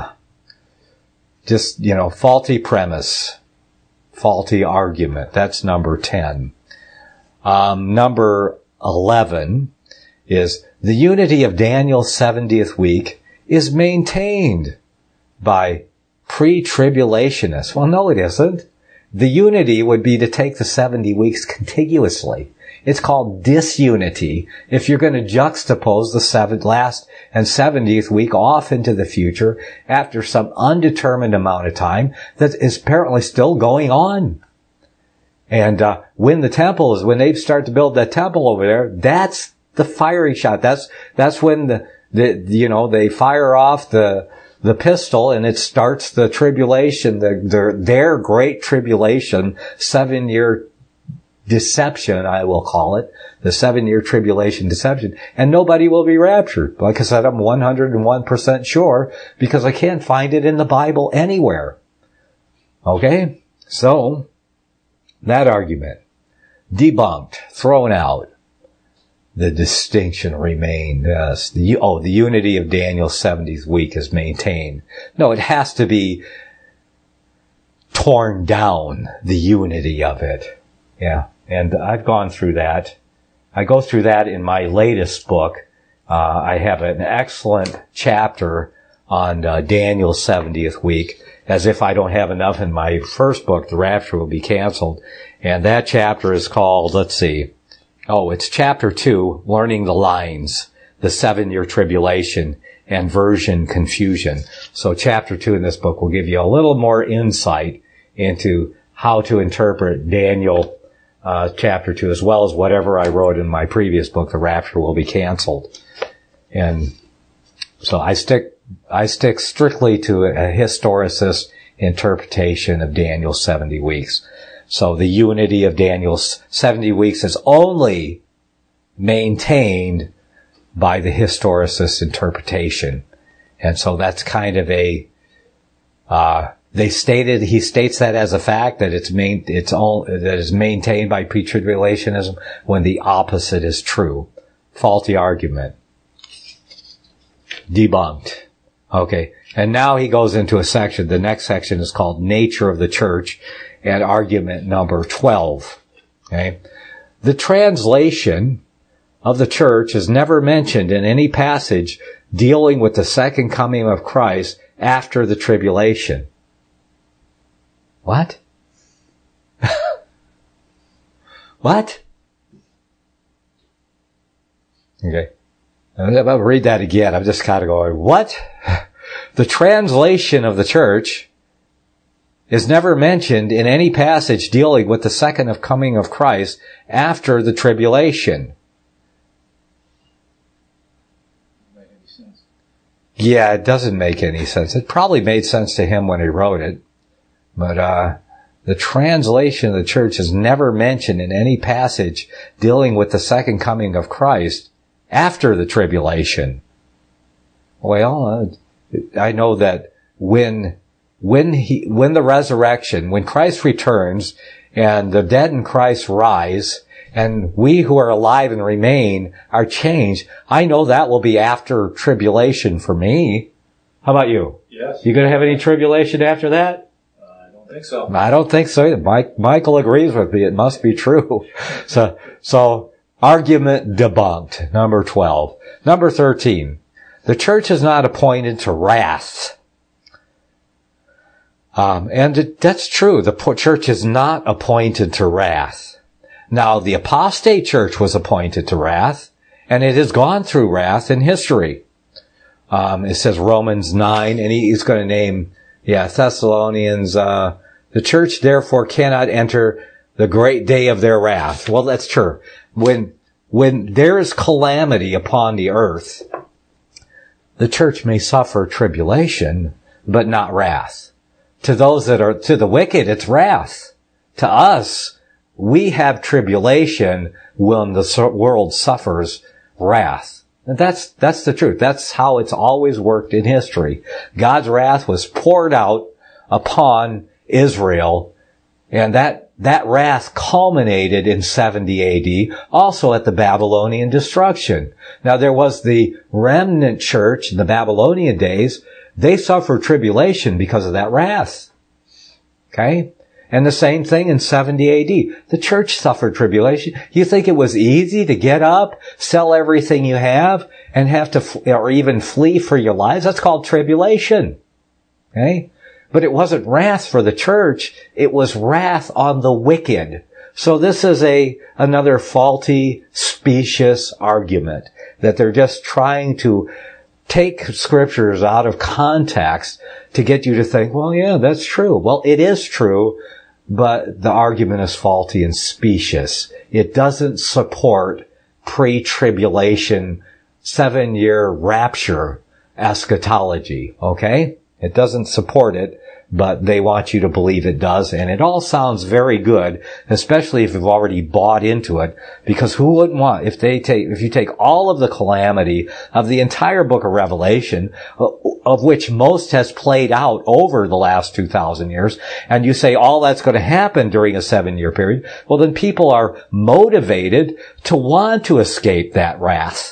faulty premise, faulty argument. That's number 10. Number 11 is the unity of Daniel's 70th week is maintained by pre-tribulationists. Well, no, it isn't. The unity would be to take the 70 weeks contiguously. It's called disunity if you're going to juxtapose the last and 70th week off into the future after some undetermined amount of time that is apparently still going on. And when when they start to build that temple over there, that's the firing shot. That's when they fire off the pistol, and it starts the tribulation, their great tribulation, 7-year deception, I will call it, the 7-year tribulation deception, and nobody will be raptured. Like I said, I'm 101% sure, because I can't find it in the Bible anywhere. Okay? So, that argument, debunked, thrown out. The distinction remained. The unity of Daniel's 70th week is maintained. No, it has to be torn down, the unity of it. Yeah, and I've gone through that. I go through that in my latest book. I have an excellent chapter on Daniel's 70th week, as if I don't have enough in my first book, The Rapture Will Be Canceled. And that chapter is called, it's chapter 2, Learning the Lines, the 7-year tribulation and version confusion. So chapter 2 in this book will give you a little more insight into how to interpret Daniel chapter 2, as well as whatever I wrote in my previous book, The Rapture Will Be Canceled. And so I stick strictly to a historicist interpretation of Daniel's 70 weeks. So the unity of Daniel's 70 weeks is only maintained by the historicist interpretation. And so that's kind of he states that as a fact, that that is maintained by pre-tribulationism, when the opposite is true. Faulty argument. Debunked. Okay. And now he goes into a section. The next section is called Nature of the Church, and argument number 12. Okay. The translation of the church is never mentioned in any passage dealing with the second coming of Christ after the tribulation. What? What? Okay. I'll read that again. I'm just kind of going, what? The translation of the church is never mentioned in any passage dealing with the second coming of Christ after the tribulation. Yeah, it doesn't make any sense. It probably made sense to him when he wrote it. But the translation of the church is never mentioned in any passage dealing with the second coming of Christ after the tribulation. Well, I know that when when the resurrection, when Christ returns and the dead in Christ rise, and we who are alive and remain are changed, I know that will be after tribulation for me. How about you? Yes. You going to have any tribulation after that? I don't think so. I don't think so either. Michael agrees with me. It must be true. So argument debunked. Number 12. Number 13. The church is not appointed to wrath. And that's true. The church is not appointed to wrath. Now, the apostate church was appointed to wrath, and it has gone through wrath in history. It says Romans 9, and he's going to name, Thessalonians, the church therefore cannot enter the great day of their wrath. Well, that's true. When there is calamity upon the earth, the church may suffer tribulation, but not wrath. To those to the wicked, it's wrath. To us, we have tribulation when the world suffers wrath. And that's the truth. That's how it's always worked in history. God's wrath was poured out upon Israel, and that wrath culminated in 70 AD, also at the Babylonian destruction. Now, there was the remnant church in the Babylonian days. They suffered tribulation because of that wrath. Okay? And the same thing in 70 AD. The church suffered tribulation. You think it was easy to get up, sell everything you have, and have to, or even flee for your lives? That's called tribulation. Okay? But it wasn't wrath for the church. It was wrath on the wicked. So this is another faulty, specious argument that they're just trying to take scriptures out of context to get you to think, well, yeah, that's true. Well, it is true, but the argument is faulty and specious. It doesn't support pre-tribulation 7-year rapture eschatology, okay? It doesn't support it, but they want you to believe it does, and it all sounds very good, especially if you've already bought into it, because who wouldn't want, if you take all of the calamity of the entire book of Revelation, of which most has played out over the last 2,000 years, and you say all that's going to happen during a 7-year period, well then people are motivated to want to escape that wrath.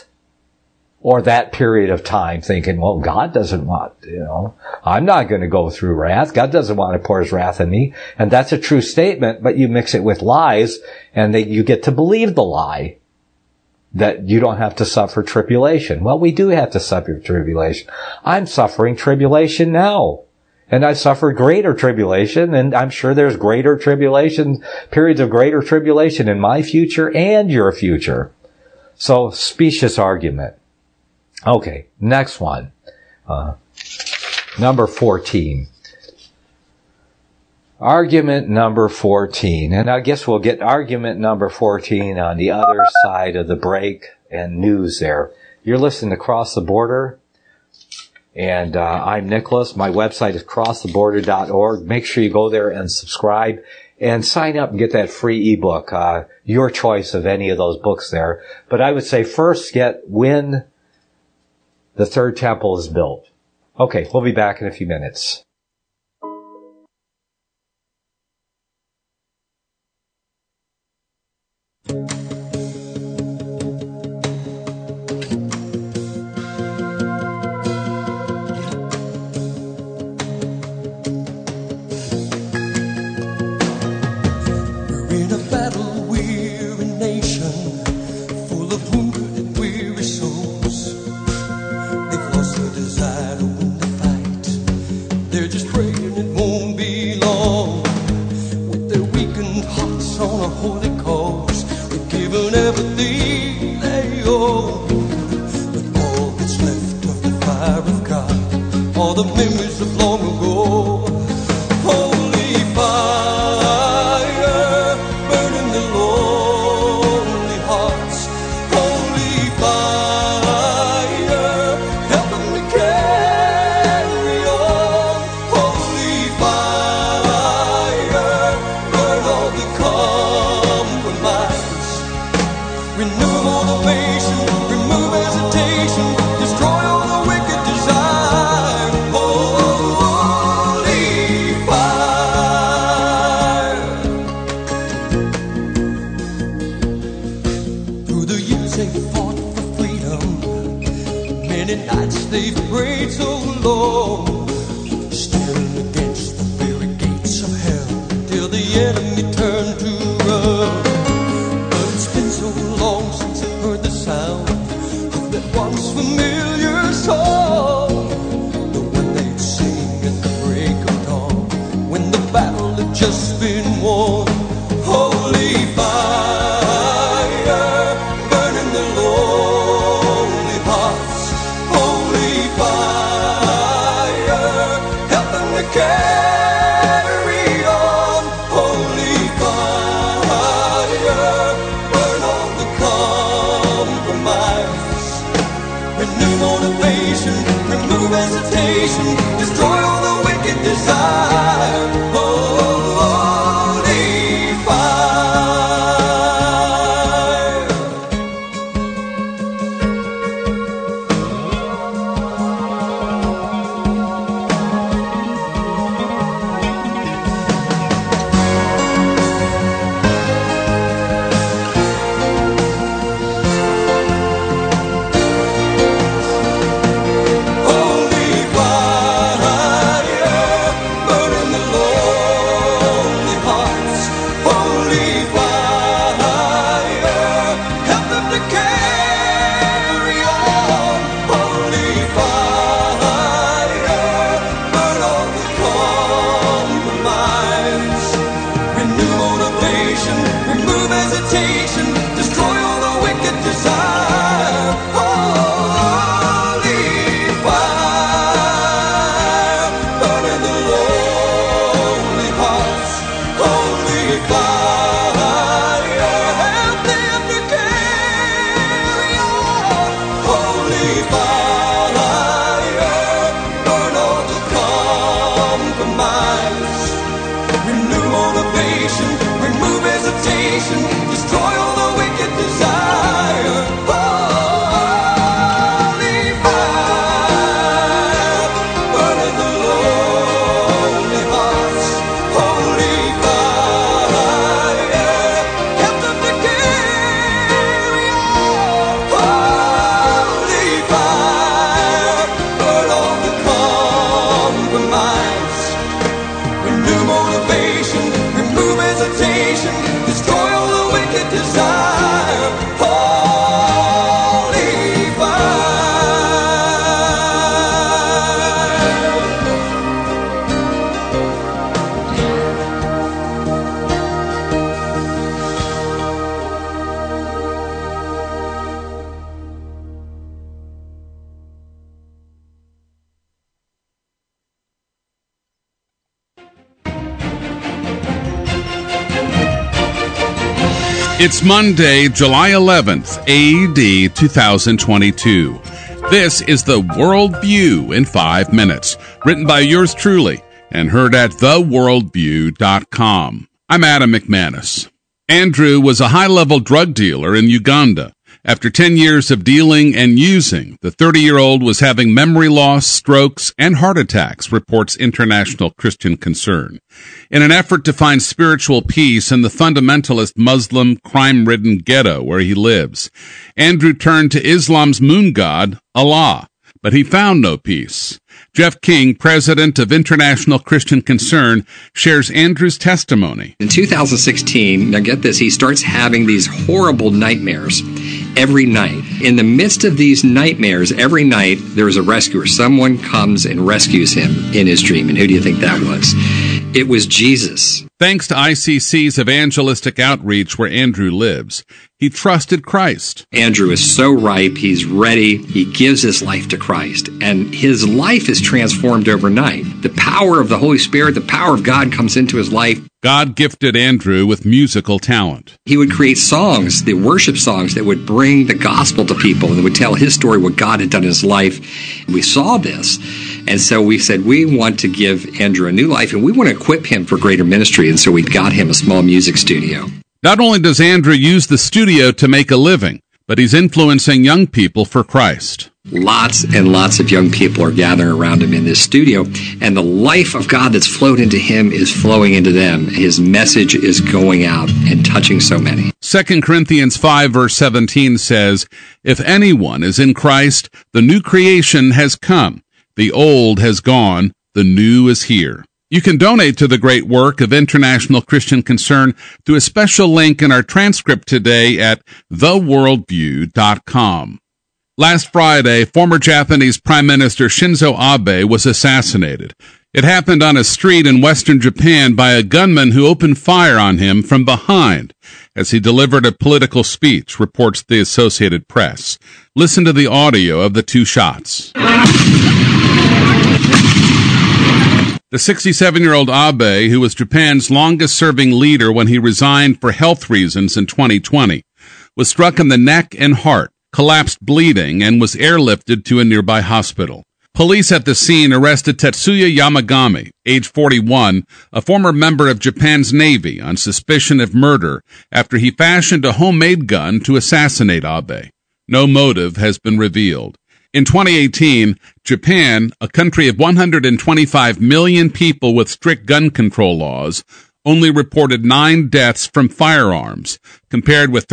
Or that period of time thinking, well, God doesn't want, I'm not going to go through wrath. God doesn't want to pour his wrath on me. And that's a true statement, but you mix it with lies and you get to believe the lie that you don't have to suffer tribulation. Well, we do have to suffer tribulation. I'm suffering tribulation now. And I suffered greater tribulation, and I'm sure there's greater tribulation, periods of greater tribulation in my future and your future. So, specious argument. Okay, next one. Number 14. Argument number 14. And I guess we'll get argument number 14 on the other side of the break and news there. You're listening to Cross the Border, and I'm Nicholas. My website is crosstheborder.org. Make sure you go there and subscribe and sign up and get that free ebook. Your choice of any of those books there. But I would say first get When the Third Temple is Built. Okay, we'll be back in a few minutes. Destroy all the wicked desire. Holy many nights they've prayed so long, staring against the very gates of hell, till the enemy turned to run. But it's been so long since I've heard the sound of that once familiar song, the one they'd sing at the break of dawn, when the battle had just been won. Holy fire, burning the lonely hearts. Holy fire, help them to carry on. Holy fire, burn all the compromise. Renew motivation, remove hesitation, destroy all the wicked desire. Holy fire. Holy fire, burning the lonely hearts. Holy fire, help them to carry on. Holy fire, burn all the compromise. Renew motivation, remove hesitation, destroy all the wicked desire. Holy fire, burning the lonely hearts. Holy fire, help them to carry on. Holy fire, burn all the compromise. Renew motivation, remove hesitation, destroy all the wicked desire. Holy fire, burning the lonely hearts. Holy fire, help them to carry on. Holy fire, burn all the compromise. Renew motivation, remove hesitation, destroy all the wicked desire. Holy fire. It's Monday, July 11th, AD 2022. This is the World View in 5 minutes, written by yours truly and heard at theworldview.com. I'm Adam McManus. Andrew was a high-level drug dealer in Uganda. After 10 years of dealing and using, the 30-year-old was having memory loss, strokes, and heart attacks, reports International Christian Concern. In an effort to find spiritual peace in the fundamentalist Muslim crime-ridden ghetto where he lives, Andrew turned to Islam's moon god, Allah, but he found no peace. Jeff King, president of International Christian Concern, shares Andrew's testimony. In 2016, now get this, he starts having these horrible nightmares every night. In the midst of these nightmares, every night, there is a rescuer. Someone comes and rescues him in his dream. And who do you think that was? It was Jesus. Thanks to ICC's evangelistic outreach where Andrew lives, he trusted Christ. Andrew is so ripe. He's ready. He gives his life to Christ. And his life is transformed overnight. The power of the Holy Spirit, the power of God comes into his life. God gifted Andrew with musical talent. He would create songs, the worship songs that would bring the gospel to people and that would tell his story, what God had done in his life. We saw this. And so we said, we want to give Andrew a new life and we want to equip him for greater ministry. And so we got him a small music studio. Not only does Andrew use the studio to make a living, but he's influencing young people for Christ. Lots and lots of young people are gathering around him in this studio, and the life of God that's flowed into him is flowing into them. His message is going out and touching so many. 2 Corinthians 5 verse 17 says, "If anyone is in Christ, the new creation has come. The old has gone, the new is here." You can donate to the great work of International Christian Concern through a special link in our transcript today at theworldview.com. Last Friday, former Japanese Prime Minister Shinzo Abe was assassinated. It happened on a street in western Japan by a gunman who opened fire on him from behind as he delivered a political speech, reports the Associated Press. Listen to the audio of the two shots. The 67-year-old Abe, who was Japan's longest-serving leader when he resigned for health reasons in 2020, was struck in the neck and heart, collapsed bleeding, and was airlifted to a nearby hospital. Police at the scene arrested Tetsuya Yamagami, age 41, a former member of Japan's Navy, on suspicion of murder after he fashioned a homemade gun to assassinate Abe. No motive has been revealed. In 2018, Japan, a country of 125 million people with strict gun control laws, only reported 9 deaths from firearms, compared with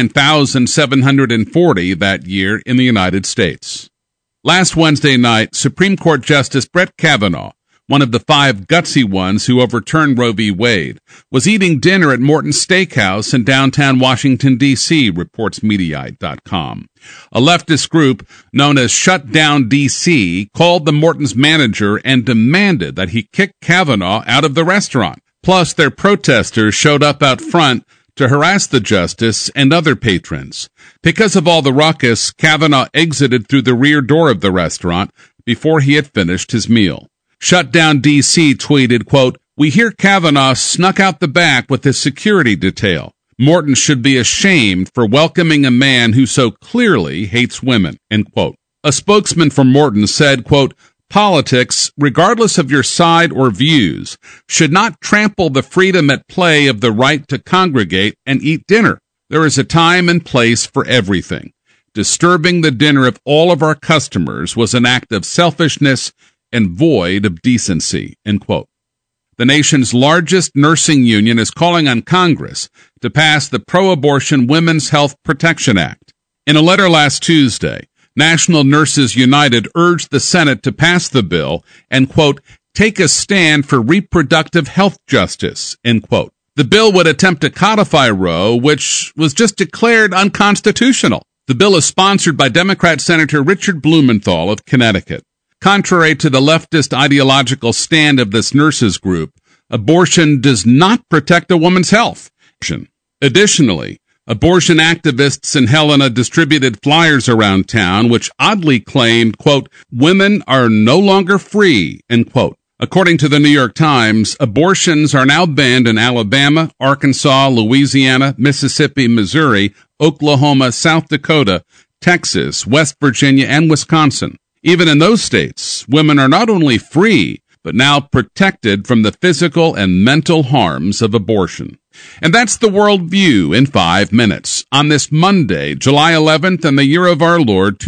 39,740 that year in the United States. Last Wednesday night, Supreme Court Justice Brett Kavanaugh, one of the 5 gutsy ones who overturned Roe v. Wade, was eating dinner at Morton's Steakhouse in downtown Washington, D.C., reports Mediaite.com. A leftist group known as Shut Down D.C. called the Morton's manager and demanded that he kick Kavanaugh out of the restaurant. Plus, their protesters showed up out front to harass the justice and other patrons. Because of all the ruckus, Kavanaugh exited through the rear door of the restaurant before he had finished his meal. Shut Down D.C. tweeted, quote, "We hear Kavanaugh snuck out the back with his security detail. Morton should be ashamed for welcoming a man who so clearly hates women," end quote. A spokesman for Morton said, quote, "Politics, regardless of your side or views, should not trample the freedom at play of the right to congregate and eat dinner. There is a time and place for everything. Disturbing the dinner of all of our customers was an act of selfishness and void of decency," end quote. The nation's largest nursing union is calling on Congress to pass the Pro-Abortion Women's Health Protection Act. In a letter last Tuesday, National Nurses United urged the Senate to pass the bill and, quote, "take a stand for reproductive health justice," end quote. The bill would attempt to codify Roe, which was just declared unconstitutional. The bill is sponsored by Democrat Senator Richard Blumenthal of Connecticut. Contrary to the leftist ideological stand of this nurses group, abortion does not protect a woman's health. Additionally, abortion activists in Helena distributed flyers around town which oddly claimed, quote, "women are no longer free," end quote. According to the New York Times, abortions are now banned in Alabama, Arkansas, Louisiana, Mississippi, Missouri, Oklahoma, South Dakota, Texas, West Virginia, and Wisconsin. Even in those states, women are not only free, but now protected from the physical and mental harms of abortion. And that's the World View in 5 minutes on this Monday, July 11th, in the year of our Lord,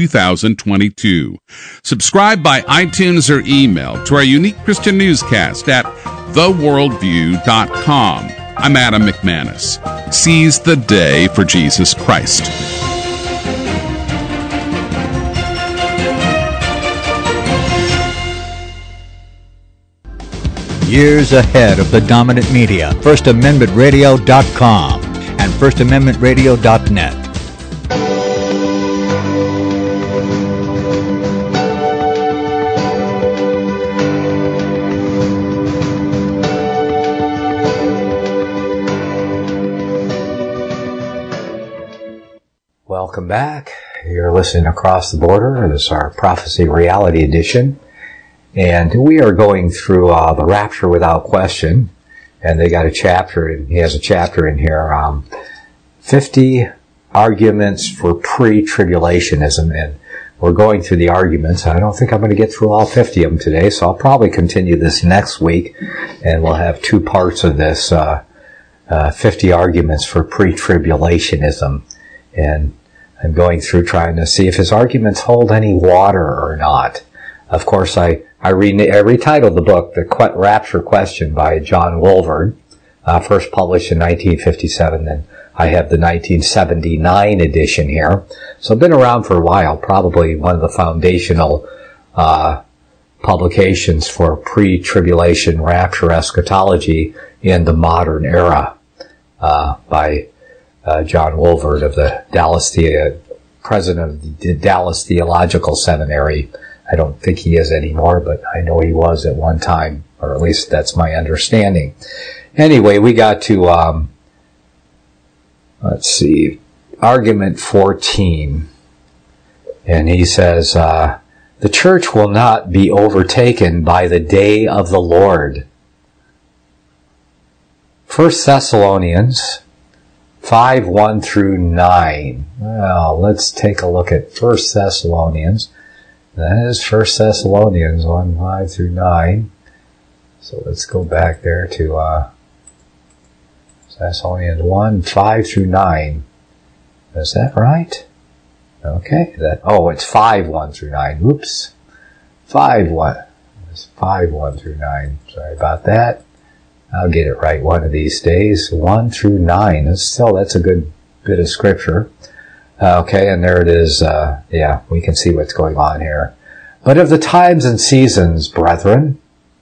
2022. Subscribe by iTunes or email to our unique Christian newscast at theworldview.com. I'm Adam McManus. Seize the day for Jesus Christ. Years ahead of the dominant media, FirstAmendmentRadio.com and FirstAmendmentRadio.net. Welcome back. You're listening Across the Border. This is our Prophecy Reality Edition. And we are going through the Rapture Without Question. And they got a chapter, and he has a chapter in here, 50 Arguments for Pre-Tribulationism. And we're going through the arguments. I don't think I'm going to get through all 50 of them today, so I'll probably continue this next week. And we'll have 2 parts of this, 50 Arguments for Pre-Tribulationism. And I'm going through trying to see if his arguments hold any water or not. Of course, I retitled the book, The Rapture Question by John Wolford, first published in 1957, and I have the 1979 edition here. So I've been around for a while, probably one of the foundational publications for pre-tribulation rapture eschatology in the modern era, by John Wolford of the president of the Dallas Theological Seminary. I don't think he is anymore, but I know he was at one time, or at least that's my understanding. Anyway, we got to, let's see, argument 14. And he says, the church will not be overtaken by the day of the Lord. 1 Thessalonians 5:1 through 9. Well, let's take a look at 1 Thessalonians. That is 1 Thessalonians 1:5 through 9. So let's go back there to Thessalonians 1:5 through 9. Is that right? Okay. It's 5:1 through 9. Oops. 5:1. It's 5:1 through 9. Sorry about that. I'll get it right one of these days. 1 through 9. That's a good bit of scripture. Okay, and there it is. We can see what's going on here. But of the times and seasons, brethren.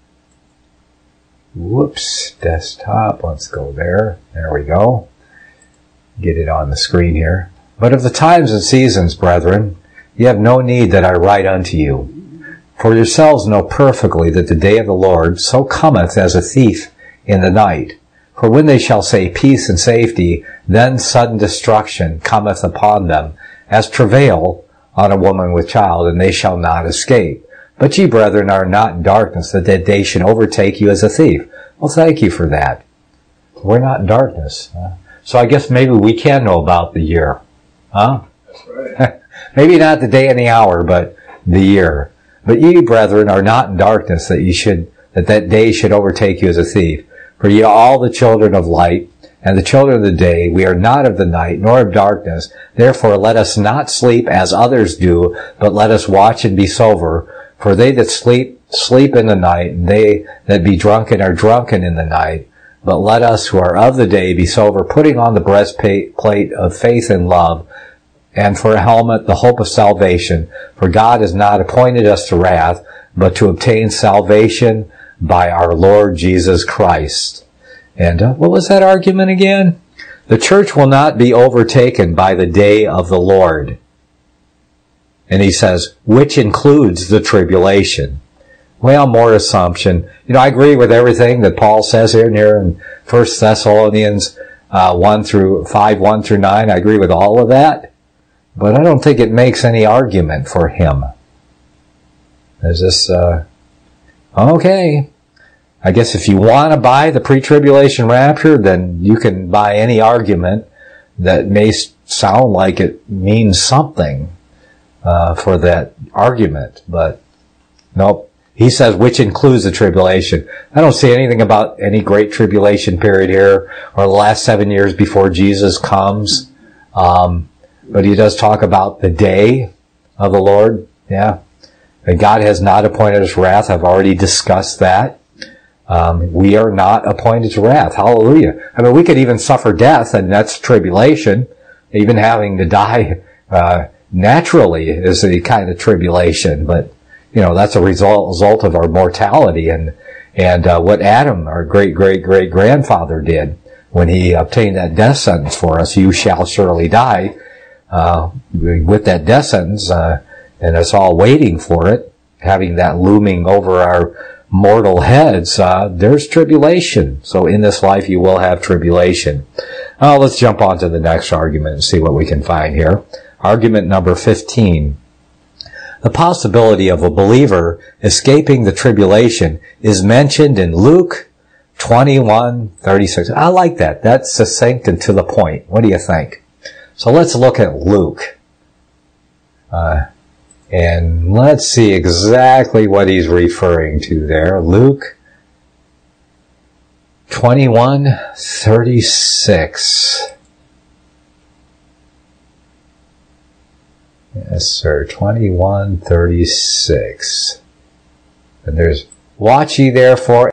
Whoops, desktop. Let's go there. There we go. Get it on the screen here. But of the times and seasons, brethren, ye have no need that I write unto you. For yourselves know perfectly that the day of the Lord so cometh as a thief in the night. For when they shall say peace and safety, then sudden destruction cometh upon them, as travail on a woman with child, and they shall not escape. But ye, brethren, are not in darkness, that that day should overtake you as a thief. Well, thank you for that. We're not in darkness. So I guess maybe we can know about the year. Huh? That's right. Maybe not the day and the hour, but the year. But ye, brethren, are not in darkness, that day should overtake you as a thief. For ye are all the children of light, and the children of the day. We are not of the night, nor of darkness. Therefore let us not sleep as others do, but let us watch and be sober. For they that sleep, sleep in the night, and they that be drunken are drunken in the night. But let us who are of the day be sober, putting on the breastplate of faith and love, and for a helmet the hope of salvation. For God has not appointed us to wrath, but to obtain salvation by our Lord Jesus Christ. And what was that argument again? The church will not be overtaken by the day of the Lord. And he says, which includes the tribulation. Well, more assumption. I agree with everything that Paul says here in 1 Thessalonians 1 through 9. I agree with all of that. But I don't think it makes any argument for him. There's this, okay. I guess if you want to buy the pre-tribulation rapture, then you can buy any argument that may sound like it means something for that argument. But nope. He says, which includes the tribulation. I don't see anything about any great tribulation period here or the last 7 years before Jesus comes. But he does talk about the day of the Lord. Yeah. And God has not appointed us wrath. I've already discussed that. We are not appointed to wrath. Hallelujah. I mean, we could even suffer death, and that's tribulation. Even having to die naturally is a kind of tribulation. But, that's a result of our mortality and what Adam, our great-great-great-grandfather, did when he obtained that death sentence for us. You shall surely die. With that death sentence, and us all waiting for it, having that looming over our mortal heads, there's tribulation. So in this life you will have tribulation. Let's jump on to the next argument and see what we can find here. Argument number 15. The possibility of a believer escaping the tribulation is mentioned in Luke 21:36. I like that. That's succinct and to the point. What do you think? So let's look at Luke. And let's see exactly what he's referring to there. Luke 21:36. Yes, sir. 21:36. And there's, watch ye therefore